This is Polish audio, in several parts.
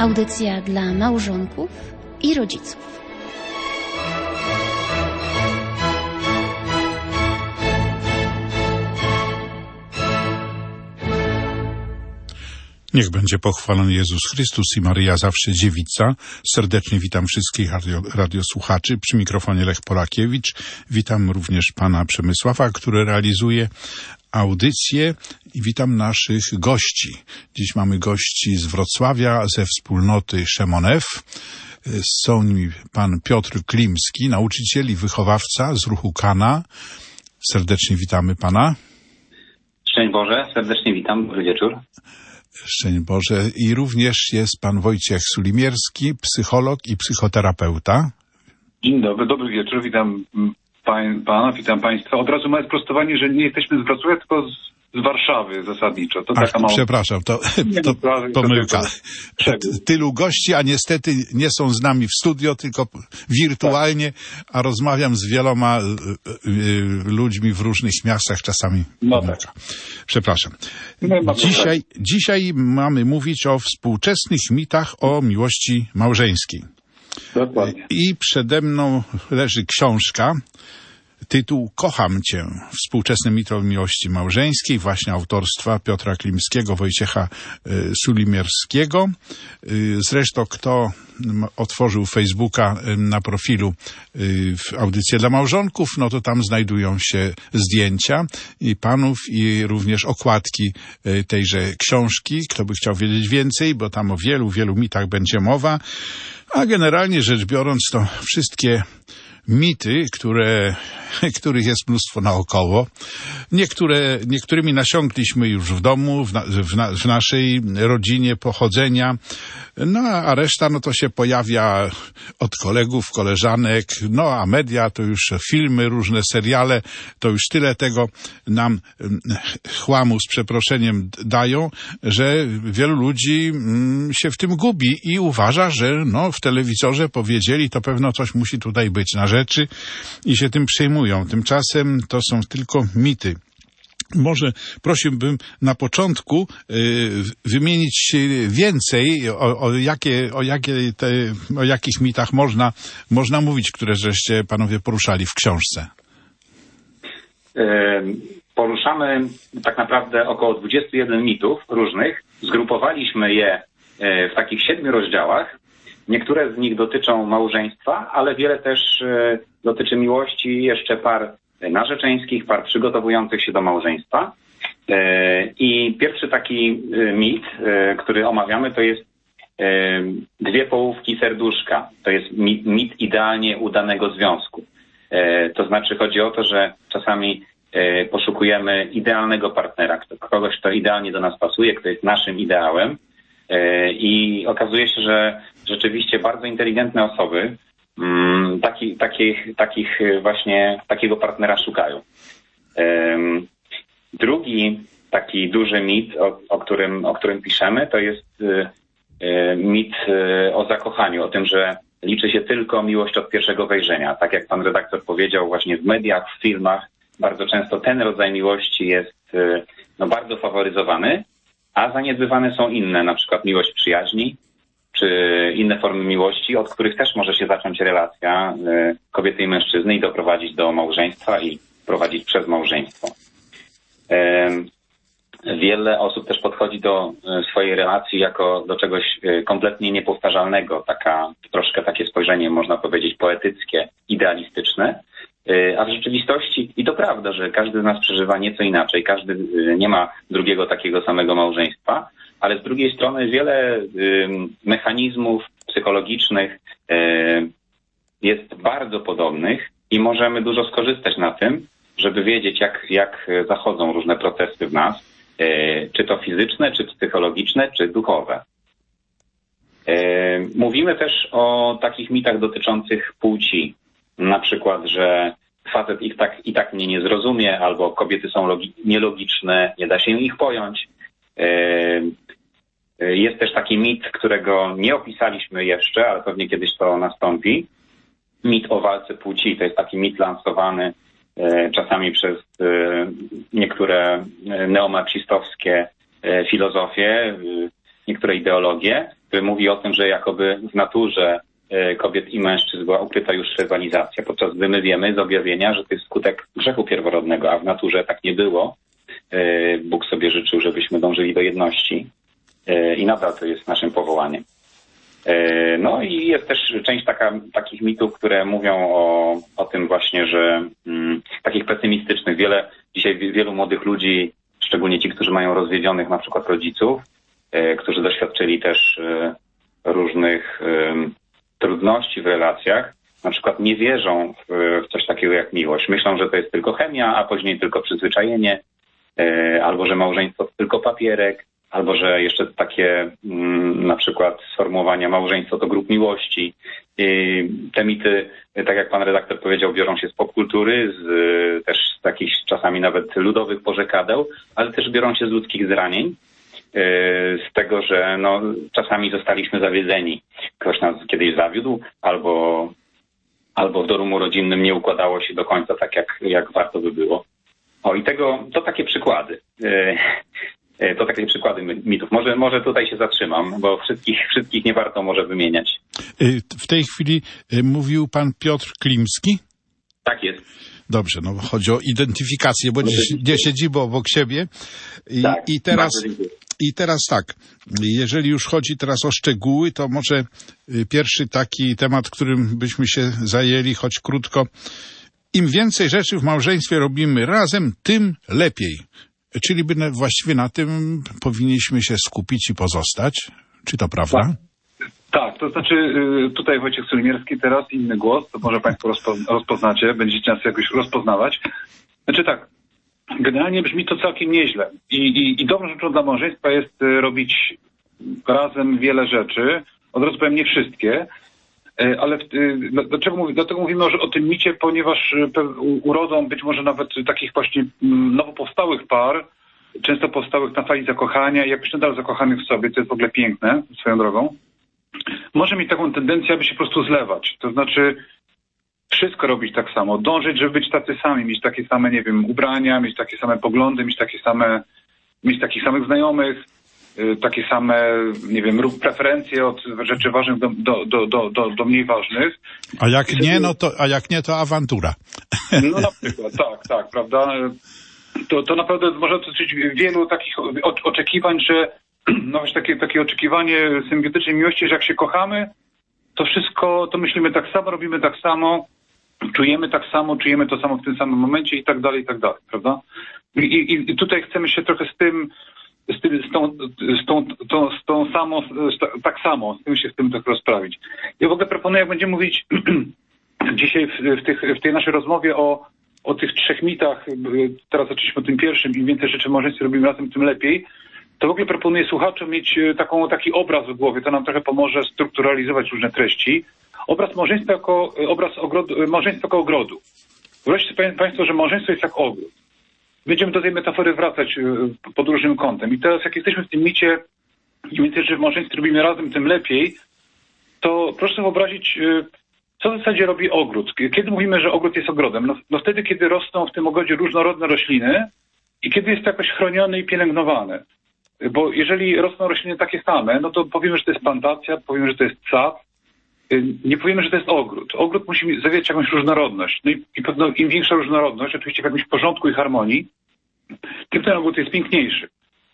Audycja dla małżonków i rodziców. Niech będzie pochwalony Jezus Chrystus i Maryja zawsze dziewica. Serdecznie witam wszystkich radiosłuchaczy. Przy mikrofonie Lech Polakiewicz. Witam również pana Przemysława, który realizuje audycję, i witam naszych gości. Dziś mamy gości z Wrocławia, ze wspólnoty Szemonew. Są nimi pan Piotr Klimski, nauczyciel i wychowawca z ruchu Kana. Serdecznie witamy pana. Szczęść Boże, serdecznie witam, dobry wieczór. Szczęść Boże. I również jest pan Wojciech Sulimierski, psycholog i psychoterapeuta. Dzień dobry, dobry wieczór, witam pana, witam państwa. Od razu małe sprostowanie, że nie jesteśmy z Wrocławia, tylko z Warszawy zasadniczo. To taka mała... Przepraszam, to pomyłka. Tylu gości, a niestety nie są z nami w studio, tylko wirtualnie, a rozmawiam z wieloma ludźmi w różnych miastach, czasami pomyłka. Tak. Przepraszam. Dzisiaj mamy mówić o współczesnych mitach o miłości małżeńskiej. Dokładnie. I przede mną leży książka, tytuł Kocham Cię. Współczesne mity o miłości małżeńskiej, właśnie autorstwa Piotra Klimskiego, Wojciecha Sulimierskiego. Zresztą kto otworzył Facebooka na profilu w Audycję dla małżonków, no to tam znajdują się zdjęcia i panów, i również okładki tejże książki. Kto by chciał wiedzieć więcej, bo tam o wielu mittach będzie mowa. A generalnie rzecz biorąc, to wszystkie mity, których jest mnóstwo naokoło. Niektórymi nasiąkliśmy już w domu, w naszej rodzinie pochodzenia, no a reszta no to się pojawia od kolegów, koleżanek, no a media to już filmy, różne seriale, to już tyle tego nam chłamu z przeproszeniem dają, że wielu ludzi się w tym gubi i uważa, że no w telewizorze powiedzieli, to pewno coś musi tutaj być na rzeczy i się tym przejmują. Tymczasem to są tylko mity. Może prosiłbym na początku wymienić więcej, o jakich mitach można mówić, które żeście panowie poruszali w książce. Poruszamy tak naprawdę około 21 mitów różnych. Zgrupowaliśmy je w takich 7 rozdziałach. Niektóre z nich dotyczą małżeństwa, ale wiele też dotyczy miłości jeszcze par narzeczeńskich, par przygotowujących się do małżeństwa. I pierwszy taki mit, który omawiamy, to jest dwie połówki serduszka. To jest mit idealnie udanego związku. To znaczy chodzi o to, że czasami poszukujemy idealnego partnera, kogoś, kto idealnie do nas pasuje, kto jest naszym ideałem. I okazuje się, że rzeczywiście bardzo inteligentne osoby takiego partnera szukają. Drugi taki duży mit, o którym piszemy, to jest mit o zakochaniu, o tym, że liczy się tylko miłość od pierwszego wejrzenia. Tak jak pan redaktor powiedział, właśnie w mediach, w filmach bardzo często ten rodzaj miłości jest bardzo faworyzowany, a zaniedbywane są inne, na przykład miłość przyjaźni, czy inne formy miłości, od których też może się zacząć relacja kobiety i mężczyzny i doprowadzić do małżeństwa i prowadzić przez małżeństwo. Wiele osób też podchodzi do swojej relacji jako do czegoś kompletnie niepowtarzalnego, troszkę takie spojrzenie, można powiedzieć, poetyckie, idealistyczne, a w rzeczywistości, i to prawda, że każdy z nas przeżywa nieco inaczej, każdy nie ma drugiego takiego samego małżeństwa, ale z drugiej strony wiele mechanizmów psychologicznych jest bardzo podobnych i możemy dużo skorzystać na tym, żeby wiedzieć, jak zachodzą różne procesy w nas, czy to fizyczne, czy psychologiczne, czy duchowe. Mówimy też o takich mitach dotyczących płci. Na przykład, że facet i tak mnie nie zrozumie, albo kobiety są nielogiczne, nie da się ich pojąć. Jest też taki mit, którego nie opisaliśmy jeszcze, ale pewnie kiedyś to nastąpi. Mit o walce płci. To jest taki mit lansowany czasami przez niektóre neomarksistowskie filozofie, niektóre ideologie. który mówi o tym, że jakoby w naturze kobiet i mężczyzn była ukryta już rywalizacja, podczas gdy my wiemy z objawienia, że to jest skutek grzechu pierworodnego, a w naturze tak nie było. Bóg sobie życzył, żebyśmy dążyli do jedności i nadal to jest naszym powołaniem. No i jest też część takich mitów, które mówią o tym właśnie, że takich pesymistycznych. Dzisiaj wielu młodych ludzi, szczególnie ci, którzy mają rozwiedzionych na przykład rodziców, którzy doświadczyli też różnych trudności w relacjach, na przykład nie wierzą w coś takiego jak miłość. Myślą, że to jest tylko chemia, a później tylko przyzwyczajenie, albo że małżeństwo to tylko papierek, albo że jeszcze takie na przykład sformułowania małżeństwo to grób miłości. Te mity, tak jak pan redaktor powiedział, biorą się z popkultury, też z takich czasami nawet ludowych porzekadeł, ale też biorą się z ludzkich zranień, z tego, że czasami zostaliśmy zawiedzeni. Ktoś nas kiedyś zawiódł, albo w domu rodzinnym nie układało się do końca tak, jak warto by było. To takie przykłady. To takie przykłady mitów. Może tutaj się zatrzymam, bo wszystkich nie warto może wymieniać. W tej chwili mówił pan Piotr Klimski? Tak jest. Dobrze, chodzi o identyfikację, bo nie siedzimy obok siebie. Tak, I teraz tak, jeżeli już chodzi teraz o szczegóły, to może pierwszy taki temat, którym byśmy się zajęli, choć krótko. Im więcej rzeczy w małżeństwie robimy razem, tym lepiej. Czyli właściwie na tym powinniśmy się skupić i pozostać. Czy to prawda? Tak, to znaczy tutaj Wojciech Sulimierski, teraz inny głos, to może państwo rozpoznacie, będziecie nas jakoś rozpoznawać. Znaczy tak, generalnie brzmi to całkiem nieźle i dobrą rzeczą dla małżeństwa jest robić razem wiele rzeczy, od razu powiem nie wszystkie, ale dlatego mówimy o tym micie, ponieważ urodą być może nawet takich właśnie nowo powstałych par, często powstałych na fali zakochania i jakoś nadal zakochanych w sobie, to jest w ogóle piękne swoją drogą, może mieć taką tendencję, aby się po prostu zlewać. To znaczy wszystko robić tak samo, dążyć, żeby być tacy sami, mieć takie same, nie wiem, ubrania, mieć takie same poglądy, mieć takich samych znajomych, takie same, nie wiem, preferencje od rzeczy ważnych do mniej ważnych. A jak nie, to awantura. No na przykład, tak, prawda? To naprawdę może dotyczyć wielu takich oczekiwań, że właśnie takie oczekiwanie symbiotycznej miłości, że jak się kochamy, to wszystko, to myślimy tak samo, robimy tak samo, czujemy tak samo, czujemy to samo w tym samym momencie i tak dalej, prawda? I tutaj chcemy się trochę z tym tak rozprawić. Ja w ogóle proponuję, jak będziemy mówić dzisiaj w tej naszej rozmowie o tych 3 mitach, teraz zaczęliśmy o tym pierwszym, im więcej rzeczy w małżeństwie robimy razem, tym lepiej, to w ogóle proponuję słuchaczom mieć taki obraz w głowie, to nam trochę pomoże strukturalizować różne treści. Obraz małżeństwa jako ogrodu. Wyobraźcie sobie państwo, że małżeństwo jest jak ogród. Będziemy do tej metafory wracać pod różnym kątem. I teraz jak jesteśmy w tym micie, im więcej rzeczy w małżeństwie robimy razem, tym lepiej, to proszę sobie wyobrazić, co w zasadzie robi ogród. Kiedy mówimy, że ogród jest ogrodem? No wtedy, kiedy rosną w tym ogrodzie różnorodne rośliny i kiedy jest to jakoś chronione i pielęgnowane. Bo jeżeli rosną rośliny takie same, no to powiemy, że to jest plantacja, powiemy, że to jest sad. Nie powiemy, że to jest ogród. Ogród musi zawierać jakąś różnorodność. No i pewno im większa różnorodność, oczywiście w jakimś porządku i harmonii, tym ten ogród jest piękniejszy.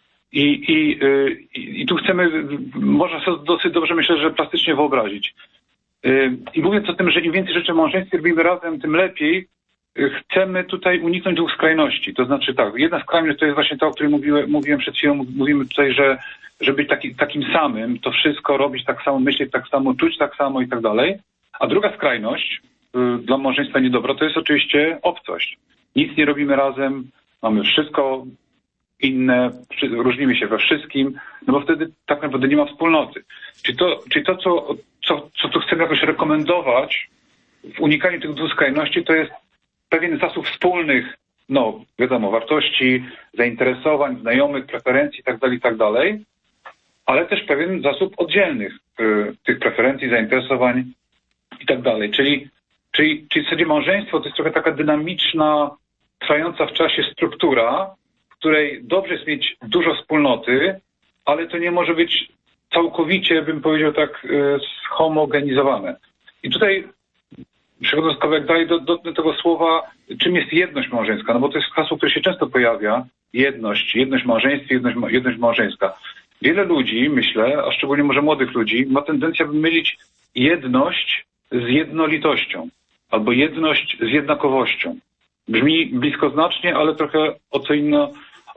I tu chcemy, można sobie dosyć dobrze, myślę, że plastycznie wyobrazić. I mówiąc o tym, że im więcej rzeczy w małżeństwie robimy razem, tym lepiej, chcemy tutaj uniknąć 2 skrajności. To znaczy tak, jedna skrajność to jest właśnie to, o której mówiłem przed chwilą. Mówimy tutaj, że być takim samym, to wszystko robić tak samo, myśleć tak samo, czuć tak samo i tak dalej. A druga skrajność dla małżeństwa niedobra to jest oczywiście obcość. Nic nie robimy razem, mamy wszystko inne, różnimy się we wszystkim, no bo wtedy tak naprawdę nie ma wspólnoty. Czyli to co chcemy jakoś rekomendować w unikaniu tych 2 skrajności, to jest pewien zasób wspólnych, no wiadomo, wartości, zainteresowań, znajomych, preferencji i tak dalej, ale też pewien zasób oddzielnych tych preferencji, zainteresowań i tak dalej. Czyli w zasadzie małżeństwo to jest trochę taka dynamiczna, trwająca w czasie struktura, w której dobrze jest mieć dużo wspólnoty, ale to nie może być całkowicie, bym powiedział tak, zhomogenizowane. I tutaj przechodząc kawałek dalej do tego słowa, czym jest jedność małżeńska, no bo to jest hasło, które się często pojawia, jedność w małżeństwie, jedność małżeńska. Wiele ludzi, myślę, a szczególnie może młodych ludzi, ma tendencję, by mylić jedność z jednolitością, albo jedność z jednakowością. Brzmi bliskoznacznie, ale trochę o co inne,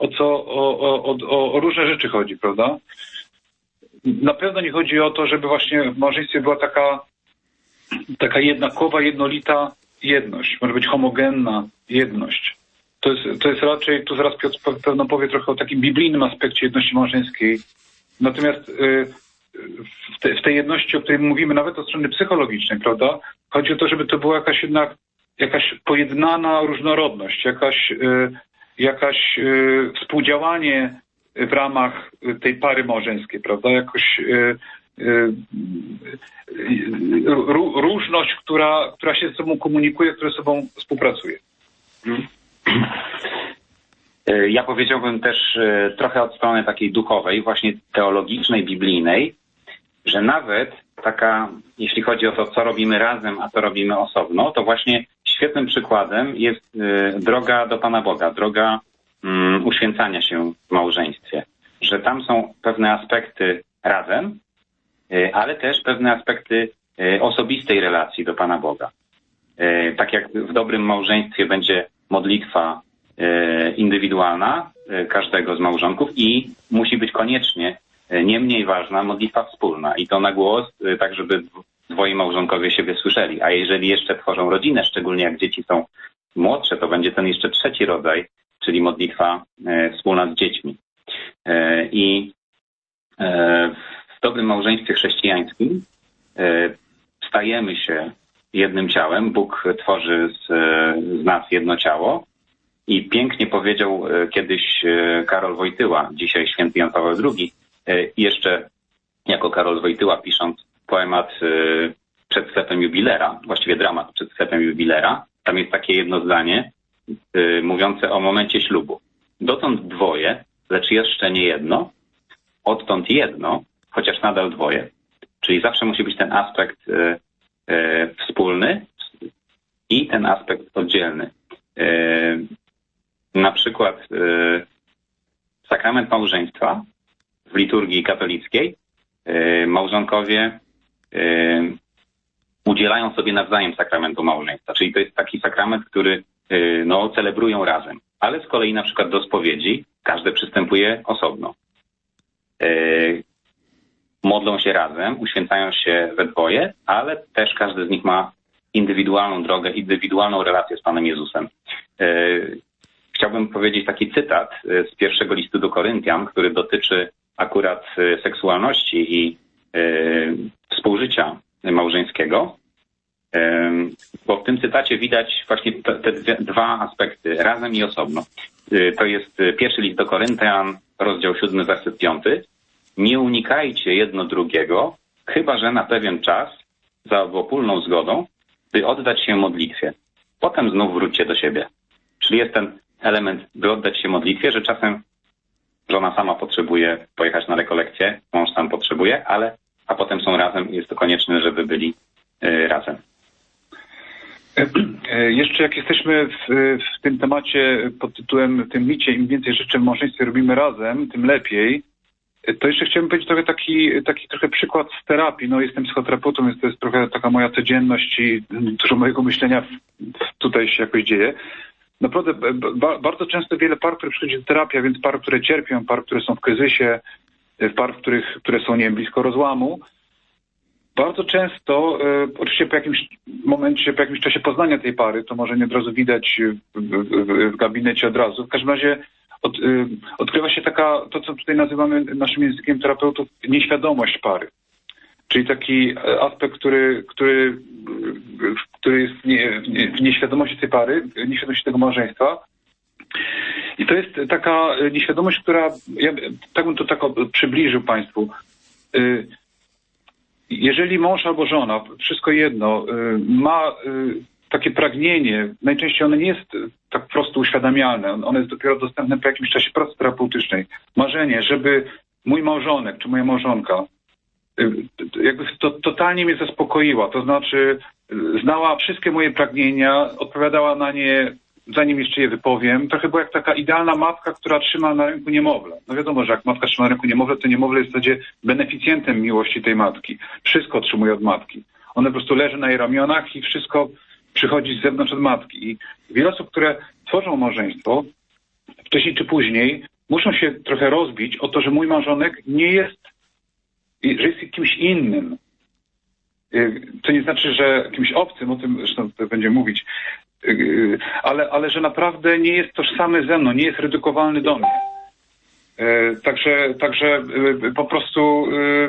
o różne rzeczy chodzi, prawda? Na pewno nie chodzi o to, żeby właśnie w małżeństwie była taka jednakowa, jednolita jedność. Może być homogenna jedność. To jest raczej, tu zaraz Piotr pewno powie trochę o takim biblijnym aspekcie jedności małżeńskiej. Natomiast w tej jedności, o której mówimy nawet od strony psychologicznej, prawda? Chodzi o to, żeby to była jakaś pojednana różnorodność, jakaś współdziałanie w ramach tej pary małżeńskiej, prawda? Jakoś różność, która się ze sobą komunikuje, która ze sobą współpracuje. Ja powiedziałbym też trochę od strony takiej duchowej, właśnie teologicznej, biblijnej, że nawet taka, jeśli chodzi o to, co robimy razem, a co robimy osobno, to właśnie świetnym przykładem jest droga do Pana Boga, droga uświęcania się w małżeństwie. Że tam są pewne aspekty razem, ale też pewne aspekty osobistej relacji do Pana Boga. Tak jak w dobrym małżeństwie będzie modlitwa indywidualna każdego z małżonków i musi być koniecznie nie mniej ważna modlitwa wspólna i to na głos, tak żeby dwoje małżonkowie siebie słyszeli. A jeżeli jeszcze tworzą rodzinę, szczególnie jak dzieci są młodsze, to będzie ten jeszcze trzeci rodzaj, czyli modlitwa wspólna z dziećmi. I w dobrym małżeństwie chrześcijańskim stajemy się jednym ciałem. Bóg tworzy z nas jedno ciało. I pięknie powiedział kiedyś Karol Wojtyła, dzisiaj święty Jan Paweł II, jeszcze jako Karol Wojtyła pisząc poemat Przed sklepem jubilera, właściwie dramat Przed sklepem jubilera, tam jest takie jedno zdanie mówiące o momencie ślubu. Dotąd dwoje, lecz jeszcze nie jedno, odtąd jedno, chociaż nadal dwoje. Czyli zawsze musi być ten aspekt wspólny i ten aspekt oddzielny. Na przykład sakrament małżeństwa w liturgii katolickiej małżonkowie udzielają sobie nawzajem sakramentu małżeństwa. Czyli to jest taki sakrament, który celebrują razem. Ale z kolei na przykład do spowiedzi każdy przystępuje osobno. Modlą się razem, uświęcają się we dwoje, ale też każdy z nich ma indywidualną drogę, indywidualną relację z Panem Jezusem. Chciałbym powiedzieć taki cytat z pierwszego listu do Koryntian, który dotyczy akurat seksualności i współżycia małżeńskiego, bo w tym cytacie widać właśnie te dwa aspekty, razem i osobno. To jest pierwszy list do Koryntian, rozdział 7, werset 5. Nie unikajcie jedno drugiego, chyba że na pewien czas, za obopólną zgodą, by oddać się modlitwie. Potem znów wróćcie do siebie. Czyli jest ten element, by oddać się modlitwie, że czasem żona sama potrzebuje pojechać na rekolekcję, mąż sam potrzebuje, a potem są razem i jest to konieczne, żeby byli razem. Jeszcze jak jesteśmy w tym temacie pod tytułem, tym micie, im więcej rzeczy w małżeństwie robimy razem, tym lepiej, to jeszcze chciałbym powiedzieć trochę taki trochę przykład z terapii. No, jestem psychoterapeutą, więc to jest trochę taka moja codzienność i dużo mojego myślenia tutaj się jakoś dzieje. Naprawdę bardzo często wiele par, które przychodzi do terapii, a więc par, które cierpią, par, które są w kryzysie, par, które są, nie wiem, blisko rozłamu. Bardzo często, oczywiście po jakimś momencie, po jakimś czasie poznania tej pary, to może nie od razu widać w gabinecie od razu. W każdym razie odkrywa się to co tutaj nazywamy naszym językiem terapeutów, nieświadomość pary. Czyli taki aspekt, który jest w nieświadomości tej pary, nieświadomości tego małżeństwa. I to jest taka nieświadomość, która, tak bym to tak przybliżył Państwu. Jeżeli mąż albo żona, wszystko jedno, ma takie pragnienie, najczęściej ono nie jest tak po prostu uświadamialne, ono jest dopiero dostępne po jakimś czasie pracy terapeutycznej. Marzenie, żeby mój małżonek czy moja małżonka jakby to totalnie mnie zaspokoiła. To znaczy znała wszystkie moje pragnienia, odpowiadała na nie, zanim jeszcze je wypowiem. Trochę była jak taka idealna matka, która trzyma na ręku niemowlę. No wiadomo, że jak matka trzyma na ręku niemowlę, to niemowlę jest w zasadzie beneficjentem miłości tej matki. Wszystko otrzymuje od matki. Ona po prostu leży na jej ramionach i wszystko przychodzi z zewnątrz od matki. I wiele osób, które tworzą małżeństwo, wcześniej czy później muszą się trochę rozbić o to, że mój małżonek nie jest, że jest kimś innym. To nie znaczy, że kimś obcym, o tym zresztą będziemy mówić, ale że naprawdę nie jest tożsamy ze mną, nie jest redukowalny do mnie. Także po prostu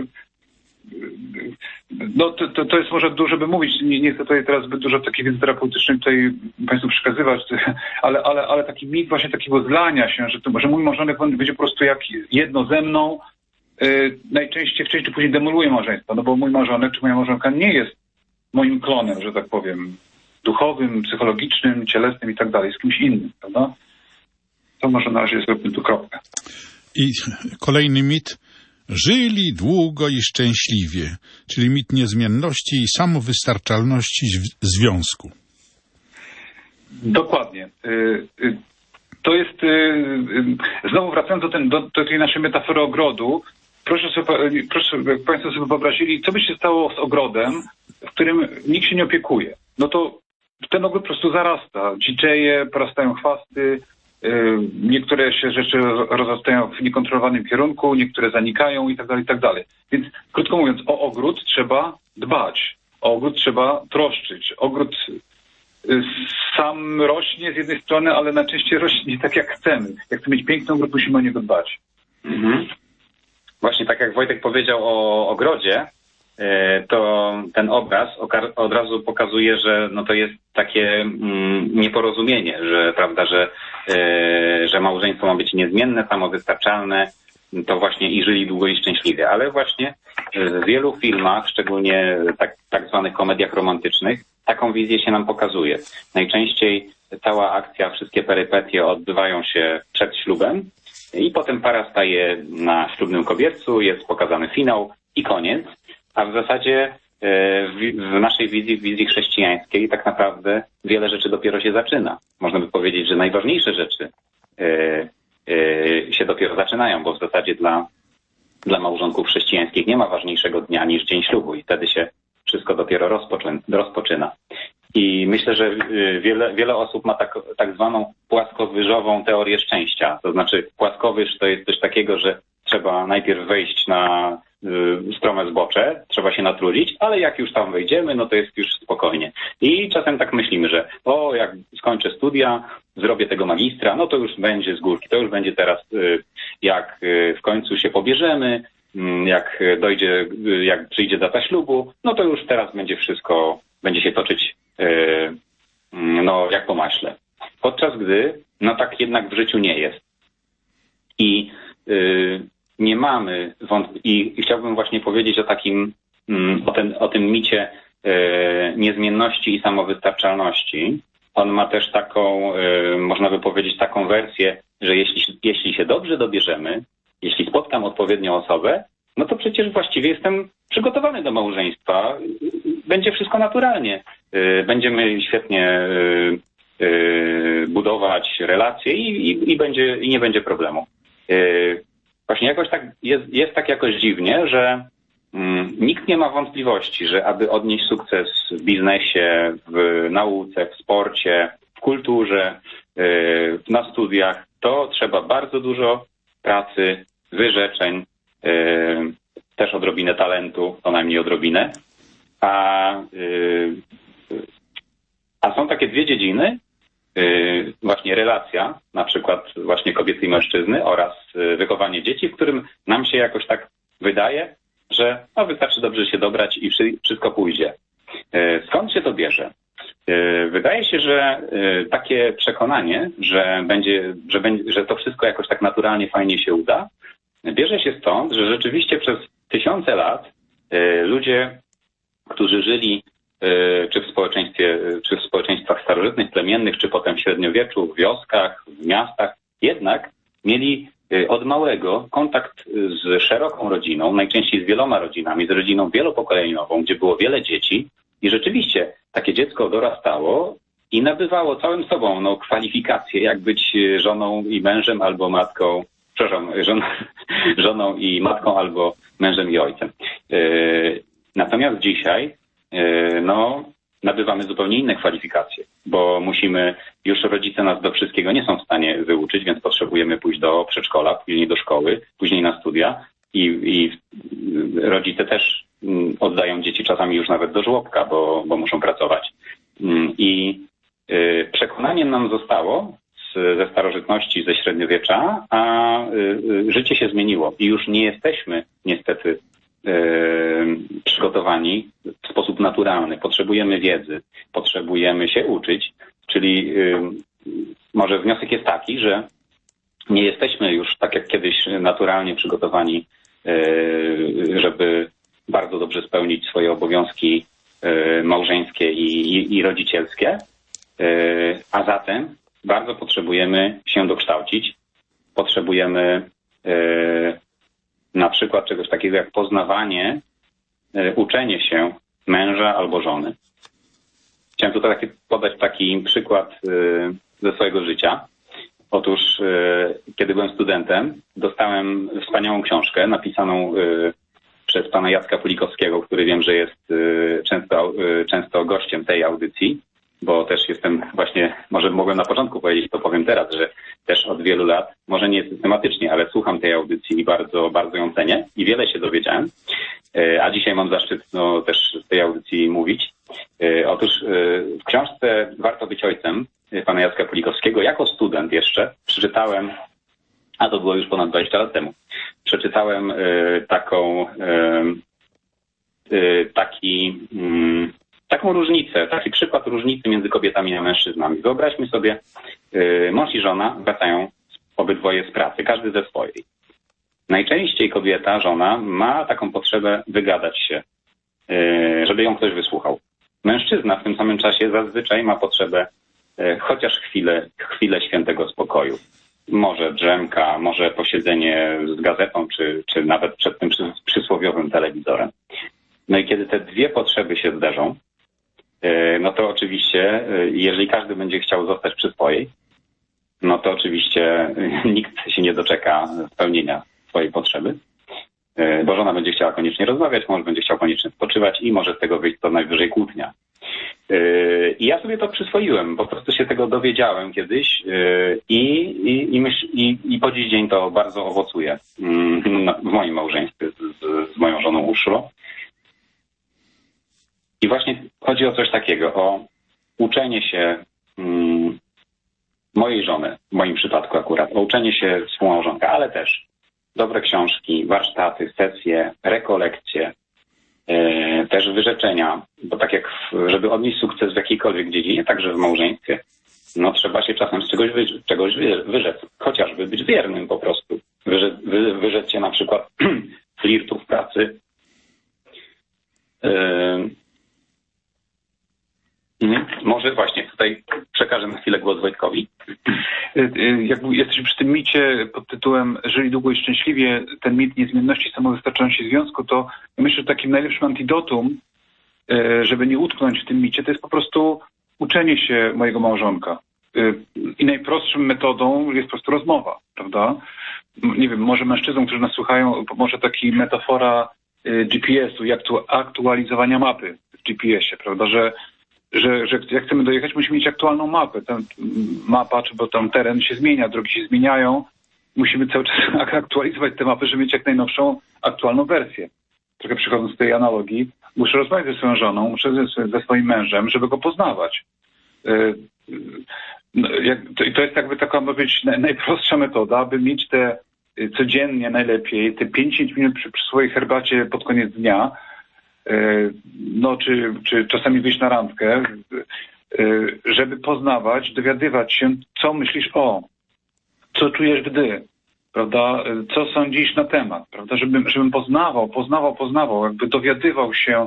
no to jest może dużo, by mówić. Nie chcę tutaj teraz zbyt dużo takiej wiedzy terapeutycznej tutaj Państwu przekazywać, ale taki mit właśnie takiego zlania się, że mój małżonek będzie po prostu jak jedno ze mną, najczęściej wcześniej czy później demoluje małżeństwo, no bo mój małżonek czy moja małżonka nie jest moim klonem, że tak powiem, duchowym, psychologicznym, cielesnym i tak dalej, z kimś innym, prawda? To może na razie zrobimy tu kropkę. I kolejny mit. Żyli długo i szczęśliwie, czyli mit niezmienności i samowystarczalności związku. Dokładnie. To jest, znowu wracając do tej naszej metafory ogrodu, proszę, jak Państwo sobie wyobrazili, co by się stało z ogrodem, w którym nikt się nie opiekuje. No to ten ogród po prostu zarasta, dziczeje, porastają chwasty, niektóre się rzeczy rozrastają w niekontrolowanym kierunku, niektóre zanikają i tak dalej. Więc krótko mówiąc, o ogród trzeba dbać, o ogród trzeba troszczyć. Ogród sam rośnie z jednej strony, ale najczęściej rośnie nie tak jak chcemy. Jak chcemy mieć piękny ogród, musimy o niego dbać. Mhm. Właśnie tak jak Wojtek powiedział o ogrodzie, to ten obraz od razu pokazuje, że no to jest takie nieporozumienie, że prawda, że małżeństwo ma być niezmienne, samowystarczalne, to właśnie i żyli długo i szczęśliwie. Ale właśnie w wielu filmach, szczególnie tak zwanych komediach romantycznych, taką wizję się nam pokazuje. Najczęściej cała akcja, wszystkie perypetie odbywają się przed ślubem i potem para staje na ślubnym kobiercu, jest pokazany finał i koniec. A w zasadzie w naszej wizji, w wizji chrześcijańskiej tak naprawdę wiele rzeczy dopiero się zaczyna. Można by powiedzieć, że najważniejsze rzeczy się dopiero zaczynają, bo w zasadzie dla małżonków chrześcijańskich nie ma ważniejszego dnia niż dzień ślubu i wtedy się wszystko dopiero rozpoczyna. I myślę, że wiele osób ma tak zwaną płaskowyżową teorię szczęścia. To znaczy płaskowyż to jest coś takiego, że trzeba najpierw wejść na strome zbocze, trzeba się natrudzić, ale jak już tam wejdziemy, no to jest już spokojnie. I czasem tak myślimy, że jak skończę studia, zrobię tego magistra, no to już będzie z górki, to już będzie teraz, jak w końcu się pobierzemy, jak przyjdzie data ślubu, no to już teraz będzie się toczyć jak po maśle. Podczas gdy, no tak jednak w życiu nie jest. I nie mamy i chciałbym właśnie powiedzieć o tym micie niezmienności i samowystarczalności. On ma też taką, można by powiedzieć, taką wersję, że jeśli się dobrze dobierzemy, jeśli spotkam odpowiednią osobę, no to przecież właściwie jestem przygotowany do małżeństwa. Będzie wszystko naturalnie. Będziemy świetnie budować relacje i nie będzie problemu. Właśnie jakoś tak jest tak jakoś dziwnie, że nikt nie ma wątpliwości, że aby odnieść sukces w biznesie, w nauce, w sporcie, w kulturze, na studiach, to trzeba bardzo dużo pracy, wyrzeczeń, też odrobinę talentu, co najmniej odrobinę. A są takie dwie dziedziny, właśnie relacja, na przykład właśnie kobiety i mężczyzny oraz wychowanie dzieci, w którym nam się jakoś tak wydaje, że wystarczy dobrze się dobrać i wszystko pójdzie. Skąd się to bierze? Wydaje się, że takie przekonanie, że to wszystko jakoś tak naturalnie, fajnie się uda, bierze się stąd, że rzeczywiście przez tysiące lat ludzie, którzy żyli czy w społeczeństwach starożytnych, plemiennych, czy potem w średniowieczu, w wioskach, w miastach, jednak mieli od małego kontakt z szeroką rodziną, najczęściej z wieloma rodzinami, z rodziną wielopokoleniową, gdzie było wiele dzieci i rzeczywiście takie dziecko dorastało i nabywało całym sobą kwalifikacje, jak być żoną i mężem albo matką, żoną i matką albo mężem i ojcem. Natomiast dzisiaj nabywamy zupełnie inne kwalifikacje, bo już rodzice nas do wszystkiego nie są w stanie wyuczyć, więc potrzebujemy pójść do przedszkola, później do szkoły, później na studia i rodzice też oddają dzieci czasami już nawet do żłobka, bo muszą pracować. I przekonaniem nam zostało ze starożytności, ze średniowiecza, a życie się zmieniło i już nie jesteśmy niestety przygotowani w sposób naturalny. Potrzebujemy wiedzy, potrzebujemy się uczyć, czyli może wniosek jest taki, że nie jesteśmy już tak jak kiedyś naturalnie przygotowani, żeby bardzo dobrze spełnić swoje obowiązki małżeńskie i rodzicielskie, a zatem bardzo potrzebujemy się dokształcić, potrzebujemy na przykład czegoś takiego jak poznawanie, uczenie się męża albo żony. Chciałem tutaj podać taki przykład ze swojego życia. Otóż, kiedy byłem studentem, dostałem wspaniałą książkę napisaną przez pana Jacka Pulikowskiego, który wiem, że jest często gościem tej audycji, bo też jestem właśnie, może mogłem na początku powiedzieć, to powiem teraz, że też od wielu lat, może nie systematycznie, ale słucham tej audycji i bardzo, bardzo ją cenię i wiele się dowiedziałem, a dzisiaj mam zaszczyt też z tej audycji mówić. Otóż w książce Warto być ojcem pana Jacka Pulikowskiego jako student jeszcze przeczytałem, a to było już ponad 20 lat temu, przeczytałem taką różnicę, taki przykład różnicy między kobietami a mężczyznami. Wyobraźmy sobie, mąż i żona wracają obydwoje z pracy, każdy ze swojej. Najczęściej kobieta, żona ma taką potrzebę wygadać się, żeby ją ktoś wysłuchał. Mężczyzna w tym samym czasie zazwyczaj ma potrzebę chociaż chwilę świętego spokoju. Może drzemka, może posiedzenie z gazetą, czy nawet przed tym przysłowiowym telewizorem. No i kiedy te dwie potrzeby się zderzą, no to oczywiście, jeżeli każdy będzie chciał zostać przy swojej, no to oczywiście nikt się nie doczeka spełnienia swojej potrzeby, bo żona będzie chciała koniecznie rozmawiać, mąż będzie chciał koniecznie spoczywać i może z tego wyjść co najwyżej kłótnia. I ja sobie to przyswoiłem, po prostu się tego dowiedziałem kiedyś i po dziś dzień to bardzo owocuje w moim małżeństwie z moją żoną Urszulą. I właśnie chodzi o coś takiego, o uczenie się mojej żony, w moim przypadku akurat, o uczenie się współmałżonka, ale też dobre książki, warsztaty, sesje, rekolekcje, też wyrzeczenia, bo tak jak żeby odnieść sukces w jakiejkolwiek dziedzinie, także w małżeństwie, no trzeba się czasem z czegoś wyrzec, chociażby być wiernym po prostu. Wyrzec się na przykład flirtu w pracy, może właśnie tutaj przekażę na chwilę głos Wojtkowi. Jak jesteśmy przy tym micie pod tytułem Żyli długo i szczęśliwie, ten mit niezmienności samowystarczalności związku, to myślę, że takim najlepszym antidotum, żeby nie utknąć w tym micie, to jest po prostu uczenie się mojego małżonka. I najprostszą metodą jest po prostu rozmowa, prawda? Nie wiem, może mężczyznom, którzy nas słuchają, może taka metafora GPS-u, jak to aktualizowania mapy w GPS-ie, prawda, że jak chcemy dojechać, musimy mieć aktualną mapę. Ta mapa, bo tam teren się zmienia, drogi się zmieniają. Musimy cały czas aktualizować te mapy, żeby mieć jak najnowszą, aktualną wersję. Trochę przychodząc z tej analogii, muszę rozmawiać ze swoją żoną, muszę ze swoim mężem, żeby go poznawać. I to jest jakby taka, ma być najprostsza metoda, aby mieć te codziennie najlepiej, te 5 minut przy swojej herbacie pod koniec dnia, no czy czasami wyjść na randkę, żeby poznawać, dowiadywać się, co myślisz co czujesz gdy, prawda, co sądzisz na temat, prawda, żebym poznawał, jakby dowiadywał się,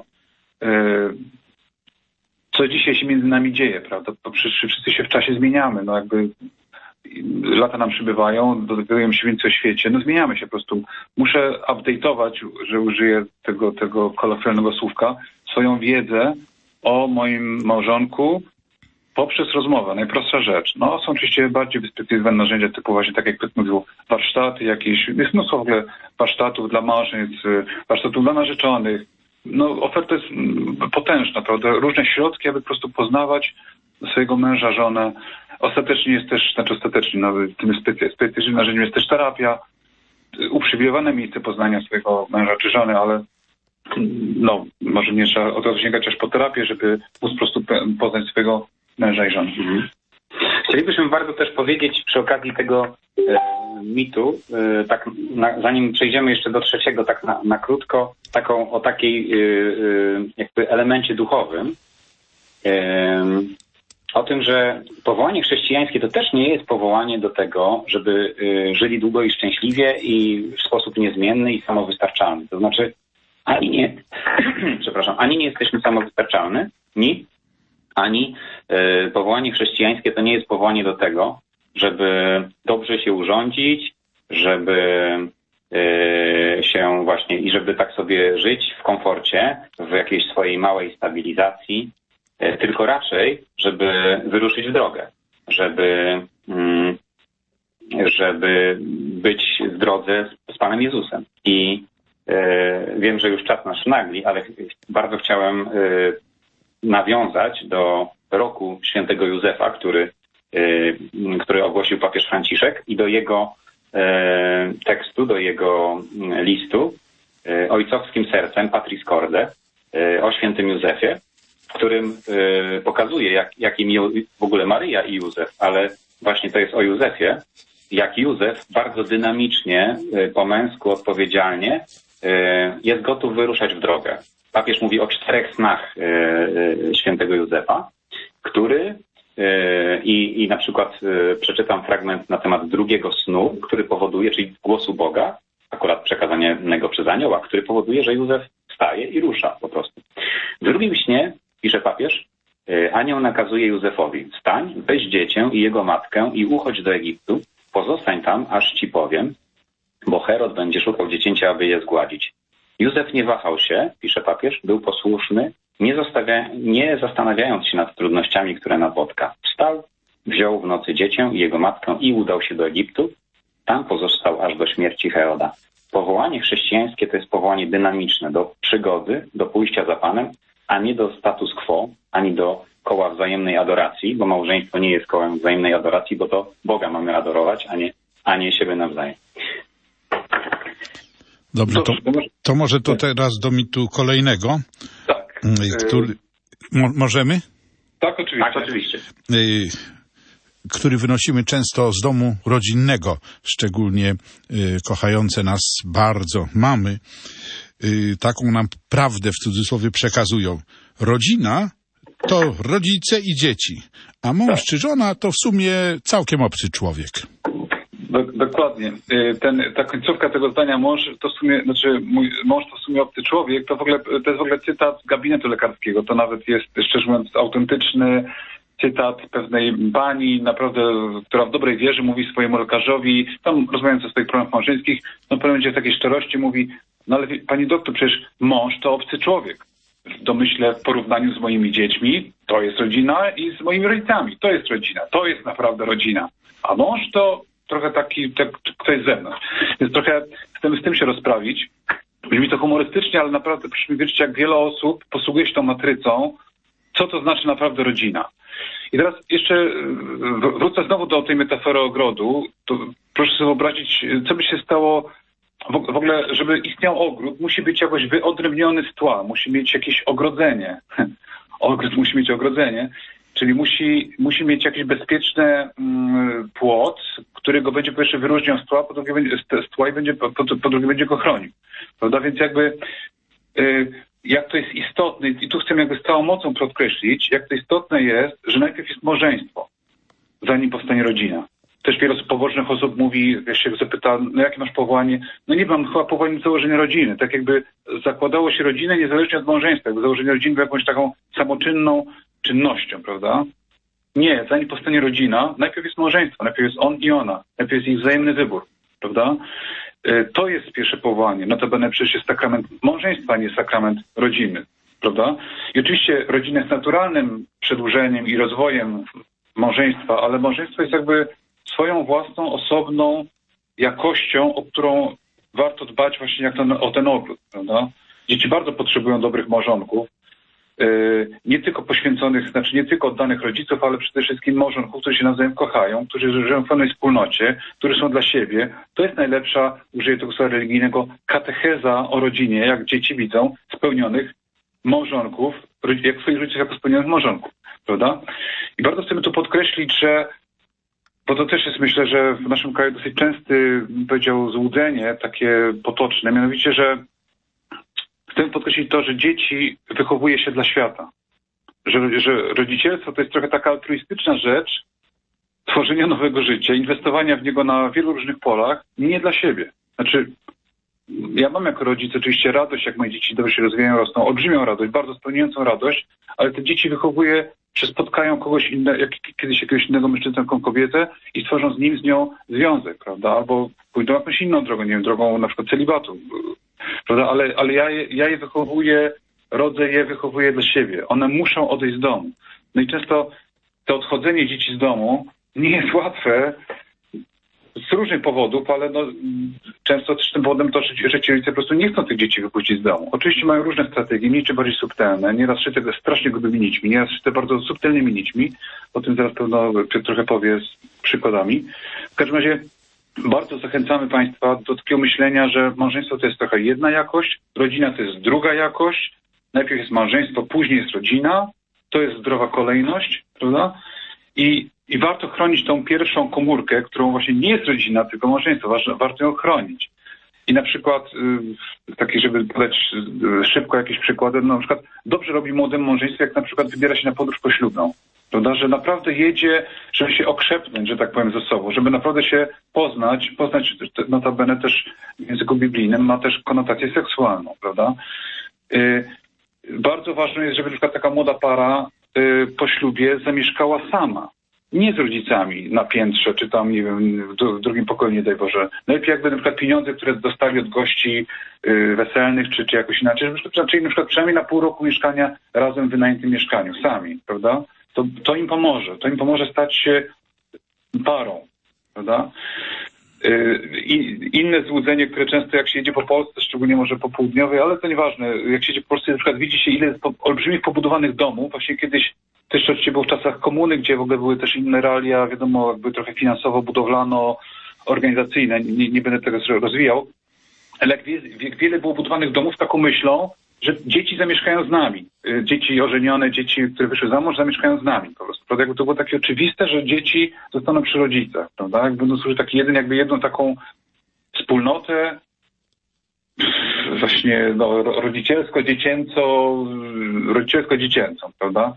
co dzisiaj się między nami dzieje, prawda, bo wszyscy się w czasie zmieniamy, no jakby lata nam przybywają, dowiadujemy się więcej o świecie, no zmieniamy się po prostu. Muszę update'ować, że użyję tego kolokwialnego słówka, swoją wiedzę o moim małżonku poprzez rozmowę. Najprostsza rzecz. No, są oczywiście bardziej wyspecjalizowane narzędzia typu właśnie, tak jak Piotr mówił, warsztaty jakieś, jest mnóstwo w ogóle warsztatów dla małżeństw, warsztatów dla narzeczonych. No, oferta jest potężna, prawda? Różne środki, aby po prostu poznawać swojego męża, żonę. Ostatecznie jest też, tym specjalistycznym narzędziem jest też terapia, uprzywilejowane miejsce poznania swojego męża czy żony, ale no, może nie trzeba od razu sięgać aż po terapię, żeby móc po prostu poznać swojego męża i żonę. Chcielibyśmy bardzo też powiedzieć przy okazji tego mitu, tak zanim przejdziemy jeszcze do trzeciego, tak na krótko, o takiej jakby elemencie duchowym, o tym, że powołanie chrześcijańskie to też nie jest powołanie do tego, żeby żyli długo i szczęśliwie i w sposób niezmienny i samowystarczalny. To znaczy ani nie jesteśmy samowystarczalni, ani powołanie chrześcijańskie to nie jest powołanie do tego, żeby dobrze się urządzić, żeby się właśnie i żeby tak sobie żyć w komforcie, w jakiejś swojej małej stabilizacji, tylko raczej, żeby wyruszyć w drogę, żeby być w drodze z Panem Jezusem. I wiem, że już czas nasz nagli, ale bardzo chciałem nawiązać do roku świętego Józefa, który ogłosił papież Franciszek, i do jego tekstu, do jego listu ojcowskim sercem Patris Corde o świętym Józefie, w którym pokazuje, jakim w ogóle Maryja i Józef, ale właśnie to jest o Józefie, jak Józef bardzo dynamicznie, po męsku, odpowiedzialnie jest gotów wyruszać w drogę. Papież mówi o 4 snach świętego Józefa, który i na przykład przeczytam fragment na temat drugiego snu, który powoduje, czyli głosu Boga, akurat przekazanego przez anioła, który powoduje, że Józef wstaje i rusza po prostu. W drugim śnie, pisze papież, anioł nakazuje Józefowi: wstań, weź dziecię i jego matkę i uchodź do Egiptu, pozostań tam, aż ci powiem, bo Herod będzie szukał dziecięcia, aby je zgładzić. Józef nie wahał się, pisze papież, był posłuszny, nie zastanawiając się nad trudnościami, które napotka. Wstał, wziął w nocy dziecię i jego matkę i udał się do Egiptu. Tam pozostał aż do śmierci Heroda. Powołanie chrześcijańskie to jest powołanie dynamiczne do przygody, do pójścia za Panem, a nie do status quo, ani do koła wzajemnej adoracji, bo małżeństwo nie jest kołem wzajemnej adoracji, bo to Boga mamy adorować, a nie siebie nawzajem. Dobrze, to może to teraz do mitu kolejnego. Tak. Możemy? Tak, oczywiście. Tak, oczywiście. Który wynosimy często z domu rodzinnego, szczególnie kochające nas bardzo mamy. Taką nam prawdę w cudzysłowie przekazują. Rodzina to rodzice i dzieci, a mąż czy żona to w sumie całkiem obcy człowiek. Dokładnie. Ta końcówka tego zdania, mój mąż to w sumie obcy człowiek, to jest w ogóle cytat z gabinetu lekarskiego. To nawet jest, szczerze mówiąc, autentyczny cytat pewnej pani, naprawdę, która w dobrej wierze mówi swojemu lekarzowi, tam rozmawiając o swoich problemach małżeńskich, no w pewnym momencie w takiej szczerości mówi: no ale pani doktor, przecież mąż to obcy człowiek. W domyśle, w porównaniu z moimi dziećmi, to jest rodzina, i z moimi rodzicami, to jest rodzina, to jest naprawdę rodzina. A mąż to trochę taki, ktoś z zewnątrz. Więc trochę chcemy z tym się rozprawić. Brzmi to humorystycznie, ale naprawdę proszę mi wierzyć, jak wiele osób posługuje się tą matrycą, co to znaczy naprawdę rodzina. I teraz jeszcze wrócę znowu do tej metafory ogrodu. To proszę sobie wyobrazić, co by się stało w ogóle, żeby istniał ogród, musi być jakoś wyodrębniony z tła, musi mieć jakieś ogrodzenie. Ogród musi mieć ogrodzenie, czyli musi mieć jakiś bezpieczny płot, który go będzie po pierwsze wyróżniał z tła, po drugie będzie, po drugie będzie go chronił. Prawda? Więc jakby jak to jest istotne, i tu chcę jakby z całą mocą podkreślić, jak to istotne jest, że najpierw jest małżeństwo, zanim powstanie rodzina. Też wiele pobożnych osób mówi, jak się zapyta, no jakie masz powołanie? No nie mam chyba powołania do założenia rodziny. Tak jakby zakładało się rodzinę niezależnie od małżeństwa, jakby założenie rodziny było jakąś taką samoczynną czynnością, prawda? Nie, zanim powstanie rodzina, najpierw jest małżeństwo, najpierw jest on i ona, najpierw jest ich wzajemny wybór, prawda? To jest pierwsze powołanie. Notabene przecież jest sakrament małżeństwa, a nie sakrament rodziny, prawda? I oczywiście rodzina jest naturalnym przedłużeniem i rozwojem małżeństwa, ale małżeństwo jest jakby swoją własną, osobną jakością, o którą warto dbać właśnie jak o ten ogród, prawda? Dzieci bardzo potrzebują dobrych małżonków, nie tylko poświęconych, znaczy nie tylko oddanych rodziców, ale przede wszystkim małżonków, którzy się nawzajem kochają, którzy żyją w pewnej wspólnocie, którzy są dla siebie. To jest najlepsza, użyję tego słowa religijnego, katecheza o rodzinie, jak dzieci widzą spełnionych małżonków, jak swoich rodziców jako spełnionych małżonków, prawda? I bardzo chcemy tu podkreślić, że, bo to też jest, myślę, że w naszym kraju dosyć częsty, bym powiedział, złudzenie takie potoczne, mianowicie, że chcę podkreślić to, że dzieci wychowuje się dla świata. Że rodzicielstwo to jest trochę taka altruistyczna rzecz tworzenia nowego życia, inwestowania w niego na wielu różnych polach, nie dla siebie. Znaczy, ja mam jako rodzic oczywiście radość, jak moje dzieci dobrze się rozwijają, rosną, olbrzymią radość, bardzo spełniającą radość, ale te dzieci wychowuje, że spotkają kogoś innego, kiedyś jakiegoś innego mężczyznę, taką kobietę i stworzą z nią związek, prawda? Albo pójdą jakąś inną drogą, nie wiem, drogą na przykład celibatu, prawda? Ale ja je wychowuję, rodzę je, wychowuję dla siebie. One muszą odejść z domu. No i często to odchodzenie dzieci z domu nie jest łatwe z różnych powodów, ale no, często też tym powodem to, że ci rodzice po prostu nie chcą tych dzieci wypuścić z domu. Oczywiście mają różne strategie, mniej czy bardziej subtelne, nieraz szyte strasznie grubymi nićmi, nieraz szyte bardzo subtelnymi nićmi. O tym zaraz pewno Piotr trochę powie z przykładami. W każdym razie bardzo zachęcamy Państwa do takiego myślenia, że małżeństwo to jest trochę jedna jakość, rodzina to jest druga jakość, najpierw jest małżeństwo, później jest rodzina, to jest zdrowa kolejność, prawda? I warto chronić tą pierwszą komórkę, którą właśnie nie jest rodzina, tylko małżeństwo. Warto ją chronić. I na przykład, taki, żeby podać szybko jakieś przykłady, no na przykład dobrze robi młodym małżeństwie, jak na przykład wybiera się na podróż poślubną. Prawda? Że naprawdę jedzie, żeby się okrzepnąć, że tak powiem, ze sobą, żeby naprawdę się poznać notabene też w języku biblijnym ma też konotację seksualną, prawda? Bardzo ważne jest, żeby na przykład taka młoda para po ślubie zamieszkała sama. Nie z rodzicami na piętrze, czy tam, nie wiem, w drugim pokoju, nie daj Boże. Najlepiej jakby na przykład pieniądze, które dostali od gości weselnych, czy jakoś inaczej, czyli na przykład przynajmniej na pół roku mieszkania razem w wynajętym mieszkaniu, sami, prawda? To im pomoże. To im pomoże stać się parą, prawda? Inne złudzenie, które często jak się jedzie po Polsce, szczególnie może po południowej, ale to nieważne, jak się jedzie po Polsce, na przykład widzi się ile jest olbrzymich pobudowanych domów, właśnie kiedyś też oczywiście było w czasach komuny, gdzie w ogóle były też inne realia, wiadomo, jakby trochę finansowo, budowlano, organizacyjne, nie będę tego rozwijał, ale jak wiele było budowanych domów z taką myślą, że dzieci zamieszkają z nami. Dzieci ożenione, dzieci, które wyszły za mąż, zamieszkają z nami po prostu. Prawda? Jakby to było takie oczywiste, że dzieci zostaną przy rodzicach, prawda? Jakby będą służyć jedną taką wspólnotę właśnie rodzicielsko-dziecięcą, prawda?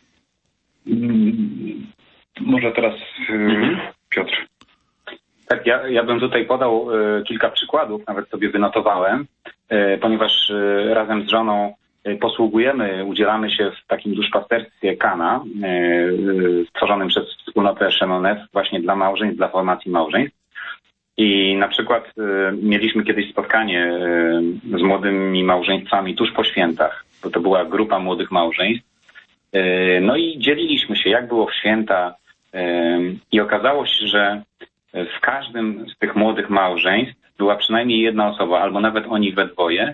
Może teraz Piotr. Tak, ja bym tutaj podał kilka przykładów, nawet sobie wynotowałem, ponieważ razem z żoną udzielamy się w takim duszpasterstwie Kana, stworzonym przez wspólnotę Szemonef właśnie dla małżeństw, dla formacji małżeństw. I na przykład mieliśmy kiedyś spotkanie z młodymi małżeństwami tuż po świętach, bo to była grupa młodych małżeństw. No i dzieliliśmy się, jak było w święta i okazało się, że w każdym z tych młodych małżeństw była przynajmniej jedna osoba, albo nawet oni we dwoje,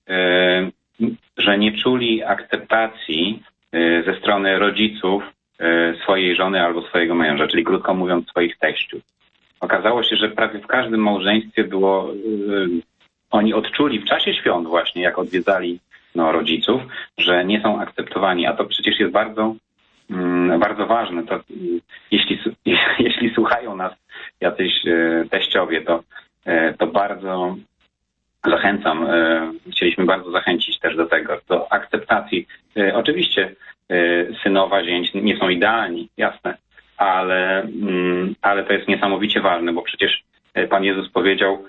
że nie czuli akceptacji ze strony rodziców swojej żony albo swojego męża, czyli krótko mówiąc swoich teściów. Okazało się, że prawie w każdym małżeństwie oni odczuli w czasie świąt właśnie, jak odwiedzali rodziców, że nie są akceptowani, a to przecież jest bardzo, bardzo ważne. To, jeśli słuchają nas jacyś teściowie, to bardzo zachęcam, chcieliśmy bardzo zachęcić też do tego, do akceptacji. Oczywiście synowa, zięć nie są idealni, jasne, ale to jest niesamowicie ważne, bo przecież Pan Jezus powiedział,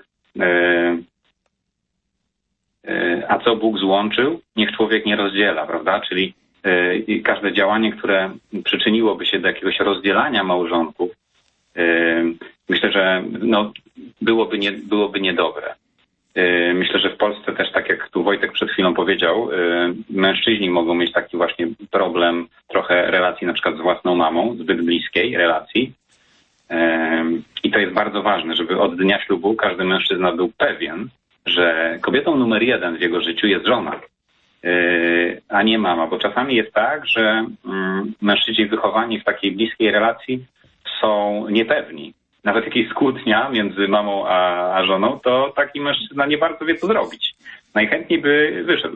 a co Bóg złączył, niech człowiek nie rozdziela, prawda? Czyli i każde działanie, które przyczyniłoby się do jakiegoś rozdzielania małżonków, myślę, że no, byłoby niedobre. Myślę, że w Polsce też, tak jak tu Wojtek przed chwilą powiedział, mężczyźni mogą mieć taki właśnie problem trochę relacji na przykład z własną mamą, zbyt bliskiej relacji. I to jest bardzo ważne, żeby od dnia ślubu każdy mężczyzna był pewien, że kobietą numer 1 w jego życiu jest żona, a nie mama, bo czasami jest tak, że mężczyźni wychowani w takiej bliskiej relacji są niepewni. Nawet jakieś kłótnia między mamą a żoną, to taki mężczyzna nie bardzo wie, co zrobić. Najchętniej by wyszedł.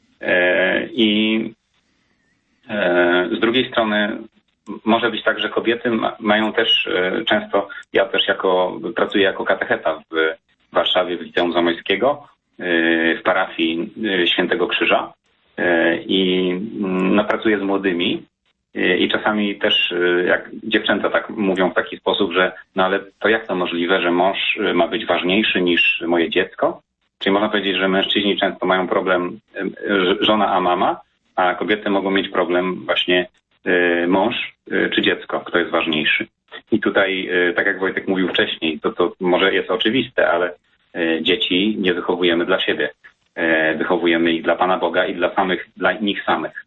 I z drugiej strony może być tak, że kobiety mają też często, ja też pracuję jako katecheta w Warszawie, w Liceum Zamojskiego, w parafii Świętego Krzyża i pracuję z młodymi. I czasami też jak dziewczęta tak mówią w taki sposób, że no ale to jak to możliwe, że mąż ma być ważniejszy niż moje dziecko? Czyli można powiedzieć, że mężczyźni często mają problem żona a mama, a kobiety mogą mieć problem właśnie mąż czy dziecko, kto jest ważniejszy. I tutaj, tak jak Wojtek mówił wcześniej, to może jest oczywiste, ale dzieci nie wychowujemy dla siebie. Wychowujemy ich dla Pana Boga i dla nich samych.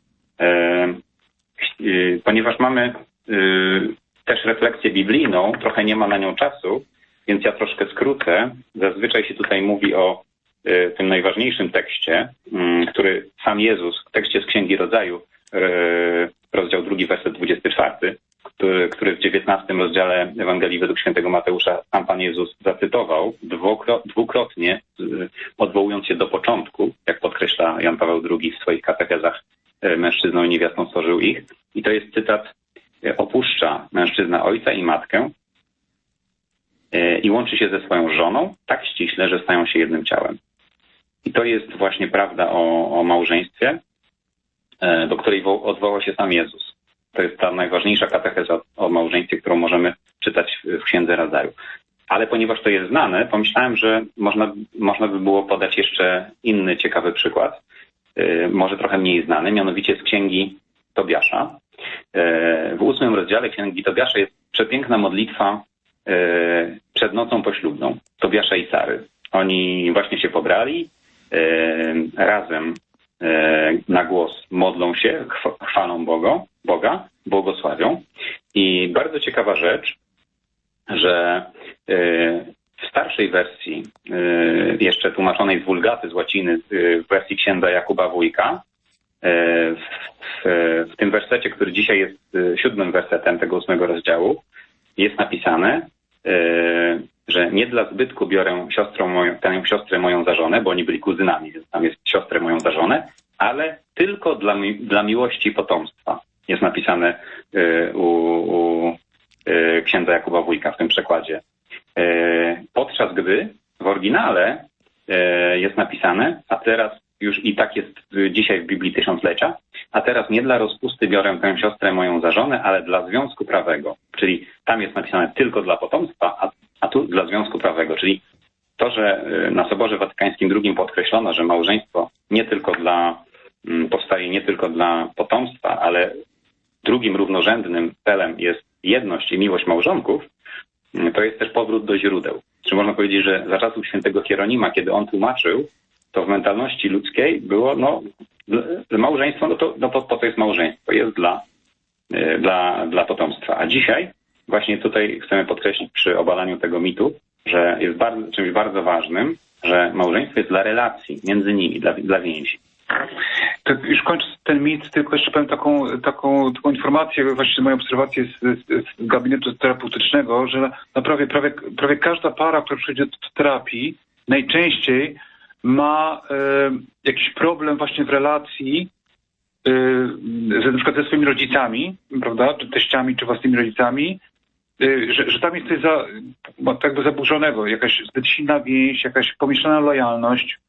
Ponieważ mamy też refleksję biblijną, trochę nie ma na nią czasu, więc ja troszkę skrócę. Zazwyczaj się tutaj mówi o tym najważniejszym tekście, który sam Jezus, w tekście z Księgi Rodzaju, rozdział 2, werset 24, który w 19 rozdziale Ewangelii według świętego Mateusza sam Pan Jezus zacytował dwukrotnie, odwołując się do początku, jak podkreśla Jan Paweł II w swoich katechezach, mężczyzną i niewiastą stworzył ich. I to jest cytat: opuszcza mężczyzna ojca i matkę i łączy się ze swoją żoną tak ściśle, że stają się jednym ciałem. I to jest właśnie prawda o małżeństwie, do której odwołał się sam Jezus. To jest ta najważniejsza katecheza o małżeństwie, którą możemy czytać w Księdze Rodzaju. Ale ponieważ to jest znane, pomyślałem, że można by było podać jeszcze inny ciekawy przykład, może trochę mniej znany, mianowicie z Księgi Tobiasza. W 8 rozdziale Księgi Tobiasza jest przepiękna modlitwa przed nocą poślubną Tobiasza i Sary. Oni właśnie się pobrali, razem na głos modlą się, chwalą Boga, błogosławią. I bardzo ciekawa rzecz, że w starszej wersji, jeszcze tłumaczonej z Wulgaty, z łaciny, w wersji księdza Jakuba Wójka, w tym wersecie, który dzisiaj jest 7 wersetem tego 8 rozdziału, jest napisane, że nie dla zbytku biorę tę siostrę moją za żonę, bo oni byli kuzynami, więc tam jest siostrę moją za żonę, ale tylko dla miłości potomstwa. Jest napisane u księdza Jakuba Wójka w tym przekładzie. Podczas gdy w oryginale jest napisane, a teraz już i tak jest dzisiaj w Biblii Tysiąclecia, a teraz nie dla rozpusty biorę tę siostrę moją za żonę, ale dla związku prawego. Czyli tam jest napisane tylko dla potomstwa, a tu dla związku prawego. Czyli to, że na Soborze Watykańskim II podkreślono, że małżeństwo powstaje nie tylko dla potomstwa, ale drugim równorzędnym celem jest jedność i miłość małżonków, to jest też powrót do źródeł. Czy można powiedzieć, że za czasów świętego Hieronima, kiedy on tłumaczył, to w mentalności ludzkiej było, małżeństwo, po co jest małżeństwo? Jest dla potomstwa. A dzisiaj właśnie tutaj chcemy podkreślić przy obalaniu tego mitu, że jest czymś bardzo ważnym, że małżeństwo jest dla relacji między nimi, dla więzi. To już kończąc ten mit, tylko jeszcze powiem taką informację, właściwie moją obserwację z gabinetu terapeutycznego, że naprawdę prawie każda para, która przyjdzie do terapii, najczęściej ma jakiś problem właśnie w relacji na przykład ze swoimi rodzicami, prawda, czy teściami, czy własnymi rodzicami, że tam jest coś tak by zaburzonego, jakaś zbyt silna więź, jakaś pomyślana lojalność.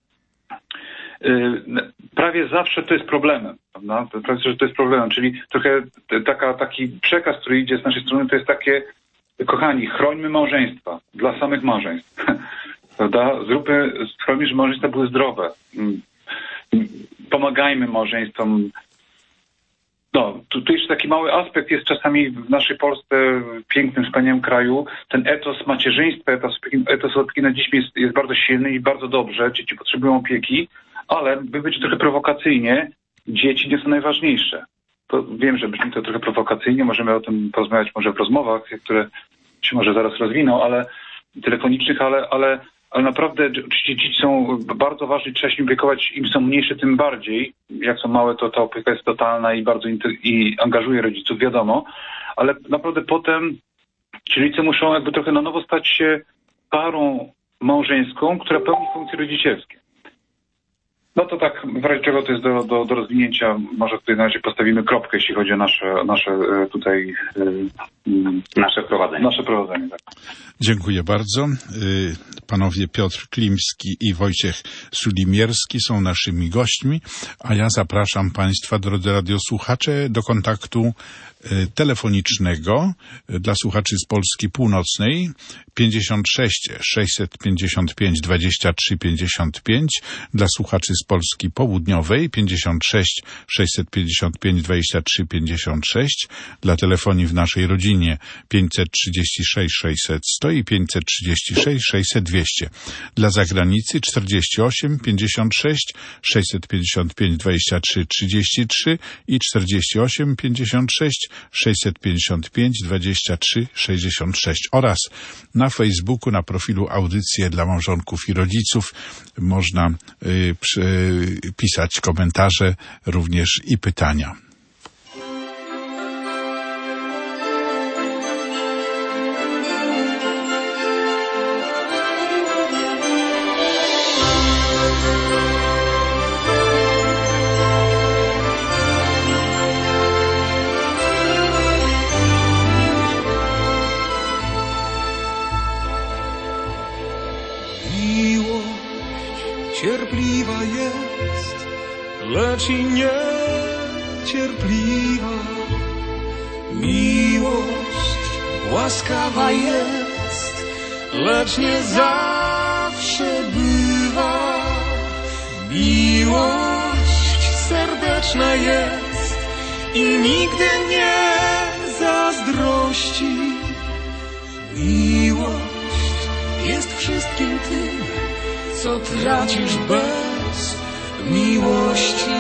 Prawie zawsze to jest problemem, prawda? Prawie zawsze to jest problemem, czyli trochę taki przekaz, który idzie z naszej strony, to jest takie: kochani, chrońmy małżeństwa dla samych małżeństw, prawda? Chrońmy, żeby małżeństwa były zdrowe. Pomagajmy małżeństwom tu jeszcze taki mały aspekt jest czasami w naszej Polsce, w pięknym, wspaniałym kraju. Ten etos macierzyństwa, etos opieki nad dziećmi jest bardzo silny i bardzo dobrze. Dzieci potrzebują opieki, ale by być trochę prowokacyjnie, dzieci nie są najważniejsze. To wiem, że brzmi to trochę prowokacyjnie, możemy o tym porozmawiać może w rozmowach, które się może zaraz rozwiną, ale telefonicznych, ale naprawdę oczywiście dzieci są bardzo ważne, trzeba się im opiekować, im są mniejsze, tym bardziej. Jak są małe, to ta opieka jest totalna i bardzo i angażuje rodziców, wiadomo, ale naprawdę potem ci rodzice muszą jakby trochę na nowo stać się parą małżeńską, która pełni funkcje rodzicielskie. No to tak, w razie czego to jest do rozwinięcia, może tutaj na razie postawimy kropkę, jeśli chodzi o nasze tutaj nasze prowadzenie. Nasze prowadzenie, tak. Dziękuję bardzo. Panowie Piotr Klimski i Wojciech Sulimierski są naszymi gośćmi, a ja zapraszam Państwa, drodzy radiosłuchacze, do kontaktu telefonicznego dla słuchaczy z Polski Północnej 56 655 23 55, dla słuchaczy z Polski Południowej 56 655 23 56, dla telefonii w naszej rodzinie 536 600 100 i 536 600 200, dla zagranicy 48 56 655 23 33 i 48 56 655 23 66 oraz na Facebooku, na profilu Audycje dla małżonków i rodziców można pisać komentarze, również i pytania. Cierpliwa jest, lecz i niecierpliwa. Miłość łaskawa jest, lecz nie zawsze bywa. Miłość serdeczna jest i nigdy nie zazdrości. Miłość jest wszystkim tym, co tracisz bez miłości.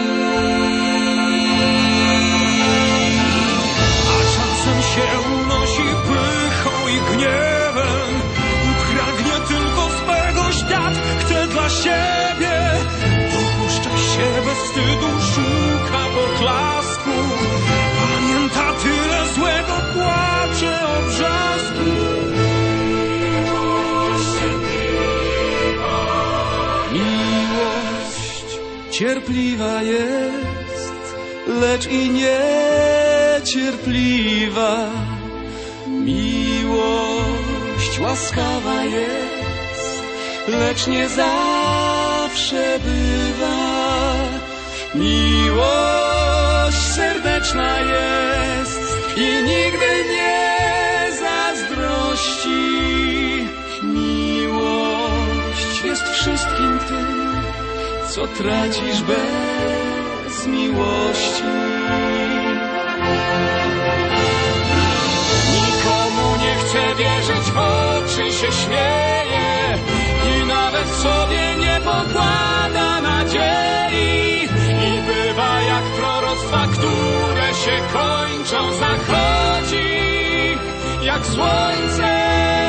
A czasem się unosi pychą i gniewem, pragnie tylko swego świat, chce dla siebie. Dopuszcza się bez wstydu, szuka poklasku, pamięta tyle złego, płacze obrzasku. Cierpliwa jest, lecz i niecierpliwa. Miłość łaskawa jest, lecz nie zawsze bywa. Miłość serdeczna jest i nigdy nie zazdrości. Miłość jest wszystkim tym, co tracisz bez miłości. Nikomu nie chce wierzyć, w oczy się śmieje i nawet sobie nie pokłada nadziei. I bywa jak proroctwa, które się kończą, zachodzi jak słońce.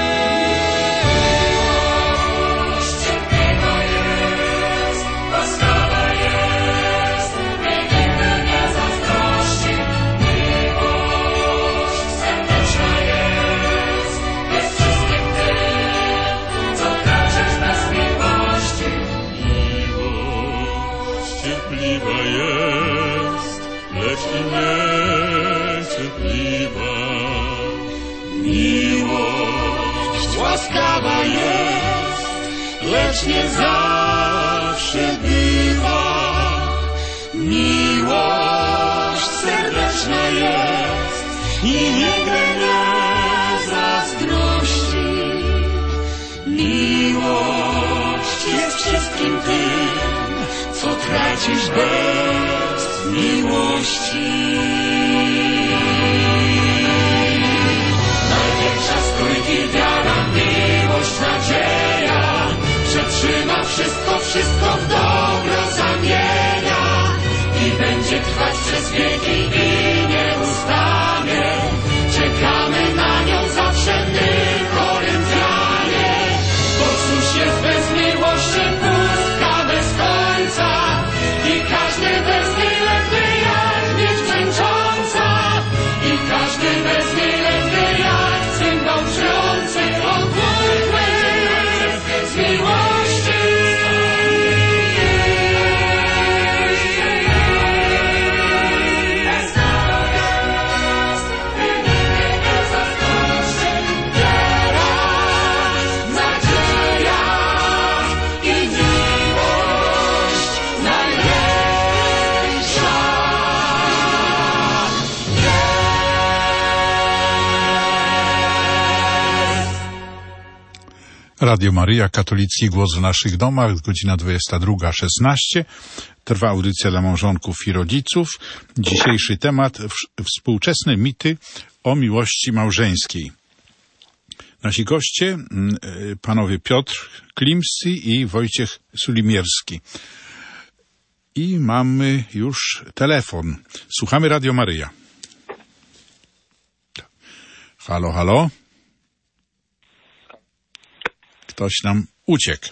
Miłość łaskawa jest, lecz nie zawsze bywa. Miłość serdeczna jest i nigdy nie zazdrości. Miłość jest wszystkim tym, co tracisz bez miłości. Największa z trójki wiara, miłość, nadzieja. Przetrzyma wszystko, wszystko w dobro zamienia i będzie trwać przez wieki i nieustannie. Czekamy na nią zawsze my, Koryntianie. Bo cóż jest bez miłości, pustka bez końca i każdy bez niej ledwie jak mieć męcząca i każdy bez niej ledwie jak cymbał trzący ogólny z miłości. Radio Maryja, katolicki głos w naszych domach, godzina 22:16. Trwa audycja dla małżonków i rodziców. Dzisiejszy temat: współczesne mity o miłości małżeńskiej. Nasi goście, panowie Piotr Klimscy i Wojciech Sulimierski. I mamy już telefon. Słuchamy Radio Maryja. Halo, halo. Ktoś nam uciekł.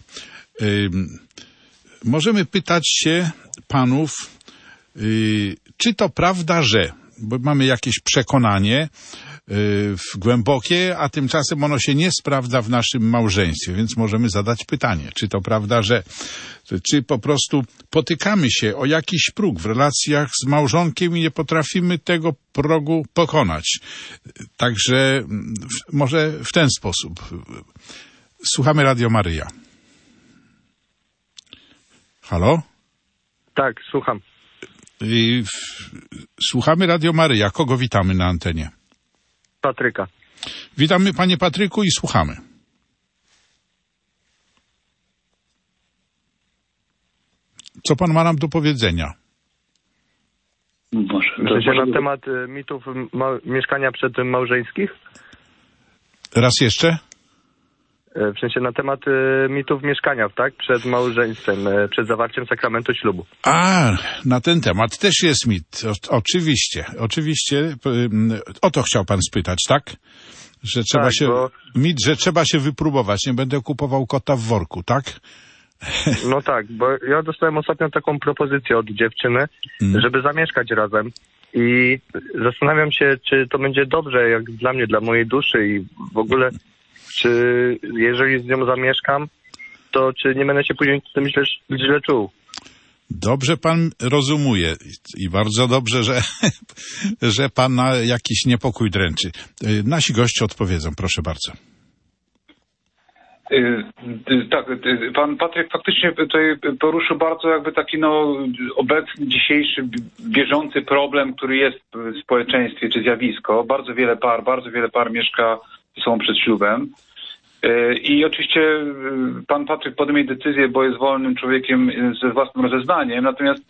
Możemy pytać się panów, czy to prawda, że, bo mamy jakieś przekonanie głębokie, a tymczasem ono się nie sprawdza w naszym małżeństwie, więc możemy zadać pytanie, czy to prawda, że, czy po prostu potykamy się o jakiś próg w relacjach z małżonkiem i nie potrafimy tego progu pokonać. Także może w ten sposób. Słuchamy Radio Maryja. Halo? Tak, słucham. Słuchamy Radio Maryja. Kogo witamy na antenie? Patryka. Witamy, panie Patryku, i słuchamy. Co pan ma nam do powiedzenia? Na temat mitów mieszkania przedmałżeńskich? Raz jeszcze? W sensie na temat mitów mieszkania, tak? Przed małżeństwem, przed zawarciem sakramentu ślubu. A, na ten temat też jest mit. Oczywiście. O to chciał pan spytać, tak? Że trzeba tak, mit, że trzeba się wypróbować. Nie będę kupował kota w worku, tak? No tak, bo ja dostałem ostatnio taką propozycję od dziewczyny, żeby zamieszkać razem. I zastanawiam się, czy to będzie dobrze, jak dla mnie, dla mojej duszy i w ogóle, czy jeżeli z nią zamieszkam, to czy nie będę się później z tym źle czuł. Dobrze pan rozumuje i bardzo dobrze, że pana jakiś niepokój dręczy. Nasi goście odpowiedzą, proszę bardzo. Tak, pan Patryk faktycznie tutaj poruszył bardzo jakby taki obecny, dzisiejszy, bieżący problem, który jest w społeczeństwie, czy zjawisko. Bardzo wiele par mieszka ze sobą przed ślubem. I oczywiście pan Patryk podejmie decyzję, bo jest wolnym człowiekiem ze własnym rozeznaniem, natomiast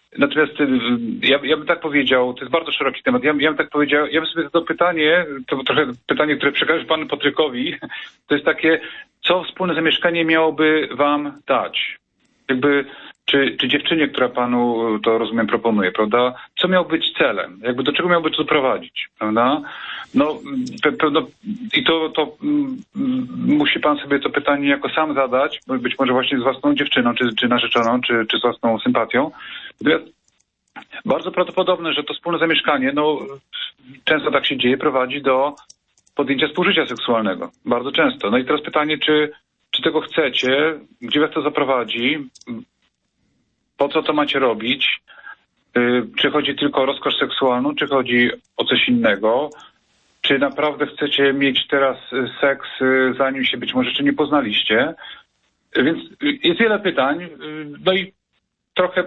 ja bym tak powiedział, to jest bardzo szeroki temat, ja bym tak powiedział, ja bym sobie to pytanie, to trochę pytanie, które przekażę panu Patrykowi, to jest takie, co wspólne zamieszkanie miałoby wam dać? Jakby, czy dziewczynie, która panu to, rozumiem, proponuje, prawda? Co miał być celem? Jakby do czego miałby to doprowadzić, prawda? I to musi pan sobie to pytanie jako sam zadać, być może właśnie z własną dziewczyną, czy narzeczoną, czy z własną sympatią. Natomiast bardzo prawdopodobne, że to wspólne zamieszkanie, często tak się dzieje, prowadzi do podjęcia współżycia seksualnego. Bardzo często. No i teraz pytanie, czy tego chcecie, gdzie was to zaprowadzi, po co to macie robić, czy chodzi tylko o rozkosz seksualną, czy chodzi o coś innego, czy naprawdę chcecie mieć teraz seks, zanim się być może jeszcze nie poznaliście. Więc jest wiele pytań, no i trochę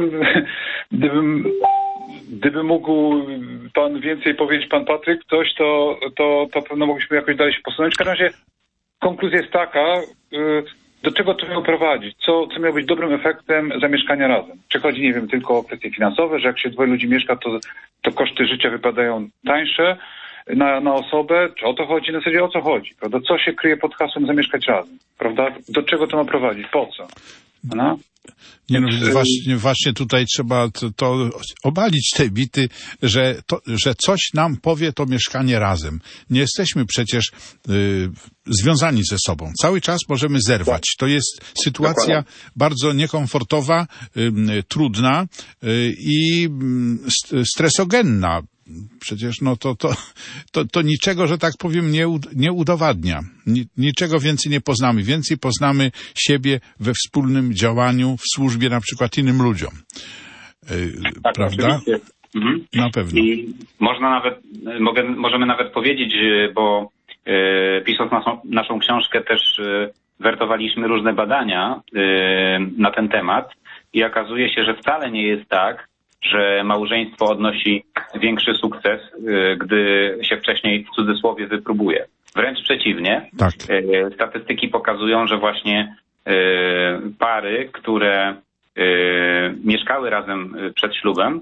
gdyby mógł pan więcej powiedzieć, pan Patryk, to pewno mogliśmy jakoś dalej się posunąć. W każdym razie konkluzja jest taka, do czego to miało prowadzić? Co miało być dobrym efektem zamieszkania razem? Czy chodzi, nie wiem, tylko o kwestie finansowe, że jak się dwoje ludzi mieszka, to koszty życia wypadają tańsze na osobę? Czy o to chodzi? Na zasadzie o co chodzi? Prawda? Co się kryje pod hasłem zamieszkać razem? Prawda? Do czego to ma prowadzić? Po co? No? Nie, no, właśnie tutaj trzeba to obalić te bity, że coś nam powie to mieszkanie razem. Nie jesteśmy przecież związani ze sobą. Cały czas możemy zerwać. To jest sytuacja bardzo niekomfortowa, trudna i stresogenna. Przecież no to niczego, że tak powiem, nie udowadnia. Niczego więcej nie poznamy. Więcej poznamy siebie we wspólnym działaniu, w służbie na przykład innym ludziom. Tak, prawda? Mhm. Na pewno. I możemy nawet powiedzieć, bo pisząc naszą książkę też wertowaliśmy różne badania na ten temat i okazuje się, że wcale nie jest tak, że małżeństwo odnosi większy sukces, gdy się wcześniej w cudzysłowie wypróbuje. Wręcz przeciwnie. Tak. Statystyki pokazują, że właśnie pary, które mieszkały razem przed ślubem,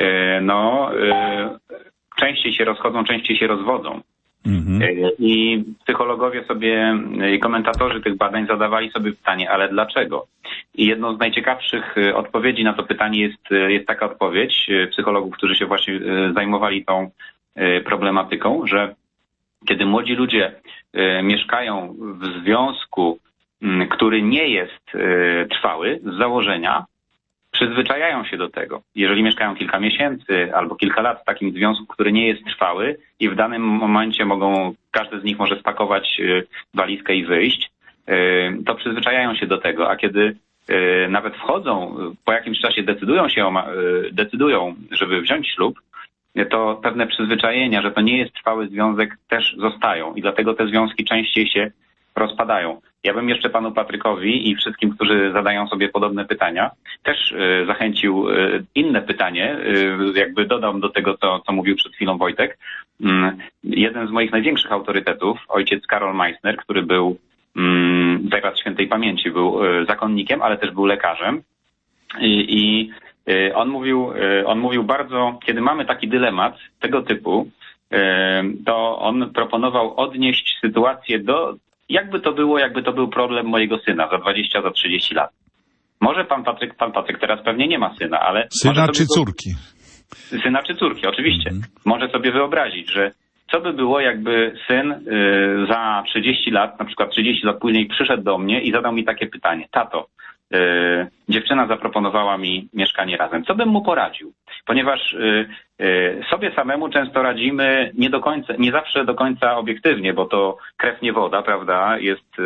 częściej się rozchodzą, częściej się rozwodzą. I psychologowie sobie i komentatorzy tych badań zadawali sobie pytanie, ale dlaczego? I jedną z najciekawszych odpowiedzi na to pytanie jest taka odpowiedź psychologów, którzy się właśnie zajmowali tą problematyką, że kiedy młodzi ludzie mieszkają w związku, który nie jest trwały z założenia, przyzwyczajają się do tego. Jeżeli mieszkają kilka miesięcy albo kilka lat w takim związku, który nie jest trwały i w danym momencie każdy z nich może spakować walizkę i wyjść, to przyzwyczajają się do tego, a kiedy nawet wchodzą, po jakimś czasie decydują, żeby wziąć ślub, to pewne przyzwyczajenia, że to nie jest trwały związek, też zostają i dlatego te związki częściej się rozpadają. Ja bym jeszcze panu Patrykowi i wszystkim, którzy zadają sobie podobne pytania, też zachęcił inne pytanie, jakby dodam do tego, co mówił przed chwilą Wojtek. Jeden z moich największych autorytetów, ojciec Karol Meissner, który był teraz świętej pamięci, był zakonnikiem, ale też był lekarzem i on mówił bardzo, kiedy mamy taki dylemat tego typu, to on proponował odnieść sytuację jakby to był problem mojego syna za 20, za 30 lat. Może pan Patryk teraz pewnie nie ma syna, ale... Syna czy córki? Syna czy córki, oczywiście. Może sobie wyobrazić, że co by było, jakby syn za 30 lat, na przykład 30 lat później przyszedł do mnie i zadał mi takie pytanie. Tato, dziewczyna zaproponowała mi mieszkanie razem. Co bym mu poradził? Ponieważ sobie samemu często radzimy nie zawsze do końca obiektywnie, bo to krew nie woda, prawda?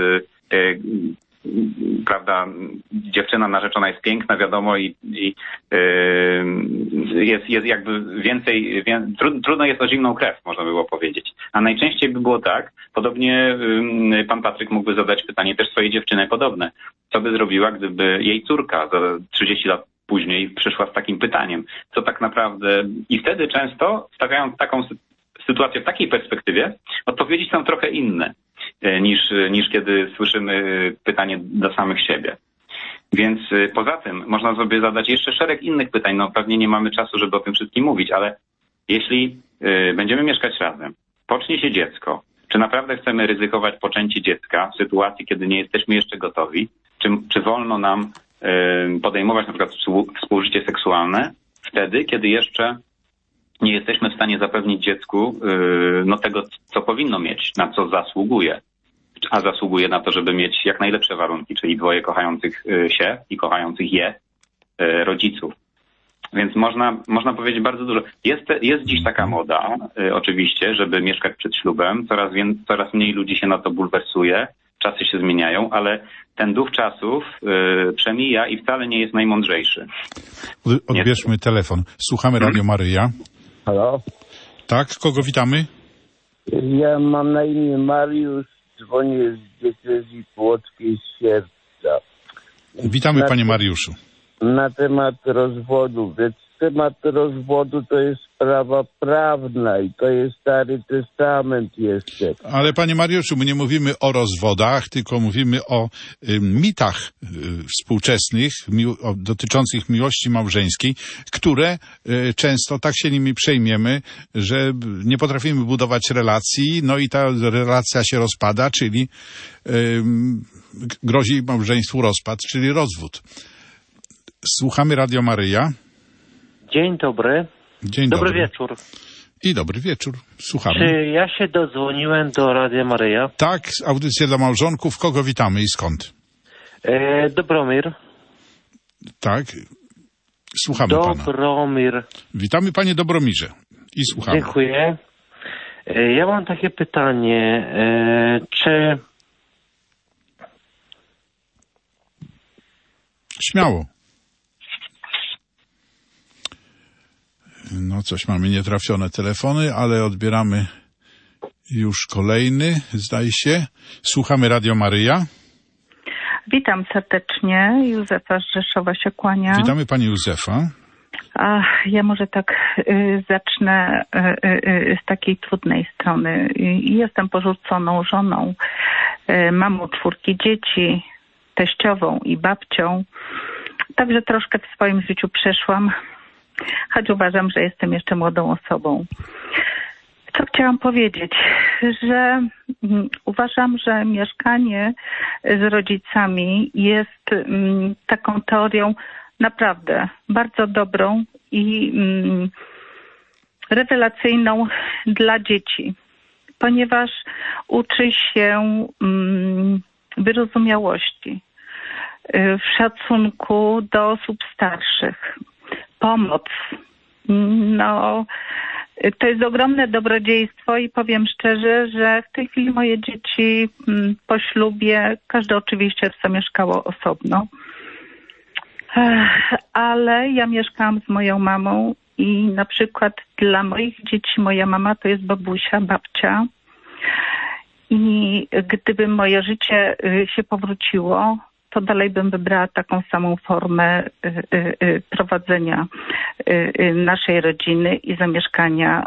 Prawda, dziewczyna narzeczona jest piękna, wiadomo, i jest jakby trudno jest o zimną krew, można by było powiedzieć. A najczęściej by było tak, podobnie pan Patryk mógłby zadać pytanie też swojej dziewczyny podobne. Co by zrobiła, gdyby jej córka za 30 lat później przyszła z takim pytaniem? Co tak naprawdę... I wtedy często, stawiając taką sytuację w takiej perspektywie, odpowiedzi są trochę inne niż kiedy słyszymy pytanie do samych siebie. Więc poza tym można sobie zadać jeszcze szereg innych pytań. No pewnie nie mamy czasu, żeby o tym wszystkim mówić, ale jeśli będziemy mieszkać razem, pocznie się dziecko, czy naprawdę chcemy ryzykować poczęcie dziecka w sytuacji, kiedy nie jesteśmy jeszcze gotowi? Czy wolno nam podejmować na przykład współżycie seksualne wtedy, kiedy jeszcze nie jesteśmy w stanie zapewnić dziecku tego, co powinno mieć, na co zasługuje. A zasługuje na to, żeby mieć jak najlepsze warunki, czyli dwoje kochających się i kochających je rodziców. Więc można powiedzieć bardzo dużo. Jest dziś taka moda, oczywiście, żeby mieszkać przed ślubem. Coraz mniej ludzi się na to bulwersuje. Czasy się zmieniają, ale ten duch czasów przemija i wcale nie jest najmądrzejszy. Odbierzmy telefon. Słuchamy Radio Maryja. Halo? Tak, kogo witamy? Ja mam na imię Mariusz, dzwonię z diecezji płockiej z Sierpca. Witamy, panie Mariuszu. Na temat rozwodu, więc temat rozwodu to jest sprawa prawna i to jest Stary Testament jeszcze. Ale panie Mariuszu, my nie mówimy o rozwodach, tylko mówimy o mitach współczesnych dotyczących miłości małżeńskiej, które często tak się nimi przejmiemy, że nie potrafimy budować relacji, no i ta relacja się rozpada, czyli grozi małżeństwu rozpad, czyli rozwód. Słuchamy Radio Maryja. Dzień dobry. Dzień dobry. Dobry wieczór. I dobry wieczór. Słuchamy. Czy ja się dodzwoniłem do Radia Maryja? Tak, audycja dla małżonków. Kogo witamy i skąd? Dobromir. Tak. Słuchamy pana. Dobromir. Witamy panie Dobromirze. I słuchamy. Dziękuję. Ja mam takie pytanie. Czy... Śmiało. No coś mamy nietrafione telefony, ale odbieramy już kolejny, zdaje się. Słuchamy Radio Maryja. Witam serdecznie. Józefa z Rzeszowa się kłania. Witamy pani Józefa. Ja może tak zacznę z takiej trudnej strony. Jestem porzuconą żoną, mamą 4 dzieci, teściową i babcią. Także troszkę w swoim życiu przeszłam, choć uważam, że jestem jeszcze młodą osobą. Co chciałam powiedzieć, że uważam, że mieszkanie z rodzicami jest taką teorią naprawdę bardzo dobrą i rewelacyjną dla dzieci, ponieważ uczy się wyrozumiałości, w szacunku do osób starszych, pomoc. No, to jest ogromne dobrodziejstwo i powiem szczerze, że w tej chwili moje dzieci po ślubie, każde oczywiście zamieszkało osobno, ale ja mieszkałam z moją mamą i na przykład dla moich dzieci moja mama to jest babusia, babcia. I gdyby moje życie się powróciło, to dalej bym wybrała taką samą formę prowadzenia naszej rodziny i zamieszkania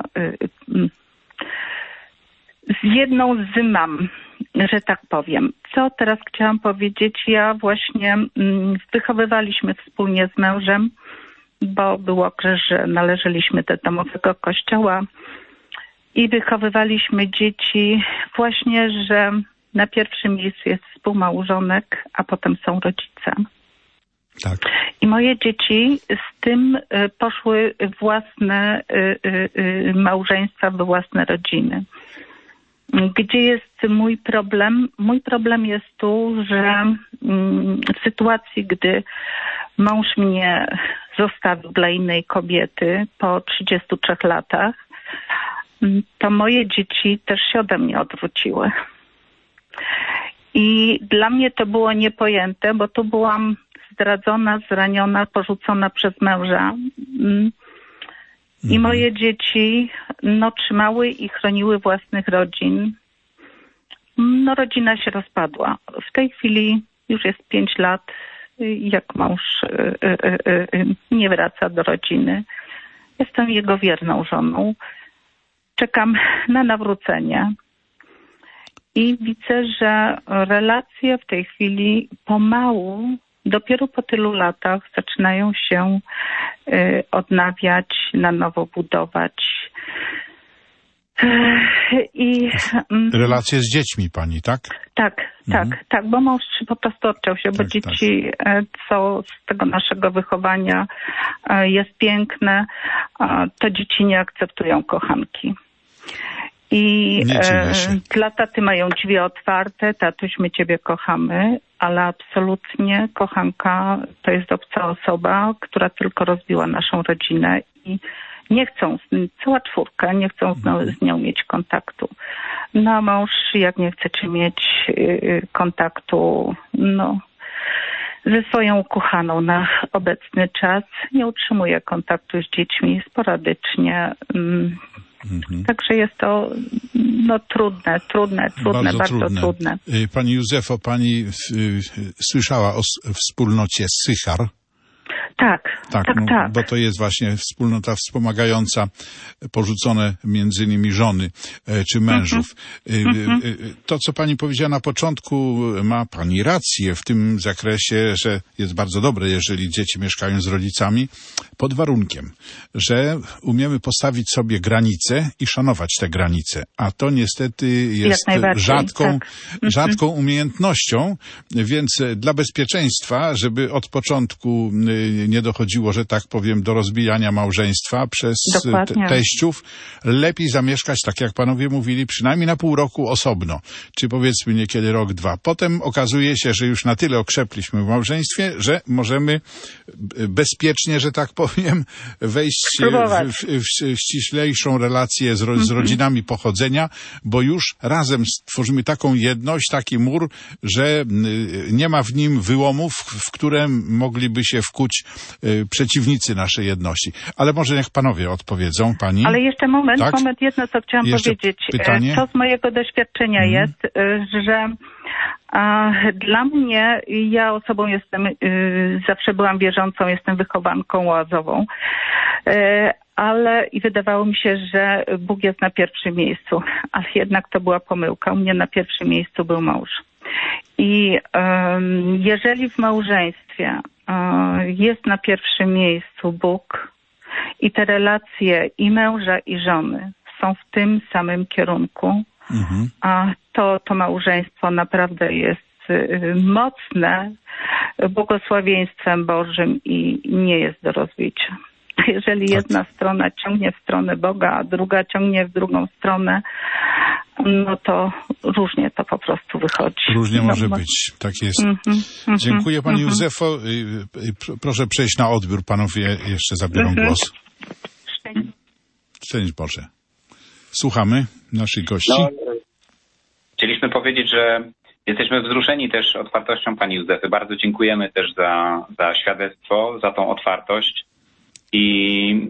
z jedną z mam, że tak powiem. Co teraz chciałam powiedzieć? Ja właśnie wychowywaliśmy wspólnie z mężem, bo był okres, że należeliśmy do domowego kościoła i wychowywaliśmy dzieci właśnie, że na pierwszym miejscu jest współmałżonek, a potem są rodzice. Tak. I moje dzieci z tym poszły własne małżeństwa, w własne rodziny. Gdzie jest mój problem? Mój problem jest tu, że w sytuacji, gdy mąż mnie zostawił dla innej kobiety po 33 latach, to moje dzieci też się ode mnie odwróciły. I dla mnie to było niepojęte, bo tu byłam zdradzona, zraniona, porzucona przez męża. I moje dzieci trzymały i chroniły własnych rodzin. Rodzina się rozpadła. W tej chwili już jest 5 lat, jak mąż nie wraca do rodziny. Jestem jego wierną żoną. Czekam na nawrócenie. I widzę, że relacje w tej chwili pomału, dopiero po tylu latach zaczynają się odnawiać, na nowo budować. Relacje z dziećmi pani, tak? Tak, bo mąż po prostu odciął się, bo dzieci, co z tego naszego wychowania jest piękne, to dzieci nie akceptują kochanki. I dla taty mają drzwi otwarte, tatuś, my ciebie kochamy, ale absolutnie kochanka to jest obca osoba, która tylko rozbiła naszą rodzinę i nie chcą, cała 4 nie chcą z nią mieć kontaktu. No mąż, jak nie chcecie mieć kontaktu, ze swoją ukochaną na obecny czas, nie utrzymuje kontaktu z dziećmi sporadycznie. Także jest to trudne, bardzo trudne. Pani Józefo, pani słyszała o wspólnocie Sychar? Tak, bo to jest właśnie wspólnota wspomagająca, porzucone między innymi żony czy mężów. To, co pani powiedziała na początku, ma pani rację w tym zakresie, że jest bardzo dobre, jeżeli dzieci mieszkają z rodzicami, pod warunkiem, że umiemy postawić sobie granice i szanować te granice. A to niestety jest rzadką umiejętnością, więc dla bezpieczeństwa, żeby od początku nie dochodziło, że tak powiem, do rozbijania małżeństwa przez teściów, lepiej zamieszkać, tak jak panowie mówili, przynajmniej na pół roku osobno, czy powiedzmy niekiedy rok, 2. Potem okazuje się, że już na tyle okrzepliśmy w małżeństwie, że możemy bezpiecznie, że tak powiem, wejść w ściślejszą relację z rodzinami pochodzenia, bo już razem stworzymy taką jedność, taki mur, że nie ma w nim wyłomów, w które mogliby się wkuć przeciwnicy naszej jedności. Ale może niech panowie odpowiedzą, pani. Ale jeszcze moment, jedno co chciałam powiedzieć. Pytanie? To z mojego doświadczenia jest, że dla mnie, ja osobą jestem, zawsze byłam wierzącą, jestem wychowanką oazową, ale i wydawało mi się, że Bóg jest na pierwszym miejscu, ale jednak to była pomyłka. U mnie na pierwszym miejscu był mąż. I jeżeli w małżeństwie jest na pierwszym miejscu Bóg i te relacje i męża i żony są w tym samym kierunku, to małżeństwo naprawdę jest mocne, błogosławieństwem Bożym i nie jest do rozbicia. Jeżeli jedna strona ciągnie w stronę Boga, a druga ciągnie w drugą stronę, no to różnie to po prostu wychodzi. Różnie może być, tak jest. Dziękuję pani Józefo. Proszę przejść na odbiór. Panowie jeszcze zabiorą głos. Szczęść Boże. Słuchamy naszych gości. Chcieliśmy powiedzieć, że jesteśmy wzruszeni też otwartością pani Józefy. Bardzo dziękujemy też za świadectwo, za tą otwartość i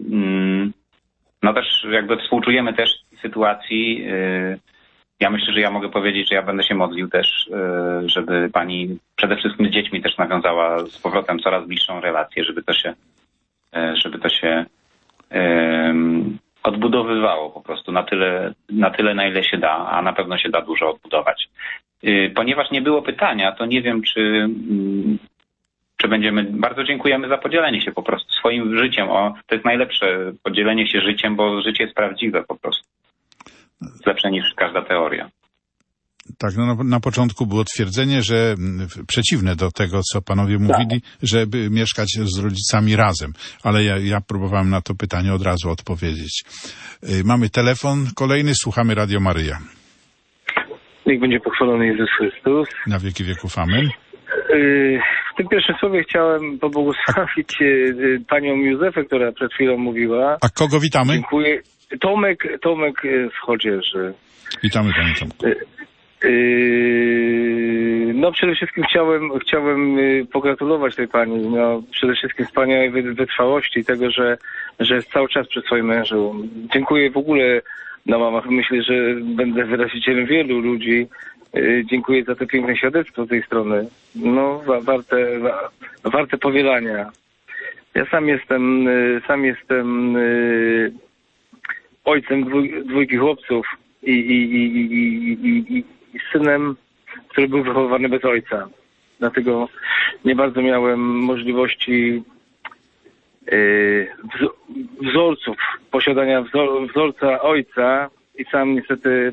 no też jakby współczujemy też sytuacji. Ja myślę, że ja mogę powiedzieć, że ja będę się modlił też, żeby pani przede wszystkim z dziećmi też nawiązała z powrotem coraz bliższą relację, żeby to się odbudowywało po prostu na tyle, na ile się da, a na pewno się da dużo odbudować. Ponieważ nie było pytania, to nie wiem, czy będziemy... Bardzo dziękujemy za podzielenie się po prostu swoim życiem. To jest najlepsze podzielenie się życiem, bo życie jest prawdziwe po prostu. Lepsze niż każda teoria. Tak, no na początku było twierdzenie, że przeciwne do tego, co panowie mówili, żeby mieszkać z rodzicami razem. Ale ja próbowałem na to pytanie od razu odpowiedzieć. Mamy telefon kolejny, słuchamy Radio Maryja. Niech będzie pochwalony Jezus Chrystus. Na wieki wieków, amen. W tym pierwszym słowie chciałem pobłogosławić panią Józefę, która przed chwilą mówiła. A kogo witamy? Dziękuję. Tomek z Chodzieży. Witamy panią Tomku. No przede wszystkim chciałem pogratulować tej pani. No, przede wszystkim wspaniałej wytrwałości i tego, że jest cały czas przy swoim mężu. Dziękuję w ogóle na mamach. Myślę, że będę wyrazicielem wielu ludzi. Dziękuję za to piękne świadectwo z tej strony. No, warte powielania. Ja sam jestem ojcem dwójki chłopców i synem, który był wychowywany bez ojca. Dlatego nie bardzo miałem możliwości wzorców, posiadania wzorca ojca i sam niestety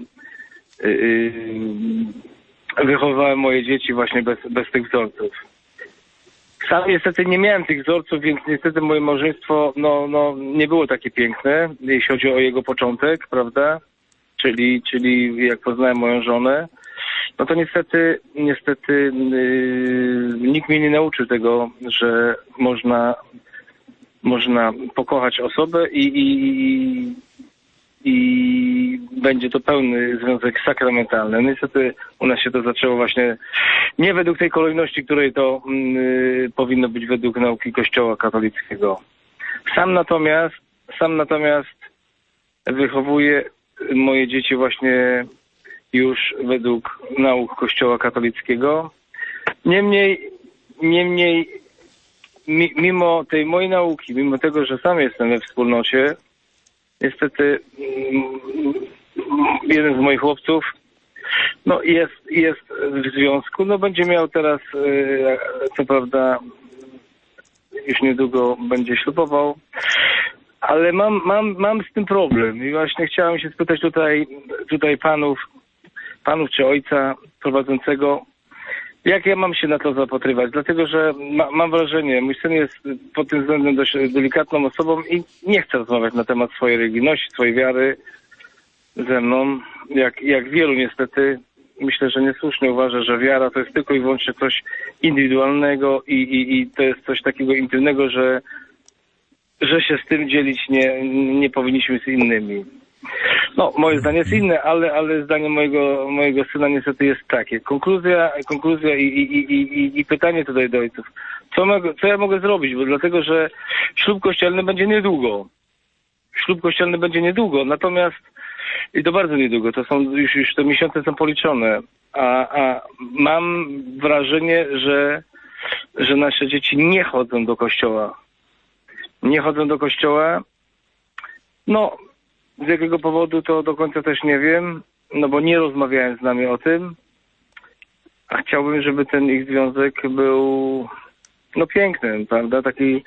wychowywałem moje dzieci właśnie bez tych wzorców. Sam niestety nie miałem tych wzorców, więc niestety moje małżeństwo nie było takie piękne, jeśli chodzi o jego początek, prawda? Czyli jak poznałem moją żonę, no to niestety nikt mnie nie nauczył tego, że można pokochać osobę i będzie to pełny związek sakramentalny. Niestety u nas się to zaczęło właśnie nie według tej kolejności, której to powinno być według nauki Kościoła katolickiego. Sam natomiast wychowuję moje dzieci właśnie już według nauk Kościoła katolickiego. Niemniej mimo tej mojej nauki, mimo tego, że sam jestem we wspólnocie, niestety jeden z moich chłopców no jest w związku, no będzie miał teraz, co prawda już niedługo będzie ślubował, ale mam z tym problem i właśnie chciałem się spytać tutaj panów czy ojca prowadzącego, jak ja mam się na to zapatrywać? Dlatego, że mam wrażenie, mój syn jest pod tym względem dość delikatną osobą i nie chce rozmawiać na temat swojej religijności, swojej wiary ze mną. Jak wielu niestety, myślę, że niesłusznie uważa, że wiara to jest tylko i wyłącznie coś indywidualnego i to jest coś takiego intymnego, że się z tym dzielić nie powinniśmy z innymi. No, moje zdanie jest inne, ale zdanie mojego syna niestety jest takie. Konkluzja i pytanie tutaj do ojców. Co ja mogę zrobić? Bo dlatego, że ślub kościelny będzie niedługo. Natomiast i to bardzo niedługo, to są już te miesiące są policzone, a mam wrażenie, że nasze dzieci nie chodzą do kościoła. No, z jakiego powodu to do końca też nie wiem, no bo nie rozmawiałem z nami o tym, a chciałbym, żeby ten ich związek był no piękny, prawda, taki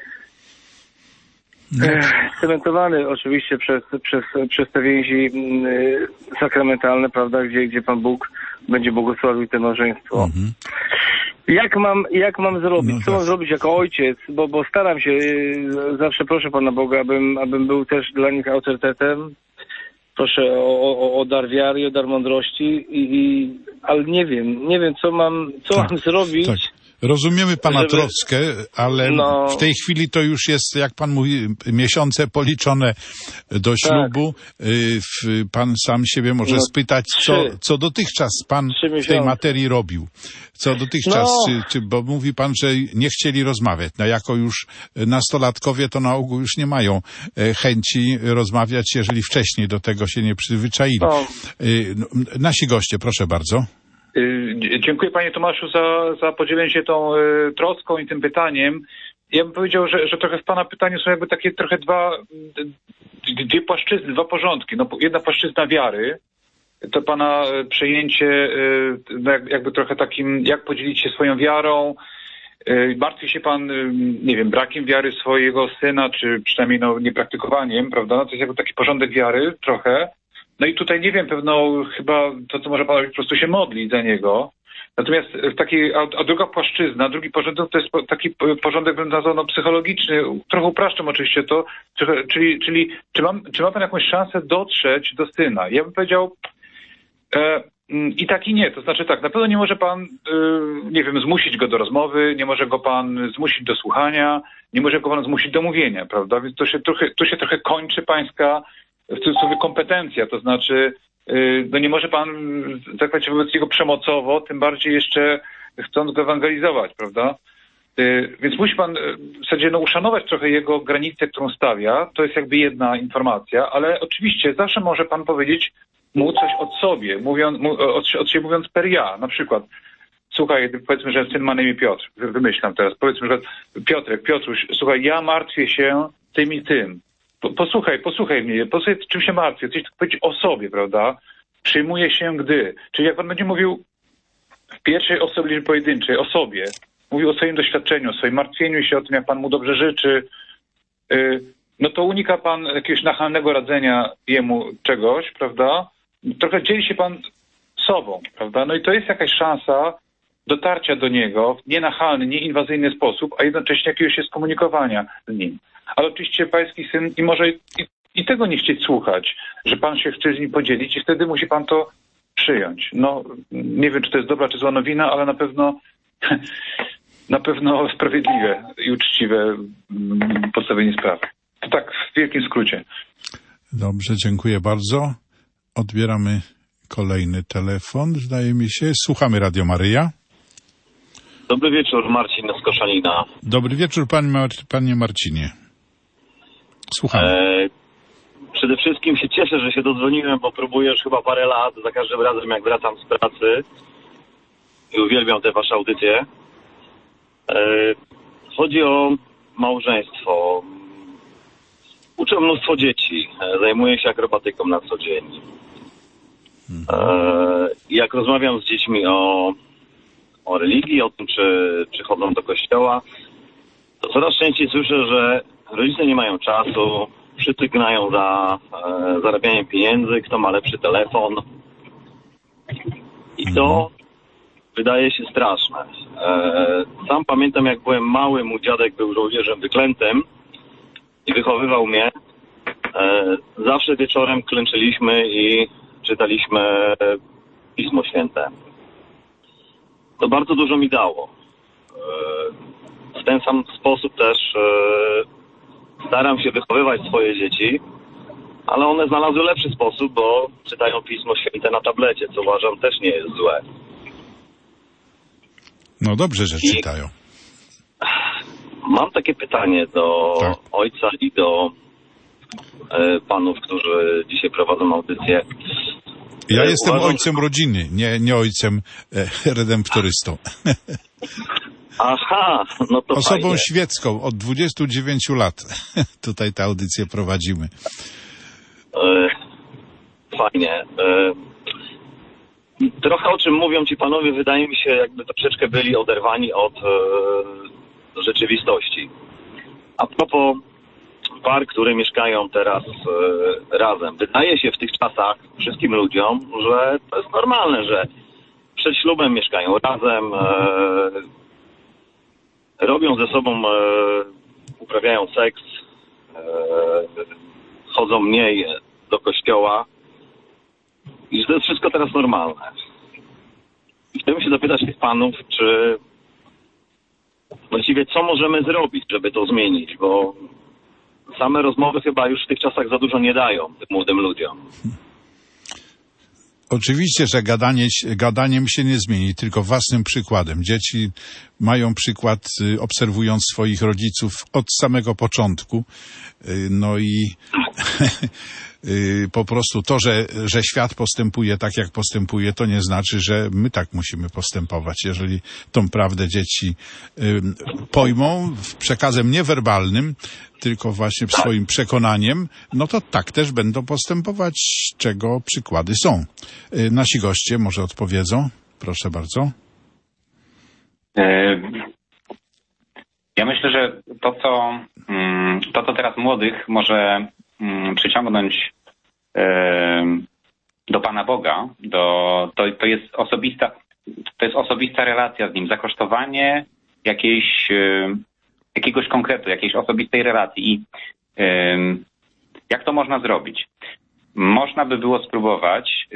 cementowany oczywiście przez te więzi sakramentalne, prawda, gdzie Pan Bóg będzie błogosławił to małżeństwo. Mhm. Jak mam zrobić? Co mam zrobić jako ojciec? Bo staram się, zawsze proszę Pana Boga, abym był też dla nich autorytetem. Proszę o dar wiary, o dar mądrości, ale nie wiem, co mam zrobić. Tak. Rozumiemy Pana troskę, ale w tej chwili to już jest, jak Pan mówi, miesiące policzone do ślubu. Pan sam siebie może spytać, co dotychczas Pan w tej materii robił. Co dotychczas, bo mówi Pan, że nie chcieli rozmawiać. No jako już nastolatkowie to na ogół już nie mają chęci rozmawiać, jeżeli wcześniej do tego się nie przyzwyczaili. Nasi goście, proszę bardzo. Dziękuję Panie Tomaszu za podzielenie się tą troską i tym pytaniem. Ja bym powiedział, że trochę w Pana pytaniu są jakby takie trochę dwie płaszczyzny, dwa porządki. No, jedna płaszczyzna wiary, to Pana przejęcie jakby trochę takim, jak podzielić się swoją wiarą. Martwi się Pan, nie wiem, brakiem wiary swojego syna, czy przynajmniej niepraktykowaniem, prawda? No, to jest jakby taki porządek wiary trochę. No i tutaj nie wiem, chyba to, co może Pan robić, po prostu się modlić za niego. Natomiast a druga płaszczyzna, drugi porządek to jest taki porządek, bym nazwał psychologiczny. Trochę upraszczam oczywiście to, czyli czy ma Pan jakąś szansę dotrzeć do syna? Ja bym powiedział i tak i nie. To znaczy tak, na pewno nie może Pan, nie wiem, zmusić go do rozmowy, nie może go Pan zmusić do słuchania, nie może go Pan zmusić do mówienia, prawda? Więc tu się trochę kończy Pańska w cudzysłowie kompetencja, to znaczy nie może Pan zachować wobec niego przemocowo, tym bardziej jeszcze chcąc go ewangelizować, prawda? Więc musi Pan w zasadzie uszanować trochę jego granicę, którą stawia, to jest jakby jedna informacja, ale oczywiście zawsze może Pan powiedzieć mu coś od siebie, mówiąc per ja, na przykład słuchaj, powiedzmy, że syn ma na imię Piotr, wymyślam teraz, powiedzmy, że Piotruś, słuchaj, ja martwię się tym i tym. Posłuchaj mnie, czym się martwię, coś tak powiedzieć o sobie, prawda? Przyjmuje się gdy. Czyli jak Pan będzie mówił w pierwszej osobie liczby pojedynczej, o sobie, mówił o swoim doświadczeniu, o swoim martwieniu się, o tym, jak Pan mu dobrze życzy, no to unika Pan jakiegoś nachalnego radzenia jemu czegoś, prawda? Trochę dzieli się Pan sobą, prawda? No i to jest jakaś szansa dotarcia do niego w nienachalny, nieinwazyjny sposób, a jednocześnie jakiegoś skomunikowania z nim. Ale oczywiście Pański syn i może i tego nie chcieć słuchać, że Pan się chce z nim podzielić i wtedy musi Pan to przyjąć. No, nie wiem, czy to jest dobra, czy zła nowina, ale na pewno sprawiedliwe i uczciwe postawienie sprawy. To tak w wielkim skrócie. Dobrze, dziękuję bardzo. Odbieramy kolejny telefon, zdaje mi się. Słuchamy Radio Maryja. Dobry wieczór, Marcin z Koszalina. Dobry wieczór, panie Marcinie. Słucham. Przede wszystkim się cieszę, że się dodzwoniłem, bo próbuję już chyba parę lat, za każdym razem jak wracam z pracy i uwielbiam te wasze audycje. chodzi o małżeństwo. Uczę mnóstwo dzieci. Zajmuję się akrobatyką na co dzień. Jak rozmawiam z dziećmi o religii, o tym, czy chodzą do kościoła, to coraz częściej słyszę, że rodzice nie mają czasu, wszyscy gnają za zarabianiem pieniędzy, kto ma lepszy telefon. I to wydaje się straszne. Sam pamiętam, jak byłem mały, mój dziadek był żołnierzem wyklętym i wychowywał mnie. Zawsze wieczorem klęczyliśmy i czytaliśmy Pismo Święte. To bardzo dużo mi dało. W ten sam sposób też staram się wychowywać swoje dzieci, ale one znalazły lepszy sposób, bo czytają Pismo Święte na tablecie, co uważam też nie jest złe. No dobrze, że czytają. Mam takie pytanie do ojca i do panów, którzy dzisiaj prowadzą audycję. Ja jestem ojcem rodziny, nie ojcem redemptorystą. Aha, no to osobą fajnie. świecką od 29 lat. Tutaj tę audycję prowadzimy. Fajnie. Trochę o czym mówią ci panowie, wydaje mi się, jakby troszeczkę byli oderwani od rzeczywistości. A propos par, które mieszkają teraz razem. Wydaje się w tych czasach wszystkim ludziom, że to jest normalne, że przed ślubem mieszkają razem, robią ze sobą, uprawiają seks, chodzą mniej do kościoła i że to jest wszystko teraz normalne. I chciałbym się zapytać tych panów, czy właściwie co możemy zrobić, żeby to zmienić, bo same rozmowy chyba już w tych czasach za dużo nie dają tym młodym ludziom. Oczywiście, że gadaniem się nie zmieni, tylko własnym przykładem. Dzieci mają przykład, obserwując swoich rodziców od samego początku. No i po prostu to, że świat postępuje tak, jak postępuje, to nie znaczy, że my tak musimy postępować. Jeżeli tą prawdę dzieci pojmą przekazem niewerbalnym, tylko właśnie swoim przekonaniem, no to tak też będą postępować, czego przykłady są. Nasi goście może odpowiedzą. Proszę bardzo. Ja myślę, że to, co teraz młodych może przyciągnąć do Pana Boga, to jest osobista relacja z Nim, zakosztowanie jakiegoś konkretu, jakiejś osobistej relacji. I jak to można zrobić? Można by było spróbować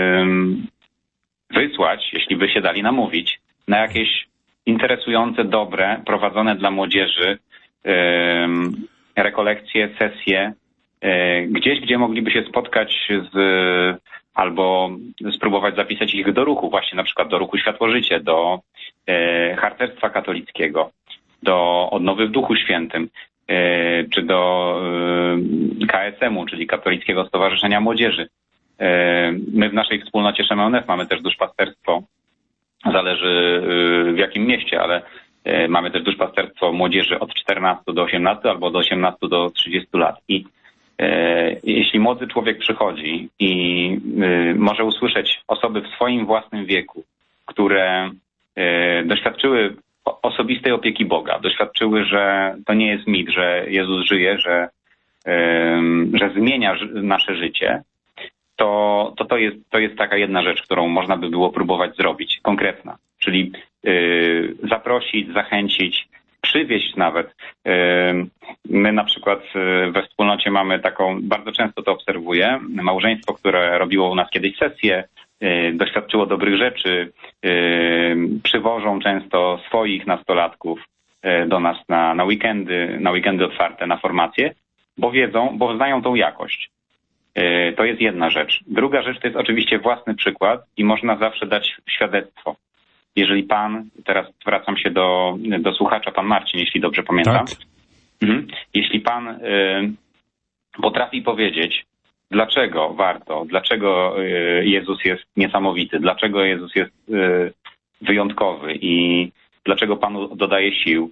wysłać, jeśli by się dali namówić, na jakieś interesujące, dobre, prowadzone dla młodzieży rekolekcje, sesje, gdzieś, gdzie mogliby się spotkać albo spróbować zapisać ich do ruchu, właśnie na przykład do ruchu Światło-Życie, do harcerstwa katolickiego, do Odnowy w Duchu Świętym, czy do KSM-u, czyli Katolickiego Stowarzyszenia Młodzieży. My w naszej wspólnocie Szemełnew mamy też duszpasterstwo, zależy w jakim mieście, ale mamy też duszpasterstwo młodzieży od 14 do 18 albo od 18 do 30 lat. I jeśli młody człowiek przychodzi i może usłyszeć osoby w swoim własnym wieku, które doświadczyły osobistej opieki Boga, doświadczyły, że to nie jest mit, że Jezus żyje, że zmienia nasze życie, to jest taka jedna rzecz, którą można by było próbować zrobić, konkretna. Czyli zaprosić, zachęcić, przywieźć nawet. My na przykład we wspólnocie mamy taką, bardzo często to obserwuję, małżeństwo, które robiło u nas kiedyś sesję, doświadczyło dobrych rzeczy, przywożą często swoich nastolatków do nas na weekendy otwarte, na formacje, bo znają tą jakość. To jest jedna rzecz. Druga rzecz to jest oczywiście własny przykład i można zawsze dać świadectwo. Jeżeli pan, teraz zwracam się do słuchacza, pan Marcin, jeśli dobrze pamiętam. Tak. Jeśli pan potrafi powiedzieć, dlaczego warto, dlaczego Jezus jest niesamowity, dlaczego Jezus jest wyjątkowy i dlaczego Panu dodaje sił,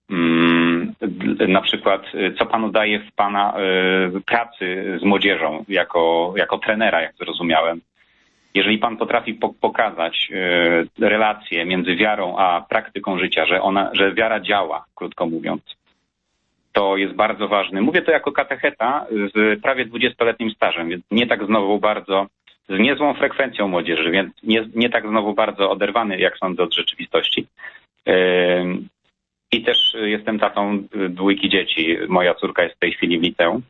Na przykład, co panu daje w pana pracy z młodzieżą jako trenera, jak zrozumiałem. Jeżeli pan potrafi pokazać relację między wiarą a praktyką życia, że wiara działa, krótko mówiąc, to jest bardzo ważne. Mówię to jako katecheta z prawie 20-letnim stażem, więc nie tak znowu bardzo, z niezłą frekwencją młodzieży, więc nie tak znowu bardzo oderwany, jak sądzę, od rzeczywistości. I też jestem tatą 2 dzieci. Moja córka jest w tej chwili w liceum.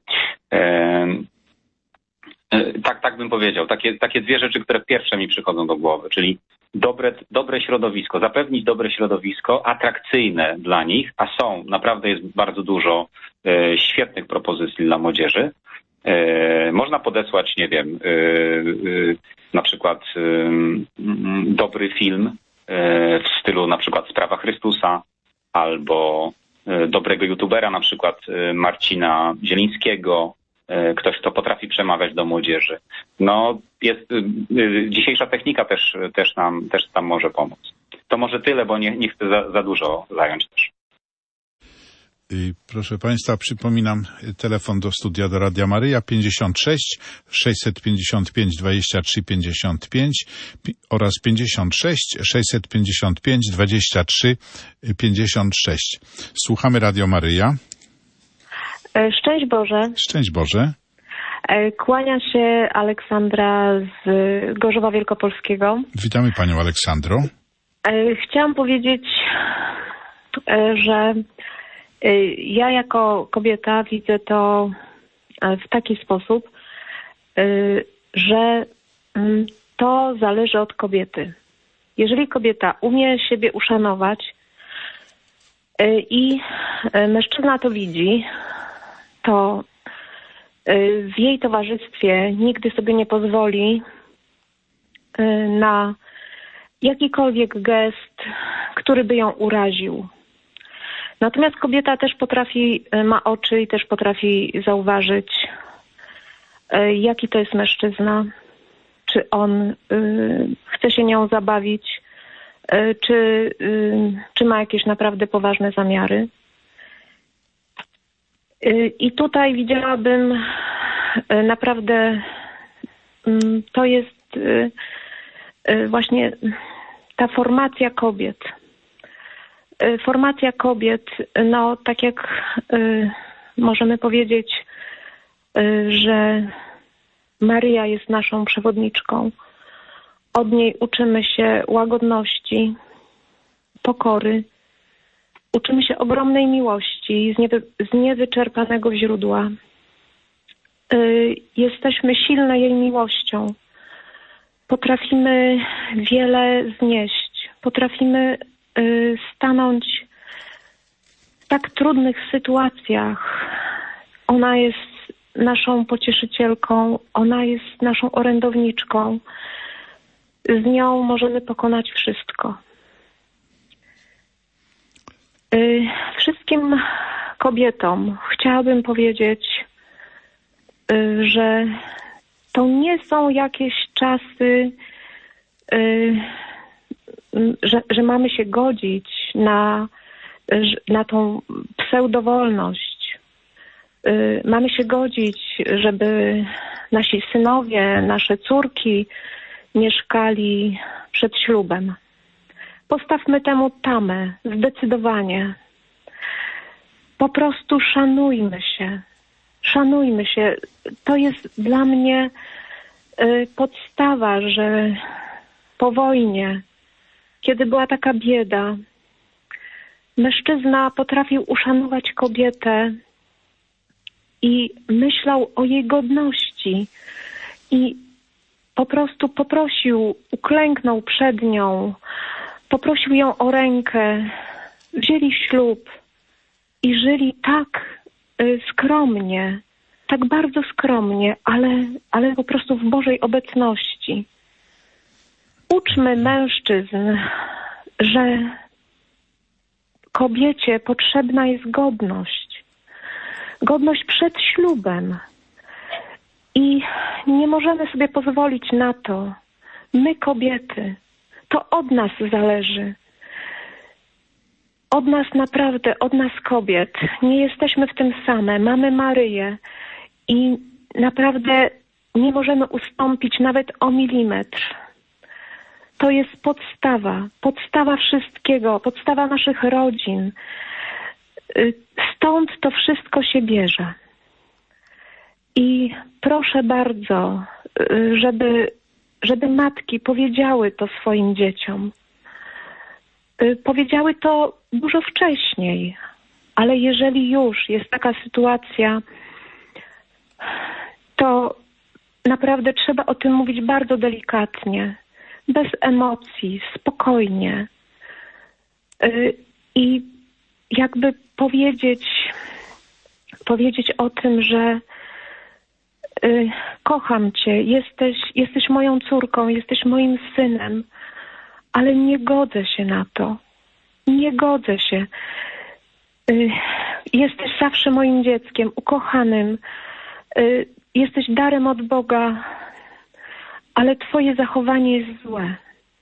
Tak bym powiedział. Takie 2 rzeczy, które pierwsze mi przychodzą do głowy, czyli dobre środowisko, zapewnić dobre środowisko, atrakcyjne dla nich, a naprawdę jest bardzo dużo świetnych propozycji dla młodzieży. Można podesłać, nie wiem, na przykład dobry film w stylu na przykład Sprawa Chrystusa, albo dobrego youtubera, na przykład Marcina Zielińskiego, ktoś, kto potrafi przemawiać do młodzieży. Dzisiejsza technika też tam może pomóc. To może tyle, bo nie chcę za dużo zająć też. Proszę Państwa, przypominam telefon do studia do Radia Maryja 56 655 23 55 oraz 56 655 23 56. Słuchamy Radio Maryja. Szczęść Boże. Szczęść Boże. Kłania się Aleksandra z Gorzowa Wielkopolskiego. Witamy Panią Aleksandro. Chciałam powiedzieć, że ja jako kobieta widzę to w taki sposób, że to zależy od kobiety. Jeżeli kobieta umie siebie uszanować i mężczyzna to widzi, to w jej towarzystwie nigdy sobie nie pozwoli na jakikolwiek gest, który by ją uraził. Natomiast kobieta też ma oczy i też potrafi zauważyć, jaki to jest mężczyzna, czy on chce się nią zabawić, czy ma jakieś naprawdę poważne zamiary. I tutaj widziałabym naprawdę, to jest właśnie ta formacja kobiet. Formacja kobiet, tak jak możemy powiedzieć, że Maryja jest naszą przewodniczką. Od niej uczymy się łagodności, pokory. Uczymy się ogromnej miłości z niewyczerpanego źródła. Jesteśmy silne jej miłością. Potrafimy wiele znieść. Potrafimy stanąć w tak trudnych sytuacjach. Ona jest naszą pocieszycielką, ona jest naszą orędowniczką. Z nią możemy pokonać wszystko. Wszystkim kobietom chciałabym powiedzieć, że to nie są jakieś czasy, że mamy się godzić na tą pseudowolność. Mamy się godzić, żeby nasi synowie, nasze córki mieszkali przed ślubem. Postawmy temu tamę, zdecydowanie. Po prostu szanujmy się. Szanujmy się. To jest dla mnie podstawa, że po wojnie, kiedy była taka bieda, mężczyzna potrafił uszanować kobietę i myślał o jej godności i po prostu poprosił, uklęknął przed nią, poprosił ją o rękę, wzięli ślub i żyli tak skromnie, tak bardzo skromnie, ale po prostu w Bożej obecności. Uczmy mężczyzn, że kobiecie potrzebna jest godność. Godność przed ślubem. I nie możemy sobie pozwolić na to. My kobiety, to od nas zależy. od nas naprawdę, od nas kobiet, nie jesteśmy w tym same. Mamy Maryję i naprawdę nie możemy ustąpić nawet o milimetr. To jest podstawa wszystkiego, podstawa naszych rodzin. Stąd to wszystko się bierze. I proszę bardzo, żeby matki powiedziały to swoim dzieciom. Powiedziały to dużo wcześniej, ale jeżeli już jest taka sytuacja, to naprawdę trzeba o tym mówić bardzo delikatnie, bez emocji, spokojnie. I jakby powiedzieć o tym, że kocham cię, jesteś moją córką, jesteś moim synem, ale nie godzę się na to. Nie godzę się. Jesteś zawsze moim dzieckiem, ukochanym. Jesteś darem od Boga, ale twoje zachowanie jest złe.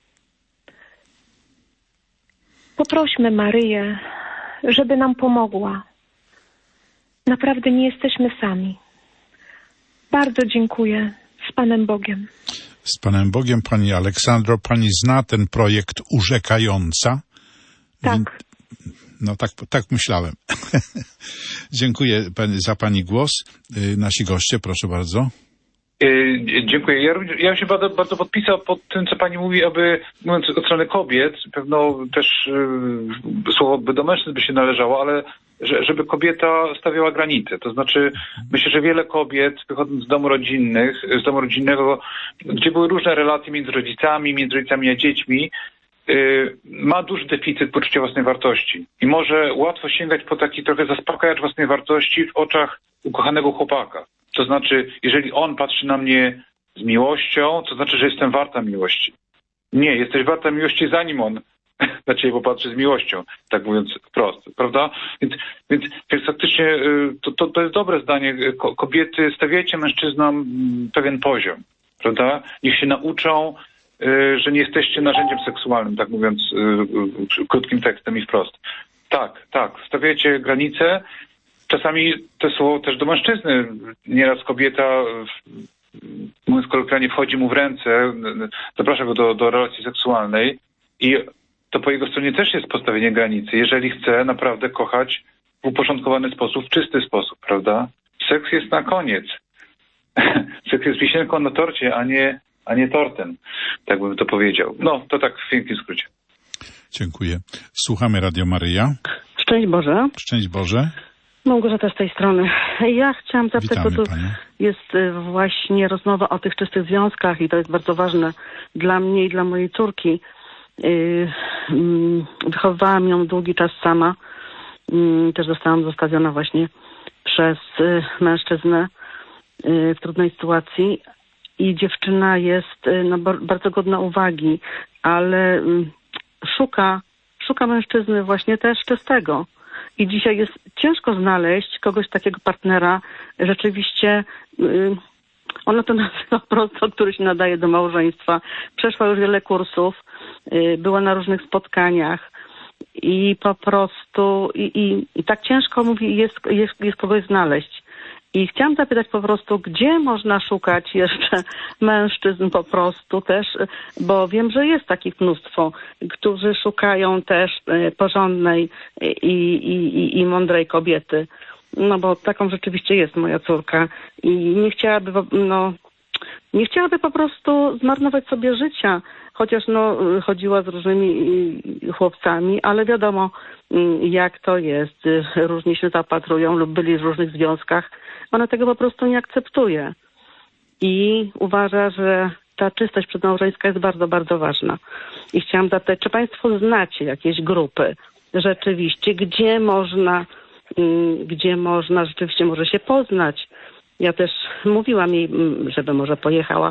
Poprośmy Maryję, żeby nam pomogła. Naprawdę nie jesteśmy sami. Bardzo dziękuję. Z Panem Bogiem. Z Panem Bogiem, Pani Aleksandro. Pani zna ten projekt Urzekająca? Tak. No tak myślałem. Dziękuję za Pani głos. Nasi goście, proszę bardzo. Dziękuję. Ja bym się bardzo podpisał pod tym, co Pani mówi, aby, mówiąc od strony kobiet, pewno też słowo do mężczyzn by się należało, ale żeby kobieta stawiała granice. To znaczy, myślę, że wiele kobiet wychodząc z domu rodzinnego, gdzie były różne relacje między rodzicami a dziećmi, ma duży deficyt poczucia własnej wartości i może łatwo sięgać po taki trochę zaspokajacz własnej wartości w oczach ukochanego chłopaka. To znaczy, jeżeli on patrzy na mnie z miłością, to znaczy, że jestem warta miłości. Nie, jesteś warta miłości, zanim on na ciebie popatrzy z miłością, tak mówiąc wprost, prawda? Więc faktycznie to jest dobre zdanie. Kobiety, stawiajcie mężczyznom pewien poziom, prawda? Niech się nauczą, że nie jesteście narzędziem seksualnym, tak mówiąc krótkim tekstem i wprost. Tak, stawiajcie granice. Czasami to słowo też do mężczyzny. Nieraz kobieta, mówiąc kolokwialnie, wchodzi mu w ręce, zaprasza go do relacji seksualnej i to po jego stronie też jest postawienie granicy, jeżeli chce naprawdę kochać w uporządkowany sposób, w czysty sposób, prawda? Seks jest na koniec. Seks jest wisienką na torcie, a nie tortem, tak bym to powiedział. No, to tak w wielkim skrócie. Dziękuję. Słuchamy Radio Maryja. Szczęść Boże. Szczęść Boże. Małgorzata z tej strony. Ja chciałam zapytać, bo tu Panie. jest właśnie rozmowa o tych czystych związkach i to jest bardzo ważne dla mnie i dla mojej córki. Wychowywałam ją długi czas sama. Też zostałam zostawiona właśnie przez mężczyznę w trudnej sytuacji i dziewczyna jest bardzo godna uwagi, ale szuka mężczyzny właśnie też czystego. I dzisiaj jest ciężko znaleźć kogoś takiego partnera, rzeczywiście ona to nazywa prosto, który się nadaje do małżeństwa. Przeszła już wiele kursów, była na różnych spotkaniach i po prostu i tak ciężko mówi, jest kogoś znaleźć. I chciałam zapytać po prostu, gdzie można szukać jeszcze mężczyzn po prostu też, bo wiem, że jest takich mnóstwo, którzy szukają też porządnej i mądrej kobiety. No bo taką rzeczywiście jest moja córka i nie chciałaby po prostu zmarnować sobie życia, chociaż chodziła z różnymi chłopcami, ale wiadomo jak to jest. Różni się zapatrują lub byli w różnych związkach. Ona tego po prostu nie akceptuje i uważa, że ta czystość przedmałżeńska jest bardzo, bardzo ważna. I chciałam zapytać, czy Państwo znacie jakieś grupy rzeczywiście, gdzie można rzeczywiście może się poznać. Ja też mówiłam jej, żeby może pojechała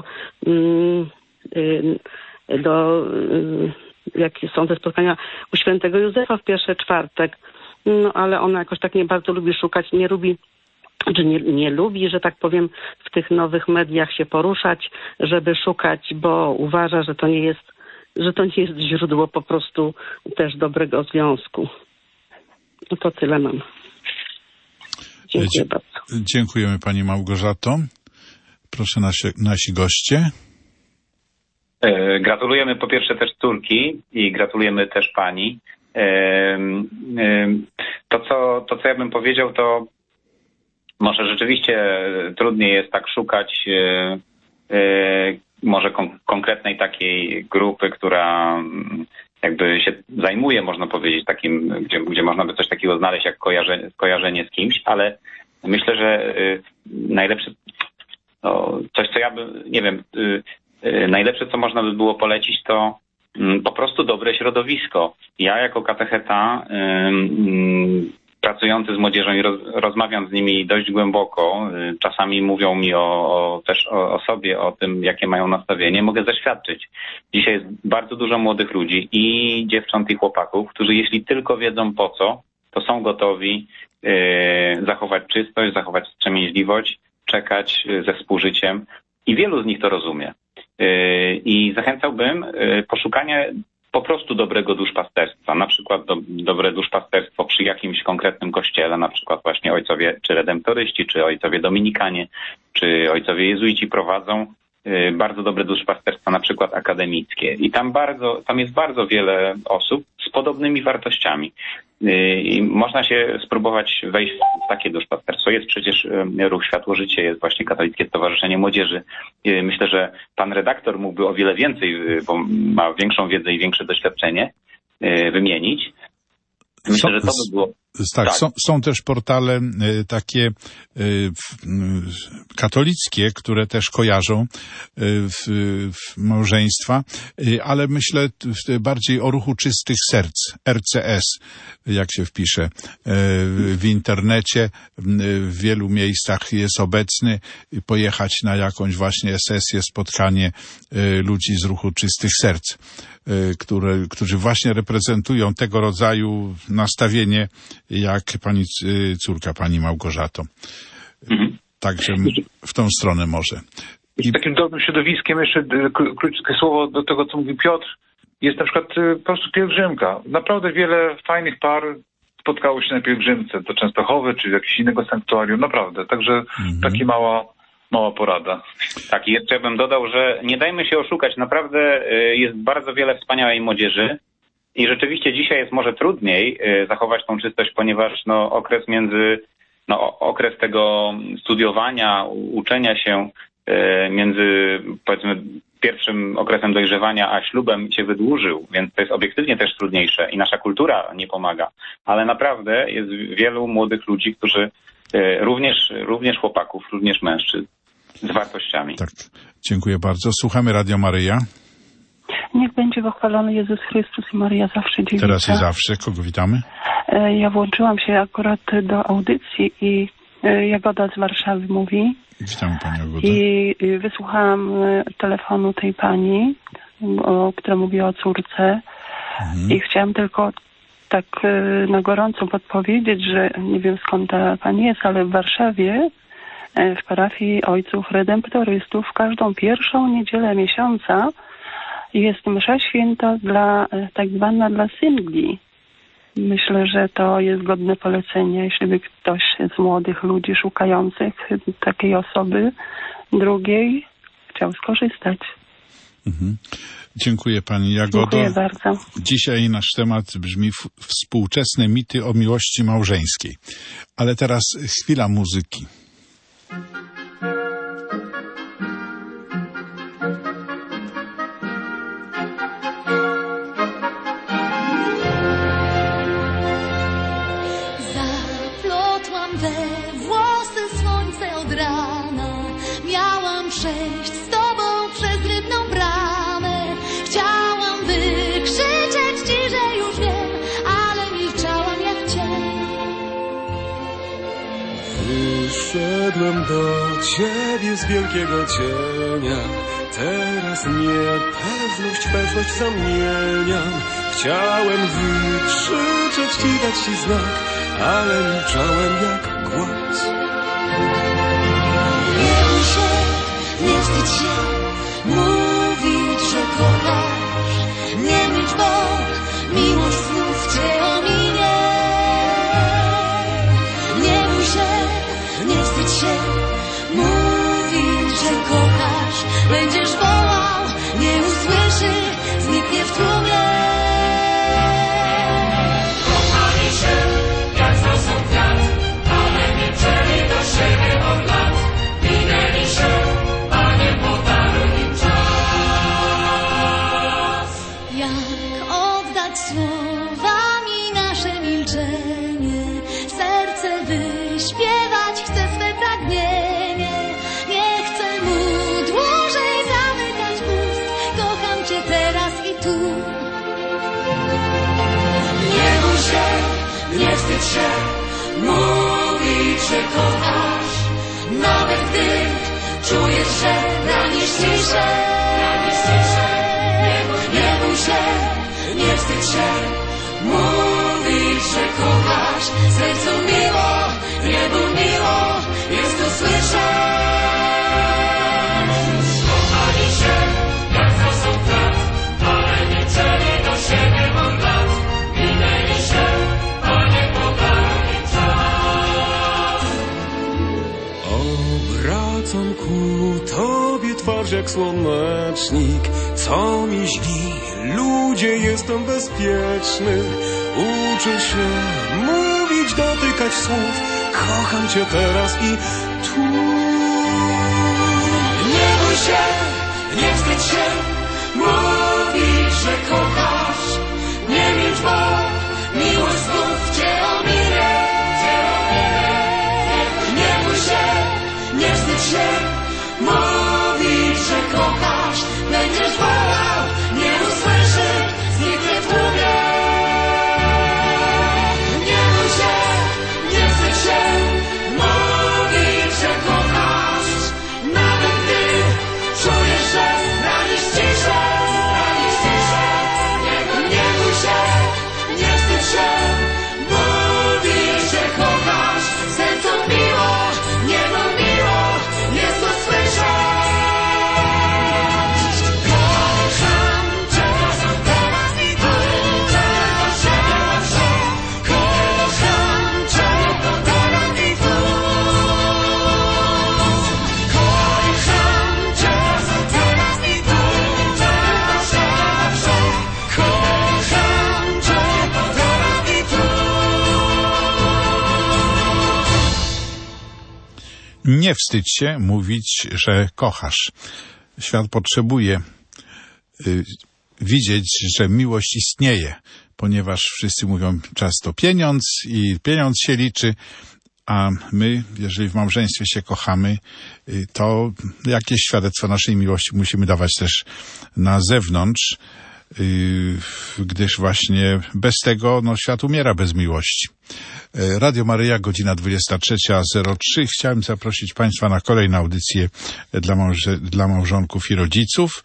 jakie są te spotkania u świętego Józefa w pierwszy czwartek, ale ona jakoś tak nie bardzo lubi szukać, nie lubi, że tak powiem, w tych nowych mediach się poruszać, żeby szukać, bo uważa, że to nie jest źródło po prostu też dobrego związku. No to tyle mam. Dziękuję bardzo. Dziękujemy pani Małgorzato. Proszę nasi goście. Gratulujemy po pierwsze też córki i gratulujemy też pani. To co ja bym powiedział, to może rzeczywiście trudniej jest tak szukać może konkretnej takiej grupy, która jakby się zajmuje, można powiedzieć, takim, gdzie można by coś takiego znaleźć jak kojarzenie z kimś, ale myślę, że najlepsze, coś co ja bym, nie wiem, najlepsze co można by było polecić to po prostu dobre środowisko. Ja jako katecheta pracujący z młodzieżą i rozmawiam z nimi dość głęboko, czasami mówią mi też o sobie, o tym, jakie mają nastawienie, mogę zaświadczyć. Dzisiaj jest bardzo dużo młodych ludzi i dziewcząt i chłopaków, którzy jeśli tylko wiedzą po co, to są gotowi zachować czystość, zachować wstrzemięźliwość, czekać ze współżyciem i wielu z nich to rozumie. I zachęcałbym poszukania po prostu dobrego duszpasterstwa, na przykład dobre duszpasterstwo przy jakimś konkretnym kościele, na przykład właśnie ojcowie czy redemptoryści, czy ojcowie dominikanie, czy ojcowie jezuici prowadzą bardzo dobre duszpasterstwa, na przykład akademickie. I tam jest bardzo wiele osób z podobnymi wartościami. I można się spróbować wejść w takie duszpasterstwo. Jest przecież ruch Światło Życie, jest właśnie Katolickie Stowarzyszenie Młodzieży. Myślę, że pan redaktor mógłby o wiele więcej, bo ma większą wiedzę i większe doświadczenie, wymienić. Myślę, że to by było... Tak. Są też portale takie katolickie, które też kojarzą małżeństwa, ale myślę bardziej o ruchu czystych serc, RCS, jak się wpisze w internecie, w wielu miejscach jest obecny, pojechać na jakąś właśnie sesję, spotkanie ludzi z ruchu czystych serc, którzy właśnie reprezentują tego rodzaju nastawienie, jak pani córka, pani Małgorzato. Także w tą stronę może. Takim dobrym środowiskiem, jeszcze krótkie słowo do tego, co mówił Piotr, jest na przykład po prostu pielgrzymka. Naprawdę wiele fajnych par spotkało się na pielgrzymce do Częstochowy, czy jakiegoś innego sanktuarium. Naprawdę. Także taka mała porada. Tak, i jeszcze ja bym dodał, że nie dajmy się oszukać. Naprawdę jest bardzo wiele wspaniałej młodzieży i rzeczywiście dzisiaj jest może trudniej zachować tą czystość, ponieważ okres tego studiowania, uczenia się między, powiedzmy, pierwszym okresem dojrzewania a ślubem się wydłużył, więc to jest obiektywnie też trudniejsze i nasza kultura nie pomaga. Ale naprawdę jest wielu młodych ludzi, którzy również chłopaków, również mężczyzn z wartościami. Tak, dziękuję bardzo. Słuchamy Radio Maryja. Niech będzie pochwalony Jezus Chrystus i Maryja zawsze dziewica. Teraz i zawsze. Kogo witamy? Ja włączyłam się akurat do audycji i Jagoda z Warszawy mówi. Witamy Pani Jagoda. I wysłuchałam telefonu tej pani, która mówi o córce. I chciałam tylko tak na gorąco podpowiedzieć, że nie wiem skąd ta pani jest, ale w Warszawie w parafii Ojców Redemptorystów każdą pierwszą niedzielę miesiąca jest msza święta tak zwana dla singli. Myślę, że to jest godne polecenia, jeśli by ktoś z młodych ludzi szukających takiej osoby drugiej chciał skorzystać. Dziękuję Pani Jagodo. Dziękuję bardzo. Dzisiaj nasz temat brzmi współczesne mity o miłości małżeńskiej. Ale teraz chwila muzyki. Zaplotłam we włosy słońce od rana. Miałam przejść z tobą przez rybną bramę. Chciałam wykrzyczeć ci, że już wiem, ale milczałam jak cień. Wyszedłem do ciebie z wielkiego cienia. Teraz mnie pewność zamieniam. Chciałem wykrzyczeć ci, dać ci znak, ale milczałem jak głaz. Nie bój się, nie wstydź się mówić, że kochasz. Nie milcz, bo miłość znów cię ominie. Będziesz wołał, nie usłyszy, zniknie w tłumie. Kochali się, jak zasąd wiatr, ale nie czeli do siebie od lat. Minęli się, Panie, podaruj im czas. Jak oddać słowami nasze milczenie, serce wyśpiewać chce swe pragnienie. Nie chcę mu dłużej zamykać ust, kocham Cię teraz i tu. Nie bój się, nie wstydź się, mówić, że kochasz. Nawet gdy czujesz, że ranisz ciszę. Nie bój się, nie wstydź się, mówić, że kochasz. Sercu miło, niebu miło, jest to słyszeć. Kochali się, jak zasąd wiatr, ale nie czeli do siebie od lat. Minęli się, Panie, podaruj im czas. Obracam ku Tobie twarz jak słonecznik. Co mi źli, ludzie, jestem bezpieczny. Uczę się mówić, dotykać słów. Kocham Cię teraz i tu. Nie bój się, nie wstydź się, mówić, że kochasz. Nie milcz, bo miłość znów Cię ominie. Nie bój się, nie wstydź się, mówić, że kochasz. Będziesz wołał, nie usłyszy, zniknie w tłumie. Nie bój się, nie wstydź się, mówić, że kochasz. Nawet gdy czujesz, że ranisz ciszę. Nie bój się, nie wstydź się, mówić, że kochasz. Sercu miło, niebo miło, jest to słyszeć. Kocham Cię teraz i tu, czego się patrzę. Kocham Cię teraz i tu. Kocham Cię teraz i tu, czego się patrzę. Kocham Cię teraz i tu. Nie wstydź się mówić, że kochasz. Świat potrzebuje widzieć, że miłość istnieje, ponieważ wszyscy mówią często pieniądz i pieniądz się liczy, a my, jeżeli w małżeństwie się kochamy, to jakieś świadectwo naszej miłości musimy dawać też na zewnątrz, gdyż właśnie bez tego świat umiera bez miłości. Radio Maryja, godzina 23:03. Chciałem zaprosić Państwa na kolejną audycję dla małżonków i rodziców.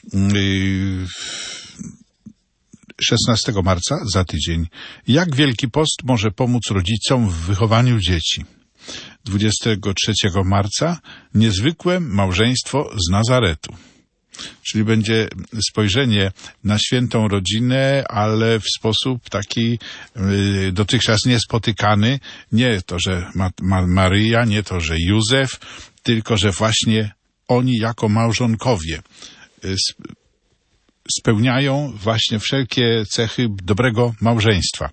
16 marca, za tydzień. Jak Wielki Post może pomóc rodzicom w wychowaniu dzieci? 23 marca, niezwykłe małżeństwo z Nazaretu. Czyli będzie spojrzenie na świętą rodzinę, ale w sposób taki dotychczas niespotykany. Nie to, że Maryja, nie to, że Józef, tylko, że właśnie oni jako małżonkowie spełniają właśnie wszelkie cechy dobrego małżeństwa.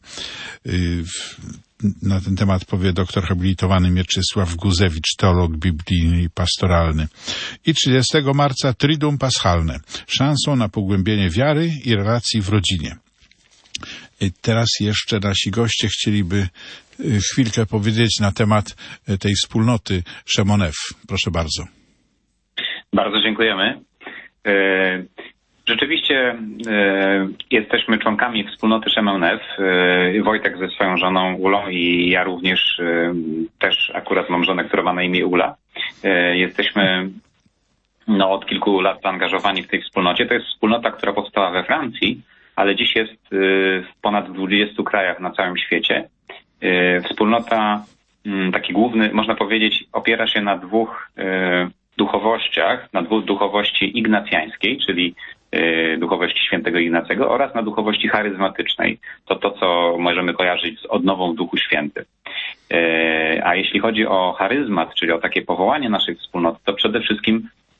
Na ten temat powie doktor habilitowany Mieczysław Guzewicz, teolog biblijny i pastoralny. I 30 marca Triduum Paschalne, szansą na pogłębienie wiary i relacji w rodzinie. I teraz jeszcze nasi goście chcieliby chwilkę powiedzieć na temat tej wspólnoty Szemonew. Proszę bardzo. Bardzo dziękujemy. Rzeczywiście jesteśmy członkami wspólnoty Szemonew. Wojtek ze swoją żoną Ulą i ja również też akurat mam żonę, która ma na imię Ula. Jesteśmy od kilku lat zaangażowani w tej wspólnocie. To jest wspólnota, która powstała we Francji, ale dziś jest w ponad 20 krajach na całym świecie. Wspólnota, taki główny, można powiedzieć, opiera się na dwóch duchowościach, na dwóch duchowości ignacjańskiej, czyli duchowości świętego Ignacego, oraz na duchowości charyzmatycznej. To, co możemy kojarzyć z odnową w Duchu Świętym. A jeśli chodzi o charyzmat, czyli o takie powołanie naszej wspólnoty, to przede wszystkim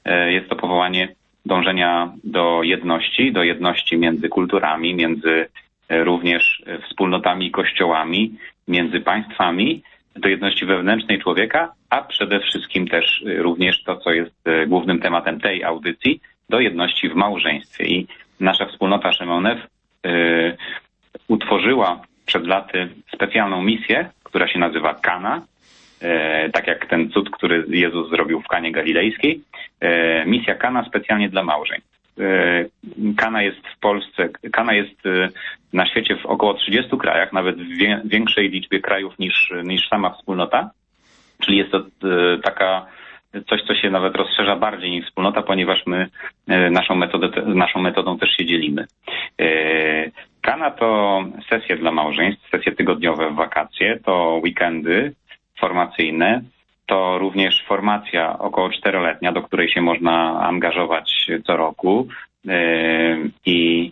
jest to powołanie dążenia do jedności między kulturami, między również wspólnotami i kościołami, między państwami, do jedności wewnętrznej człowieka, a przede wszystkim też również to, co jest głównym tematem tej audycji, do jedności w małżeństwie. I nasza wspólnota Szemonew utworzyła przed laty specjalną misję, która się nazywa Kana, tak jak ten cud, który Jezus zrobił w Kanie Galilejskiej. Misja Kana specjalnie dla małżeństw. Kana jest w Polsce, Kana jest na świecie w około 30 krajach, nawet w większej liczbie krajów niż sama wspólnota. Czyli jest to coś, co się nawet rozszerza bardziej niż wspólnota, ponieważ my naszą metodą też się dzielimy. Kana to sesje dla małżeństw, sesje tygodniowe w wakacje, to weekendy formacyjne, to również formacja około 4-letnia, do której się można angażować co roku i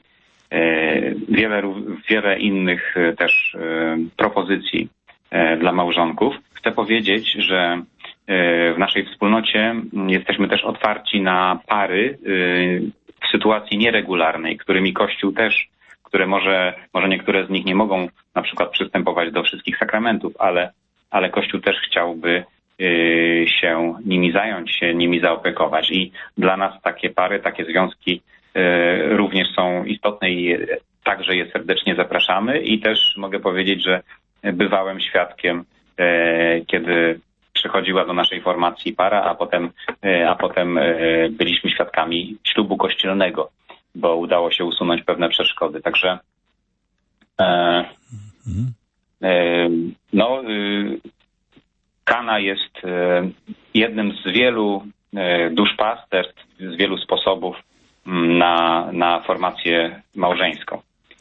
wiele innych też propozycji dla małżonków. Chcę powiedzieć, że w naszej wspólnocie jesteśmy też otwarci na pary w sytuacji nieregularnej, którymi Kościół też, które może niektóre z nich nie mogą na przykład przystępować do wszystkich sakramentów, ale Kościół też chciałby się nimi zająć, się nimi zaopiekować. I dla nas takie pary, takie związki również są istotne i także je serdecznie zapraszamy. I też mogę powiedzieć, że bywałem świadkiem, kiedy przychodziła do naszej formacji para, a potem byliśmy świadkami ślubu kościelnego, bo udało się usunąć pewne przeszkody. Także Kana jest jednym z wielu duszpasterstw, z wielu sposobów na formację małżeńską.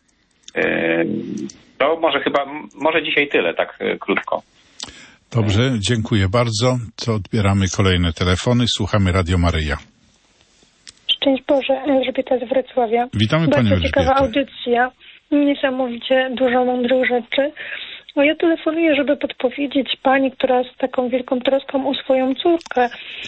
To może dzisiaj tyle, tak krótko. Dobrze, dziękuję bardzo. To odbieramy kolejne telefony. Słuchamy Radio Maryja. Szczęść Boże, Elżbieta z Wrocławia. Witamy Panią Bardzo ciekawa audycja. Niesamowicie dużo mądrych rzeczy. No ja telefonuję, żeby podpowiedzieć pani, która z taką wielką troską o swoją córkę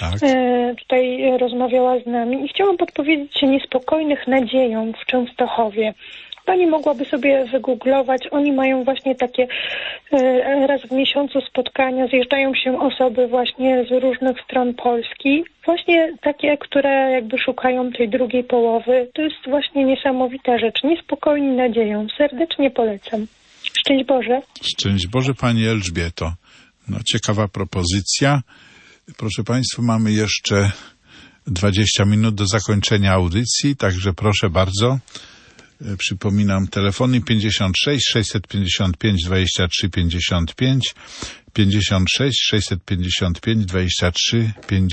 tutaj rozmawiała z nami i chciałam podpowiedzieć się niespokojnych nadziejom w Częstochowie. Pani mogłaby sobie wygooglować, oni mają właśnie takie raz w miesiącu spotkania, zjeżdżają się osoby właśnie z różnych stron Polski, właśnie takie, które jakby szukają tej drugiej połowy. To jest właśnie niesamowita rzecz, niespokojni nadzieją. Serdecznie polecam. Szczęść Boże. Szczęść Boże, Pani Elżbieto. No, ciekawa propozycja. Proszę Państwa, mamy jeszcze 20 minut do zakończenia audycji, także proszę bardzo. Przypominam, telefony 56 655 23 55, 56 655 23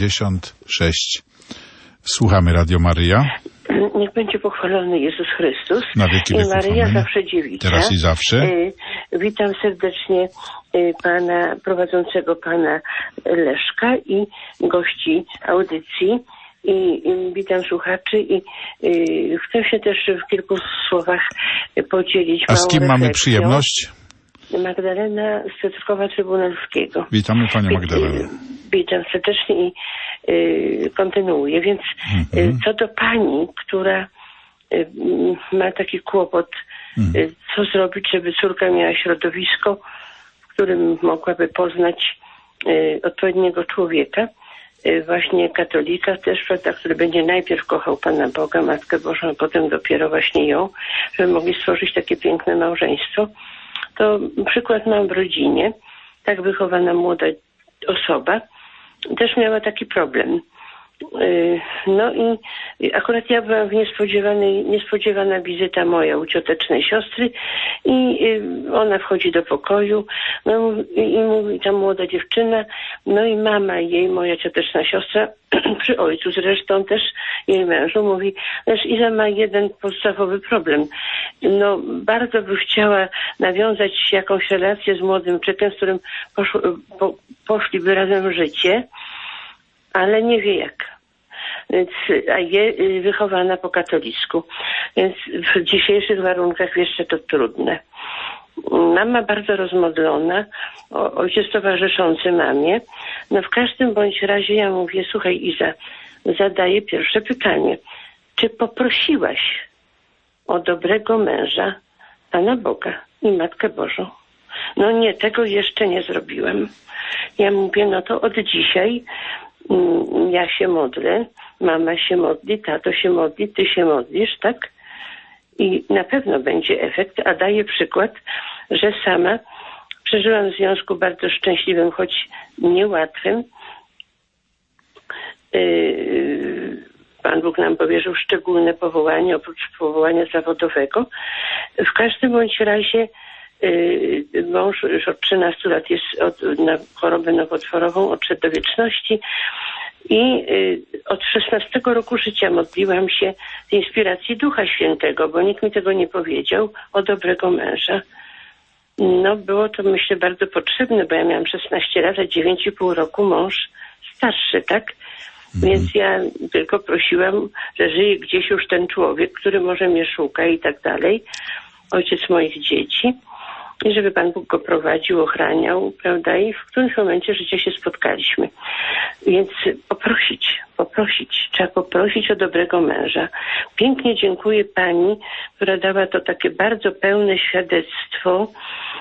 56. Słuchamy Radio Maryja. Niech będzie pochwalony Jezus Chrystus. Na wieki wieków. Maryja zawsze dziewica. Teraz i zawsze. Witam serdecznie pana prowadzącego, pana Leszka i gości audycji. I witam słuchaczy i chcę się też w kilku słowach podzielić. A z kim mamy przyjemność? Magdalena z Piotrkowa Trybunalskiego. Witamy Panią Magdalenę. Witam serdecznie i kontynuuję. Więc co do pani, która ma taki kłopot, co zrobić, żeby córka miała środowisko, w którym mogłaby poznać odpowiedniego człowieka, właśnie katolika też, prawda, który będzie najpierw kochał Pana Boga, Matkę Bożą, a potem dopiero właśnie ją, żeby mogli stworzyć takie piękne małżeństwo. To przykład mam w rodzinie. Tak wychowana młoda osoba też miała taki problem. No i akurat ja byłam w niespodziewana wizyta moja u ciotecznej siostry i ona wchodzi do pokoju, no i mówi ta młoda dziewczyna, no i mama jej, moja cioteczna siostra, przy ojcu zresztą też jej mężu, mówi, lecz Iza ma jeden podstawowy problem. No bardzo by chciała nawiązać jakąś relację z młodym człowiekiem, z którym poszliby razem w życie, ale nie wie jak. A jest wychowana po katolicku. Więc w dzisiejszych warunkach jeszcze to trudne. Mama bardzo rozmodlona, ojciec towarzyszący mamie. No w każdym bądź razie ja mówię, słuchaj Iza, zadaję pierwsze pytanie. Czy poprosiłaś o dobrego męża Pana Boga i Matkę Bożą? No nie, tego jeszcze nie zrobiłem. Ja mówię, no to od dzisiaj ja się modlę, mama się modli, tato się modli, ty się modlisz, tak? I na pewno będzie efekt, a daję przykład, że sama przeżyłam w związku bardzo szczęśliwym, choć niełatwym. Pan Bóg nam powierzył szczególne powołanie, oprócz powołania zawodowego. W każdym bądź razie mąż już od 13 lat jest na chorobę nowotworową, odszedł do wieczności i od 16 roku życia modliłam się z inspiracji Ducha Świętego, bo nikt mi tego nie powiedział, o dobrego męża. No było to, myślę, bardzo potrzebne, bo ja miałam 16 lat, a 9,5 roku mąż starszy, tak? Więc ja tylko prosiłam, że żyje gdzieś już ten człowiek, który może mnie szuka i tak dalej, ojciec moich dzieci, i żeby Pan Bóg go prowadził, ochraniał, prawda, i w którymś momencie życia się spotkaliśmy. Więc poprosić, trzeba poprosić o dobrego męża. Pięknie dziękuję Pani, która dała to takie bardzo pełne świadectwo,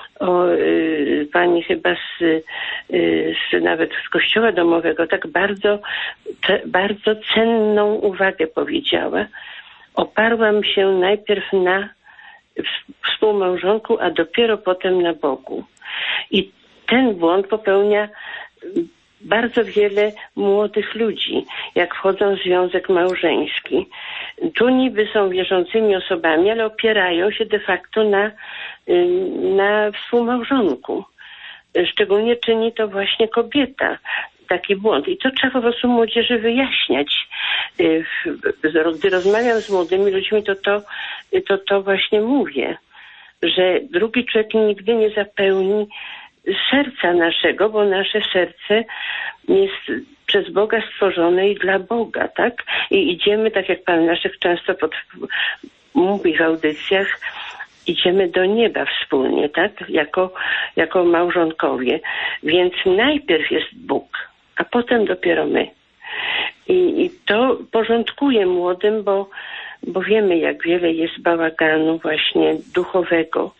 Pani chyba nawet z kościoła domowego, tak bardzo cenną uwagę powiedziała. Oparłam się najpierw na współmałżonku, a dopiero potem na Bogu. I ten błąd popełnia bardzo wiele młodych ludzi, jak wchodzą w związek małżeński. Tu niby są wierzącymi osobami, ale opierają się de facto na współmałżonku. Szczególnie czyni to właśnie kobieta. Taki błąd. I to trzeba po prostu młodzieży wyjaśniać. Gdy rozmawiam z młodymi ludźmi, to właśnie mówię, że drugi człowiek nigdy nie zapełni serca naszego, bo nasze serce jest przez Boga stworzone i dla Boga, tak? I idziemy, tak jak Pan Leszek często mówi w audycjach, idziemy do nieba wspólnie, tak? Jako małżonkowie. Więc najpierw jest Bóg, a potem dopiero my. I to porządkuje młodym, bo wiemy, jak wiele jest bałaganu właśnie duchowego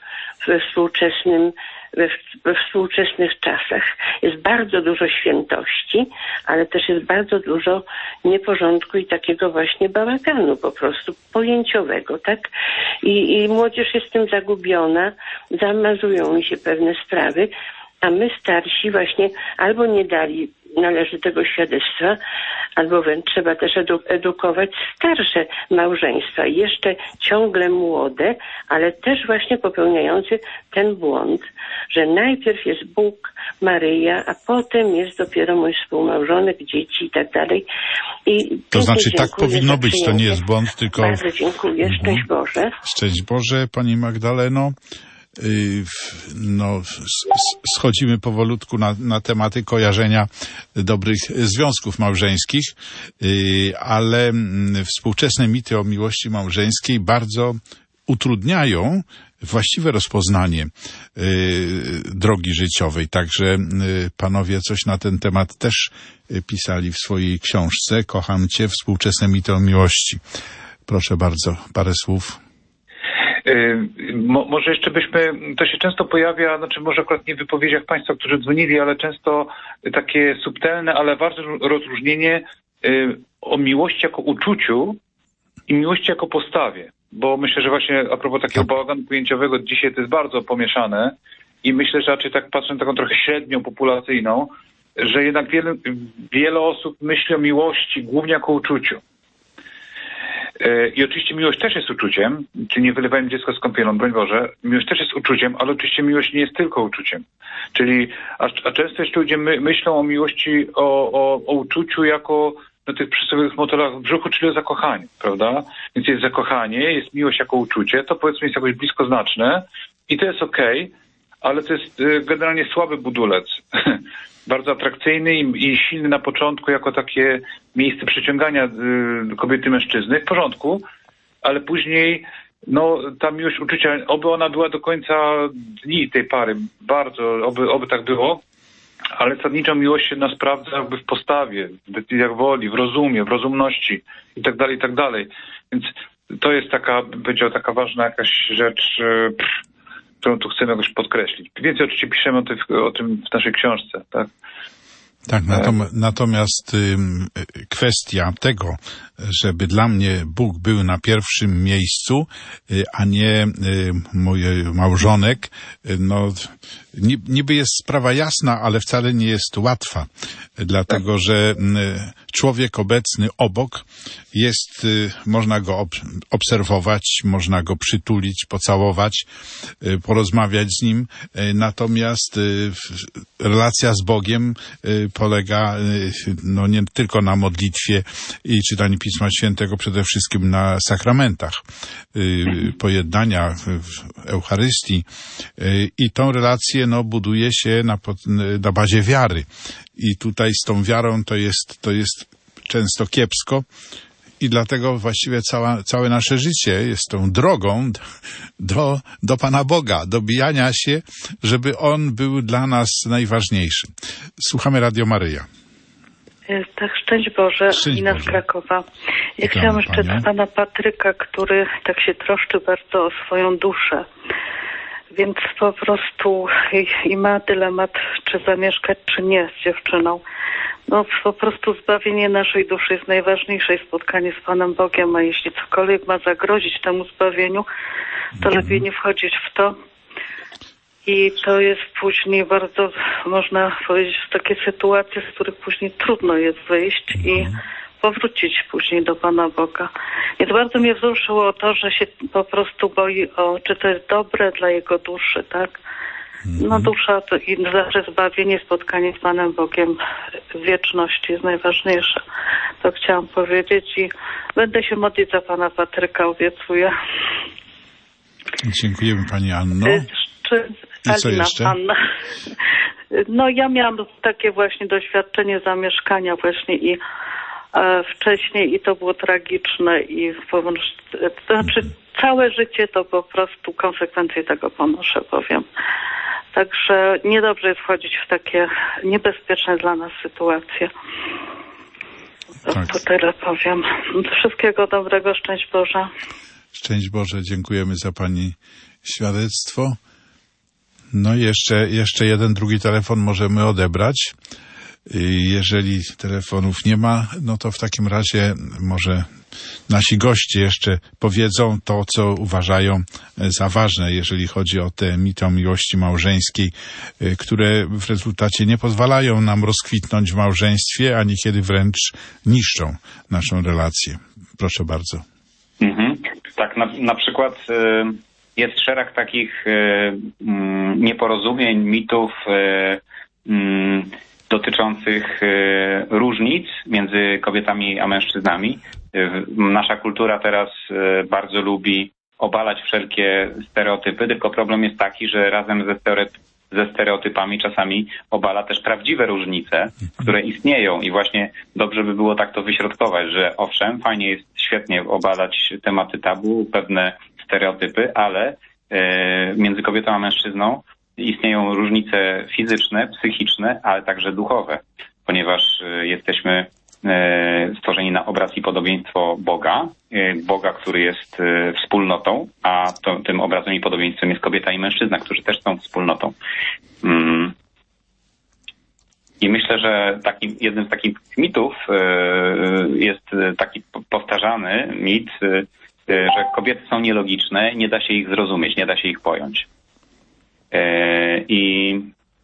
we współczesnych czasach. Jest bardzo dużo świętości, ale też jest bardzo dużo nieporządku i takiego właśnie bałaganu po prostu pojęciowego, tak? I młodzież jest tym zagubiona, zamazują mi się pewne sprawy, a my starsi właśnie albo nie dali należytego świadectwa, albo wręcz trzeba też edukować starsze małżeństwa, jeszcze ciągle młode, ale też właśnie popełniający ten błąd, że najpierw jest Bóg, Maryja, a potem jest dopiero mój współmałżonek, dzieci i tak dalej. To znaczy tak powinno być, to nie jest błąd, tylko... Bardzo dziękuję, szczęść Boże. Szczęść Boże, Pani Magdaleno. Schodzimy powolutku na tematy kojarzenia dobrych związków małżeńskich, ale współczesne mity o miłości małżeńskiej bardzo utrudniają właściwe rozpoznanie drogi życiowej. Także panowie coś na ten temat też pisali w swojej książce Kocham Cię, współczesne mity o miłości. Proszę bardzo, parę słów. Może jeszcze to się często pojawia, znaczy może akurat nie w wypowiedziach Państwa, którzy dzwonili, ale często takie subtelne, ale ważne rozróżnienie o miłości jako uczuciu i miłości jako postawie. Bo myślę, że właśnie a propos takiego bałaganu pojęciowego dzisiaj to jest bardzo pomieszane i myślę, że raczej tak patrzę taką trochę średnią, populacyjną, że jednak wiele osób myśli o miłości głównie jako uczuciu. I oczywiście miłość też jest uczuciem, czyli nie wylewajmy dziecko z kąpielą, broń Boże. Miłość też jest uczuciem, ale oczywiście miłość nie jest tylko uczuciem. Czyli, a często jeszcze ludzie myślą o miłości, o uczuciu jako na tych przysłowiowych motylach w brzuchu, czyli o zakochaniu, prawda? Więc jest zakochanie, jest miłość jako uczucie, to powiedzmy jest jakoś bliskoznaczne i to jest okej, ale to jest generalnie słaby budulec. Bardzo atrakcyjny i silny na początku jako takie miejsce przyciągania kobiety i mężczyzny, w porządku, ale później ta miłość uczucia, oby ona była do końca dni tej pary, bardzo, oby tak było, Ale zasadnicza miłość się nas sprawdza jakby w postawie, w decyzjach woli, w rozumie, w rozumności i tak dalej. Więc to jest taka, powiedział, taka ważna jakaś rzecz, którą tu chcemy jakoś podkreślić. Więcej oczywiście piszemy o tym w naszej książce, tak? Tak, natomiast kwestia tego, żeby dla mnie Bóg był na pierwszym miejscu, a nie mój małżonek, no niby jest sprawa jasna, ale wcale nie jest łatwa, dlatego że człowiek obecny obok jest, można go obserwować, można go przytulić, pocałować, porozmawiać z nim, natomiast relacja z Bogiem polega no nie tylko na modlitwie i czytaniu Pisma Świętego, przede wszystkim na sakramentach pojednania w Eucharystii i tą relację no buduje się na bazie wiary i tutaj z tą wiarą to jest często kiepsko i dlatego właściwie całe nasze życie jest tą drogą do Pana Boga, dobijania się, żeby On był dla nas najważniejszy. Słuchamy Radio Maryja. Tak, szczęść Boże, Nina z Krakowa. Ja chciałam jeszcze do Pana Patryka, który tak się troszczy bardzo o swoją duszę. Więc po prostu i ma dylemat, czy zamieszkać, czy nie z dziewczyną. No po prostu zbawienie naszej duszy jest najważniejsze i spotkanie z Panem Bogiem, a jeśli cokolwiek ma zagrozić temu zbawieniu, to lepiej nie wchodzić w to. I to jest później bardzo, można powiedzieć, takie sytuacje, z których później trudno jest wyjść i powrócić później do Pana Boga. I to bardzo mnie wzruszyło to, że się po prostu boi czy to jest dobre dla jego duszy, tak? No dusza to i zawsze zbawienie, spotkanie z Panem Bogiem w wieczności jest najważniejsze. To chciałam powiedzieć i będę się modlić za Pana Patryka, obiecuję. Dziękujemy Pani Anno. I co jeszcze? Anna. No ja miałam takie właśnie doświadczenie zamieszkania właśnie i wcześniej i to było tragiczne i to znaczy całe życie to po prostu konsekwencje tego ponoszę, powiem. Także niedobrze jest wchodzić w takie niebezpieczne dla nas sytuacje. To tyle powiem. Wszystkiego dobrego, szczęść Boże. Szczęść Boże, dziękujemy za Pani świadectwo. No i jeszcze jeden, drugi telefon możemy odebrać. Jeżeli telefonów nie ma, no to w takim razie może nasi goście jeszcze powiedzą to, co uważają za ważne, jeżeli chodzi o te mity o miłości małżeńskiej, które w rezultacie nie pozwalają nam rozkwitnąć w małżeństwie, a niekiedy wręcz niszczą naszą relację. Proszę bardzo. Tak, na przykład jest szereg takich nieporozumień, mitów dotyczących różnic między kobietami a mężczyznami. Nasza kultura teraz bardzo lubi obalać wszelkie stereotypy, tylko problem jest taki, że razem ze stereotypami czasami obala też prawdziwe różnice, które istnieją i właśnie dobrze by było tak to wyśrodkować, że owszem, fajnie jest świetnie obalać tematy tabu, pewne stereotypy, ale między kobietą a mężczyzną istnieją różnice fizyczne, psychiczne, ale także duchowe, ponieważ jesteśmy stworzeni na obraz i podobieństwo Boga, który jest wspólnotą, a tym obrazem i podobieństwem jest kobieta i mężczyzna, którzy też są wspólnotą. I myślę, że jednym z takich mitów jest taki powtarzany mit, że kobiety są nielogiczne, nie da się ich zrozumieć, nie da się ich pojąć. I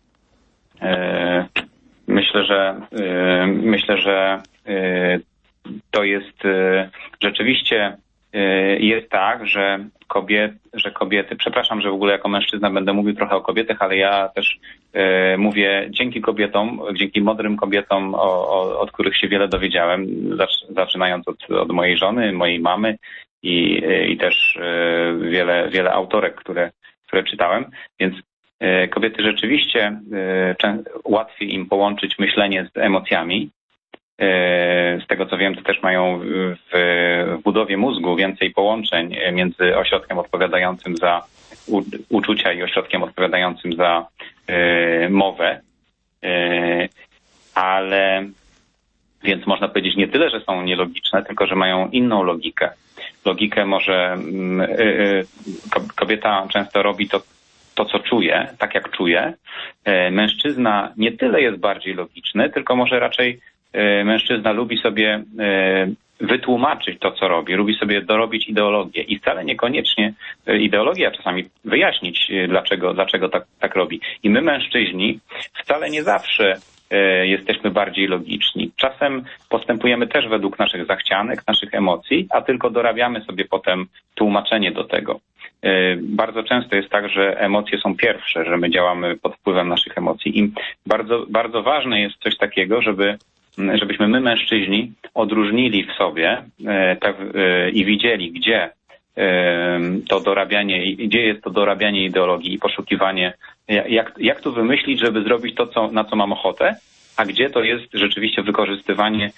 myślę, że to jest rzeczywiście jest tak, że kobiety, przepraszam, że w ogóle jako mężczyzna będę mówił trochę o kobietach, ale ja też mówię dzięki kobietom, dzięki mądrym kobietom, od których się wiele dowiedziałem, zaczynając od mojej żony, mojej mamy i też wiele autorek, które czytałem, więc kobiety rzeczywiście łatwiej im połączyć myślenie z emocjami. Z tego co wiem, to też mają w budowie mózgu więcej połączeń między ośrodkiem odpowiadającym za uczucia i ośrodkiem odpowiadającym za mowę. Ale więc można powiedzieć nie tyle, że są nielogiczne, tylko że mają inną logikę. Logikę może kobieta często robi to, co czuje, tak jak czuje. Mężczyzna nie tyle jest bardziej logiczny, tylko może raczej mężczyzna lubi sobie wytłumaczyć to, co robi, lubi sobie dorobić ideologię i wcale niekoniecznie ideologię, a czasami wyjaśnić, dlaczego tak robi. I my, mężczyźni, wcale nie zawsze jesteśmy bardziej logiczni. Czasem postępujemy też według naszych zachcianek, naszych emocji, a tylko dorabiamy sobie potem tłumaczenie do tego. Bardzo często jest tak, że emocje są pierwsze, że my działamy pod wpływem naszych emocji. I bardzo, bardzo ważne jest coś takiego, żebyśmy my, mężczyźni, odróżnili w sobie i widzieli, gdzie jest to dorabianie ideologii i poszukiwanie, jak tu wymyślić, żeby zrobić to, na co mam ochotę, a gdzie to jest rzeczywiście wykorzystywanie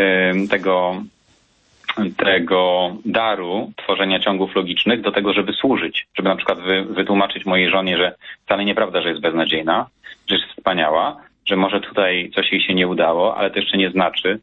tego daru tworzenia ciągów logicznych do tego, żeby służyć. Żeby na przykład wytłumaczyć mojej żonie, że wcale nieprawda, że jest beznadziejna, że jest wspaniała, że może tutaj coś jej się nie udało, ale to jeszcze nie znaczy,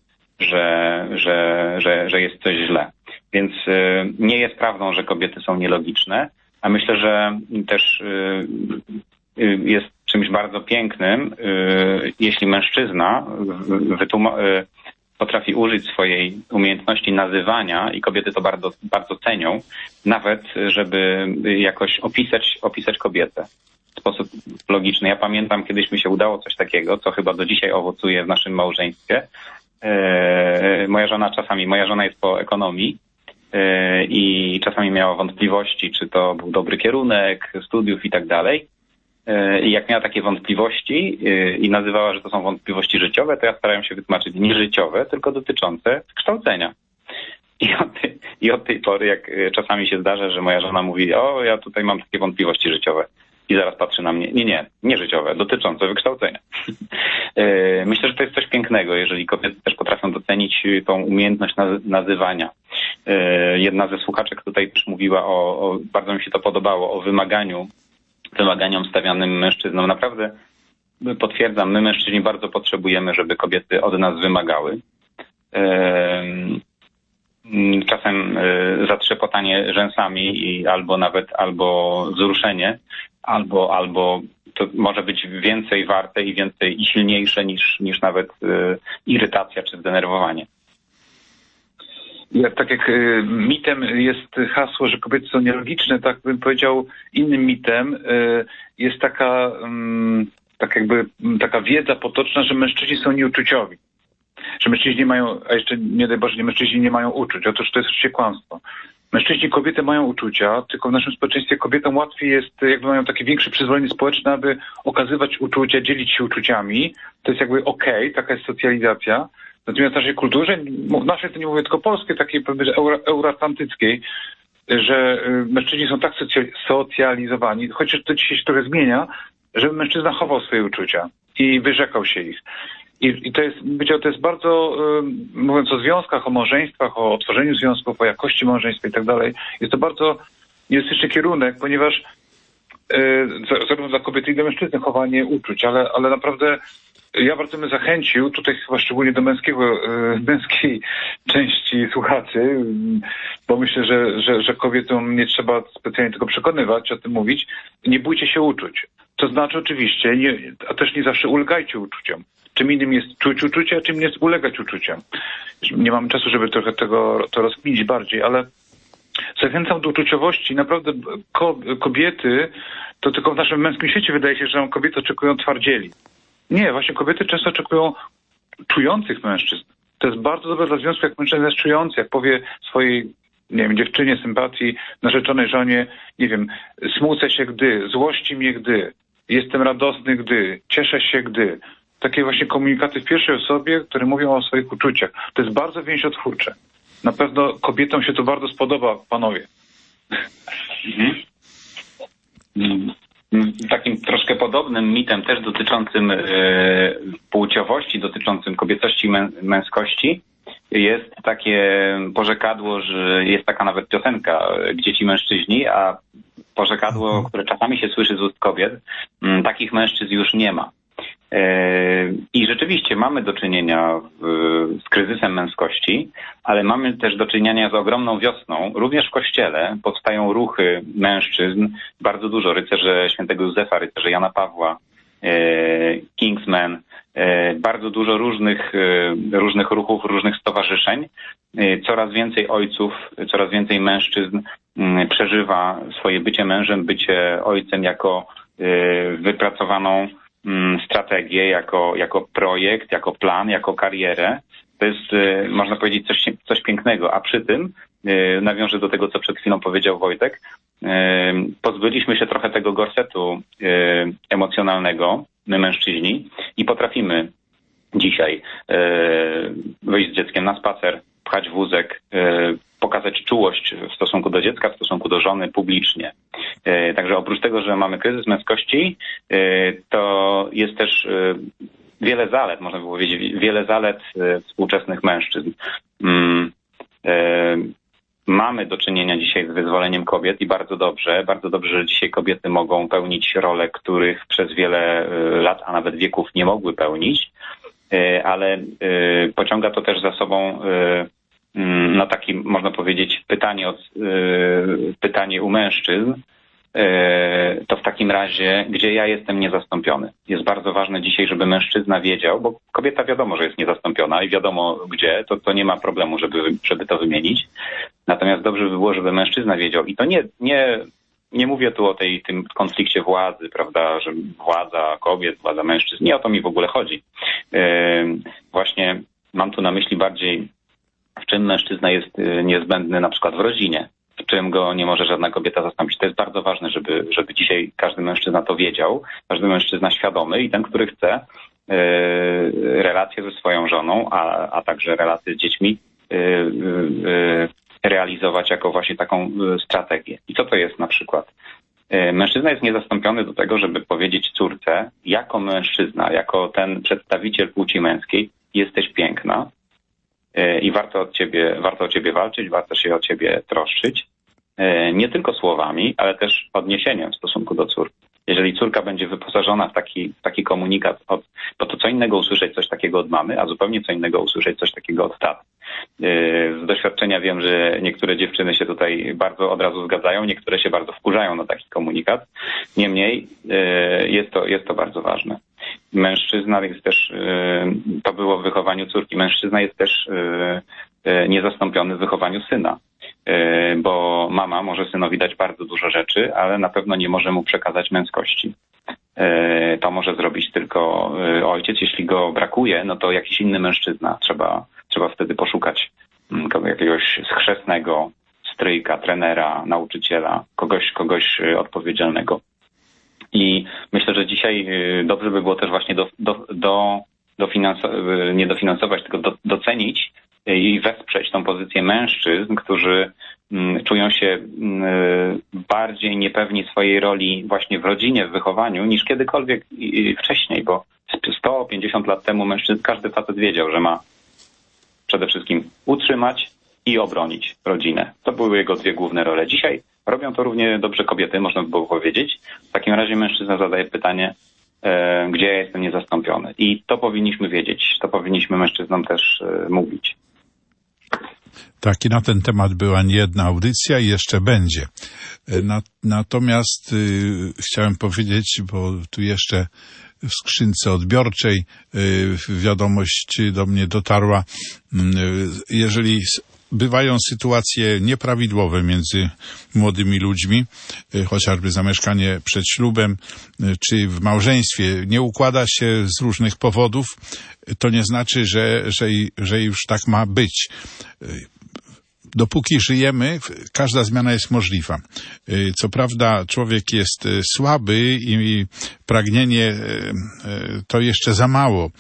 że jest coś źle. Więc nie jest prawdą, że kobiety są nielogiczne, a myślę, że też jest czymś bardzo pięknym, jeśli mężczyzna potrafi użyć swojej umiejętności nazywania i kobiety to bardzo, bardzo cenią, nawet żeby jakoś opisać kobietę w sposób logiczny. Ja pamiętam, kiedyś mi się udało coś takiego, co chyba do dzisiaj owocuje w naszym małżeństwie. Moja żona jest po ekonomii i czasami miała wątpliwości, czy to był dobry kierunek studiów i tak dalej. I jak miała takie wątpliwości i nazywała, że to są wątpliwości życiowe, to ja starałem się wytłumaczyć nie życiowe, tylko dotyczące kształcenia. I od tej pory, jak czasami się zdarza, że moja żona mówi, ja tutaj mam takie wątpliwości życiowe. I zaraz patrzy na mnie, nie życiowe, dotyczące wykształcenia. Myślę, że to jest coś pięknego, jeżeli kobiety też potrafią docenić tą umiejętność nazywania. Jedna ze słuchaczek tutaj też mówiła bardzo mi się to podobało, o wymaganiom stawianym mężczyznom. Naprawdę potwierdzam, my mężczyźni bardzo potrzebujemy, żeby kobiety od nas wymagały. Czasem zatrzepotanie rzęsami albo wzruszenie, albo to może być więcej warte i silniejsze niż nawet irytacja czy zdenerwowanie. Tak jak mitem jest hasło, że kobiety są nielogiczne, tak bym powiedział, innym mitem jest taka wiedza potoczna, że mężczyźni są nieuczuciowi. Że mężczyźni nie mają, a jeszcze nie daj Boże, mężczyźni nie mają uczuć. Otóż to jest oczywiście kłamstwo. Mężczyźni i kobiety mają uczucia, tylko w naszym społeczeństwie kobietom łatwiej jest, jakby mają takie większe przyzwolenie społeczne, aby okazywać uczucia, dzielić się uczuciami. To jest jakby okej, taka jest socjalizacja. Natomiast w naszej kulturze, w naszej to nie mówię tylko polskiej, takiej powiedzmy euroatlantyckiej, że mężczyźni są tak socjalizowani, chociaż to dzisiaj się trochę zmienia, żeby mężczyzna chował swoje uczucia i wyrzekał się ich. I to jest bardzo, mówiąc o związkach, o małżeństwach, o tworzeniu związków, o jakości małżeństwa i tak dalej, jest to bardzo niebezpieczny kierunek, ponieważ zarówno dla kobiety i dla mężczyzny chowanie uczuć, ale naprawdę ja bardzo bym zachęcił, tutaj chyba szczególnie do męskiej części słuchaczy, bo myślę, że kobietom nie trzeba specjalnie tego przekonywać, o tym mówić, nie bójcie się uczuć. To znaczy oczywiście, a też nie zawsze ulegajcie uczuciom. Czym innym jest czuć uczucia, a czym innym jest ulegać uczuciom. Nie mamy czasu, żeby trochę to rozkminić bardziej, ale zachęcam do uczuciowości. Naprawdę kobiety, to tylko w naszym męskim świecie wydaje się, że kobiety oczekują twardzieli. Nie, właśnie kobiety często oczekują czujących mężczyzn. To jest bardzo dobre dla związku, jak mężczyzna jest czujący, jak powie swojej, nie wiem, dziewczynie, sympatii, narzeczonej żonie, nie wiem, smucę się gdy, złości mnie gdy, jestem radosny gdy, cieszę się gdy. Takie właśnie komunikaty w pierwszej osobie, które mówią o swoich uczuciach. To jest bardzo więziotwórcze. Na pewno kobietom się to bardzo spodoba, panowie. Takim troszkę podobnym mitem też dotyczącym płciowości, dotyczącym kobiecości i męskości jest takie porzekadło, że jest taka nawet piosenka Dzieci mężczyźni, a porzekadło, które czasami się słyszy z ust kobiet, takich mężczyzn już nie ma. I rzeczywiście mamy do czynienia z kryzysem męskości, ale mamy też do czynienia z ogromną wiosną. Również w Kościele powstają ruchy mężczyzn, bardzo dużo, rycerze świętego Józefa, rycerze Jana Pawła, Kingsmen, bardzo dużo różnych ruchów, różnych stowarzyszeń. Coraz więcej ojców, coraz więcej mężczyzn przeżywa swoje bycie mężem, bycie ojcem jako wypracowaną strategię, jako projekt, jako plan, jako karierę. To jest, można powiedzieć, coś pięknego. A przy tym, nawiążę do tego, co przed chwilą powiedział Wojtek, pozbyliśmy się trochę tego gorsetu emocjonalnego, my mężczyźni, i potrafimy dzisiaj wyjść z dzieckiem na spacer, pchać wózek, pokazać czułość w stosunku do dziecka, w stosunku do żony publicznie. Także oprócz tego, że mamy kryzys męskości, to jest też wiele zalet, można by powiedzieć, wiele zalet współczesnych mężczyzn. Mamy do czynienia dzisiaj z wyzwoleniem kobiet i bardzo dobrze, że dzisiaj kobiety mogą pełnić role, których przez wiele lat, a nawet wieków nie mogły pełnić, ale pociąga to też za sobą no taki, można powiedzieć, pytanie u mężczyzn, to w takim razie, gdzie ja jestem niezastąpiony. Jest bardzo ważne dzisiaj, żeby mężczyzna wiedział, bo kobieta wiadomo, że jest niezastąpiona i wiadomo gdzie, to nie ma problemu, żeby to wymienić. Natomiast dobrze by było, żeby mężczyzna wiedział. I to nie mówię tu o tym konflikcie władzy, prawda, że władza kobiet, władza mężczyzn. Nie o to mi w ogóle chodzi. Właśnie mam tu na myśli bardziej, w czym mężczyzna jest niezbędny na przykład w rodzinie, w czym go nie może żadna kobieta zastąpić. To jest bardzo ważne, żeby dzisiaj każdy mężczyzna to wiedział, każdy mężczyzna świadomy i ten, który chce relacje ze swoją żoną, a także relacje z dziećmi realizować jako właśnie taką strategię. I co to jest na przykład? Mężczyzna jest niezastąpiony do tego, żeby powiedzieć córce, jako mężczyzna, jako ten przedstawiciel płci męskiej, jesteś piękna i warto o ciebie walczyć, warto się o ciebie troszczyć. Nie tylko słowami, ale też odniesieniem w stosunku do córki. Jeżeli córka będzie wyposażona w taki komunikat, bo to co innego usłyszeć coś takiego od mamy, a zupełnie co innego usłyszeć coś takiego od taty. Z doświadczenia wiem, że niektóre dziewczyny się tutaj bardzo od razu zgadzają, niektóre się bardzo wkurzają na taki komunikat. Niemniej jest to bardzo ważne. Mężczyzna jest też, to było w wychowaniu córki, mężczyzna jest też niezastąpiony w wychowaniu syna. Bo mama może synowi dać bardzo dużo rzeczy, ale na pewno nie może mu przekazać męskości. To może zrobić tylko ojciec. Jeśli go brakuje, no to jakiś inny mężczyzna. Trzeba wtedy poszukać jakiegoś schrzestnego stryjka, trenera, nauczyciela, kogoś odpowiedzialnego. I myślę, że dzisiaj dobrze by było też właśnie nie dofinansować, tylko docenić i wesprzeć tą pozycję mężczyzn, którzy czują się bardziej niepewni swojej roli właśnie w rodzinie, w wychowaniu, niż kiedykolwiek wcześniej, bo 150 lat temu każdy facet wiedział, że ma przede wszystkim utrzymać i obronić rodzinę. To były jego dwie główne role. Dzisiaj robią to równie dobrze kobiety, można by było powiedzieć. W takim razie mężczyzna zadaje pytanie, gdzie ja jestem niezastąpiony. I to powinniśmy wiedzieć, to powinniśmy mężczyznom też mówić. Tak, i na ten temat była niejedna audycja i jeszcze będzie. Natomiast chciałem powiedzieć, bo tu jeszcze w skrzynce odbiorczej wiadomość do mnie dotarła. Jeżeli bywają sytuacje nieprawidłowe między młodymi ludźmi, chociażby zamieszkanie przed ślubem, czy w małżeństwie nie układa się z różnych powodów, to nie znaczy, że już tak ma być. Dopóki żyjemy, każda zmiana jest możliwa. Co prawda człowiek jest słaby i pragnienie to jeszcze za mało,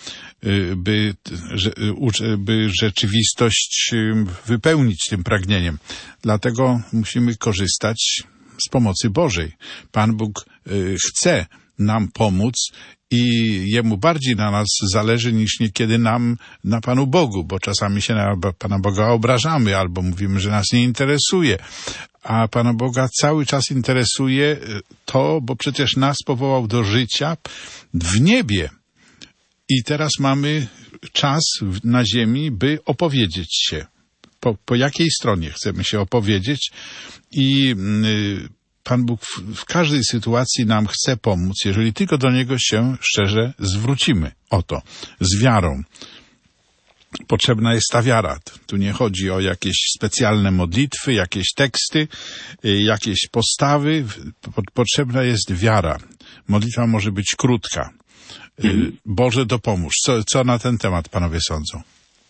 by rzeczywistość wypełnić tym pragnieniem. Dlatego musimy korzystać z pomocy Bożej. Pan Bóg chce nam pomóc i Jemu bardziej na nas zależy niż niekiedy nam na Panu Bogu, bo czasami się na Pana Boga obrażamy albo mówimy, że nas nie interesuje, a Pana Boga cały czas interesuje to, bo przecież nas powołał do życia w niebie. I teraz mamy czas na ziemi, by opowiedzieć się. Po jakiej stronie chcemy się opowiedzieć i Pan Bóg w każdej sytuacji nam chce pomóc, jeżeli tylko do Niego się szczerze zwrócimy. Oto, z wiarą. Potrzebna jest ta wiara. Tu nie chodzi o jakieś specjalne modlitwy, jakieś teksty, jakieś postawy. Potrzebna jest wiara. Modlitwa może być krótka. Boże, dopomóż. Co na ten temat panowie sądzą?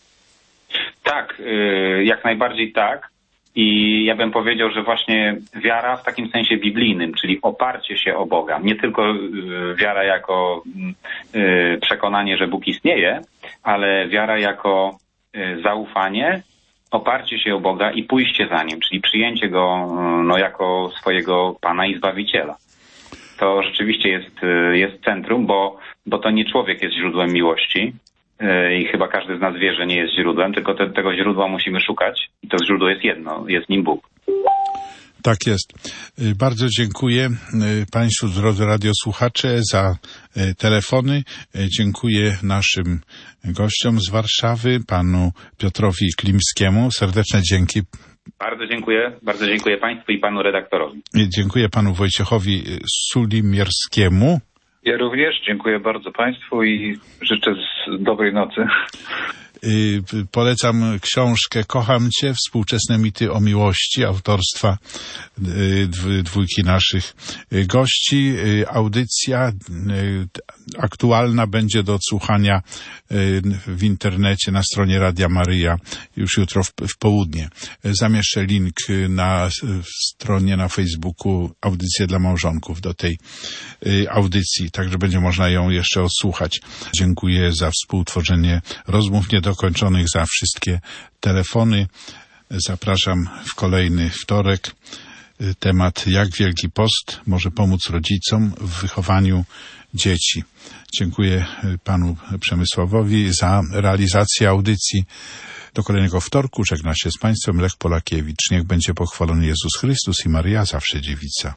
Tak, jak najbardziej tak. I ja bym powiedział, że właśnie wiara w takim sensie biblijnym, czyli oparcie się o Boga. Nie tylko wiara jako przekonanie, że Bóg istnieje, ale wiara jako zaufanie, oparcie się o Boga i pójście za Nim, czyli przyjęcie Go jako swojego Pana i Zbawiciela. To rzeczywiście jest centrum, bo to nie człowiek jest źródłem miłości, i chyba każdy z nas wie, że nie jest źródłem, tylko tego źródła musimy szukać i to źródło jest jedno, jest nim Bóg. Tak jest. Bardzo dziękuję Państwu, drodzy radiosłuchacze, za telefony. Dziękuję naszym gościom z Warszawy, panu Piotrowi Klimskiemu. Serdeczne dzięki. Bardzo dziękuję Państwu i panu redaktorowi. Dziękuję panu Wojciechowi Sulimierskiemu. Ja również dziękuję bardzo Państwu i życzę dobrej nocy. Polecam książkę Kocham Cię, współczesne mity o miłości, autorstwa dwójki naszych gości. Audycja aktualna będzie do odsłuchania w internecie na stronie Radia Maryja już jutro w południe. Zamieszczę link na stronie na Facebooku Audycje dla małżonków do tej audycji, także będzie można ją jeszcze odsłuchać. Dziękuję za współtworzenie rozmów niedokończonych, za wszystkie telefony. Zapraszam w kolejny wtorek. Temat: jak Wielki Post może pomóc rodzicom w wychowaniu dzieci. Dziękuję panu Przemysławowi za realizację audycji. Do kolejnego wtorku żegna się z Państwem Lech Polakiewicz. Niech będzie pochwalony Jezus Chrystus i Maryja zawsze Dziewica.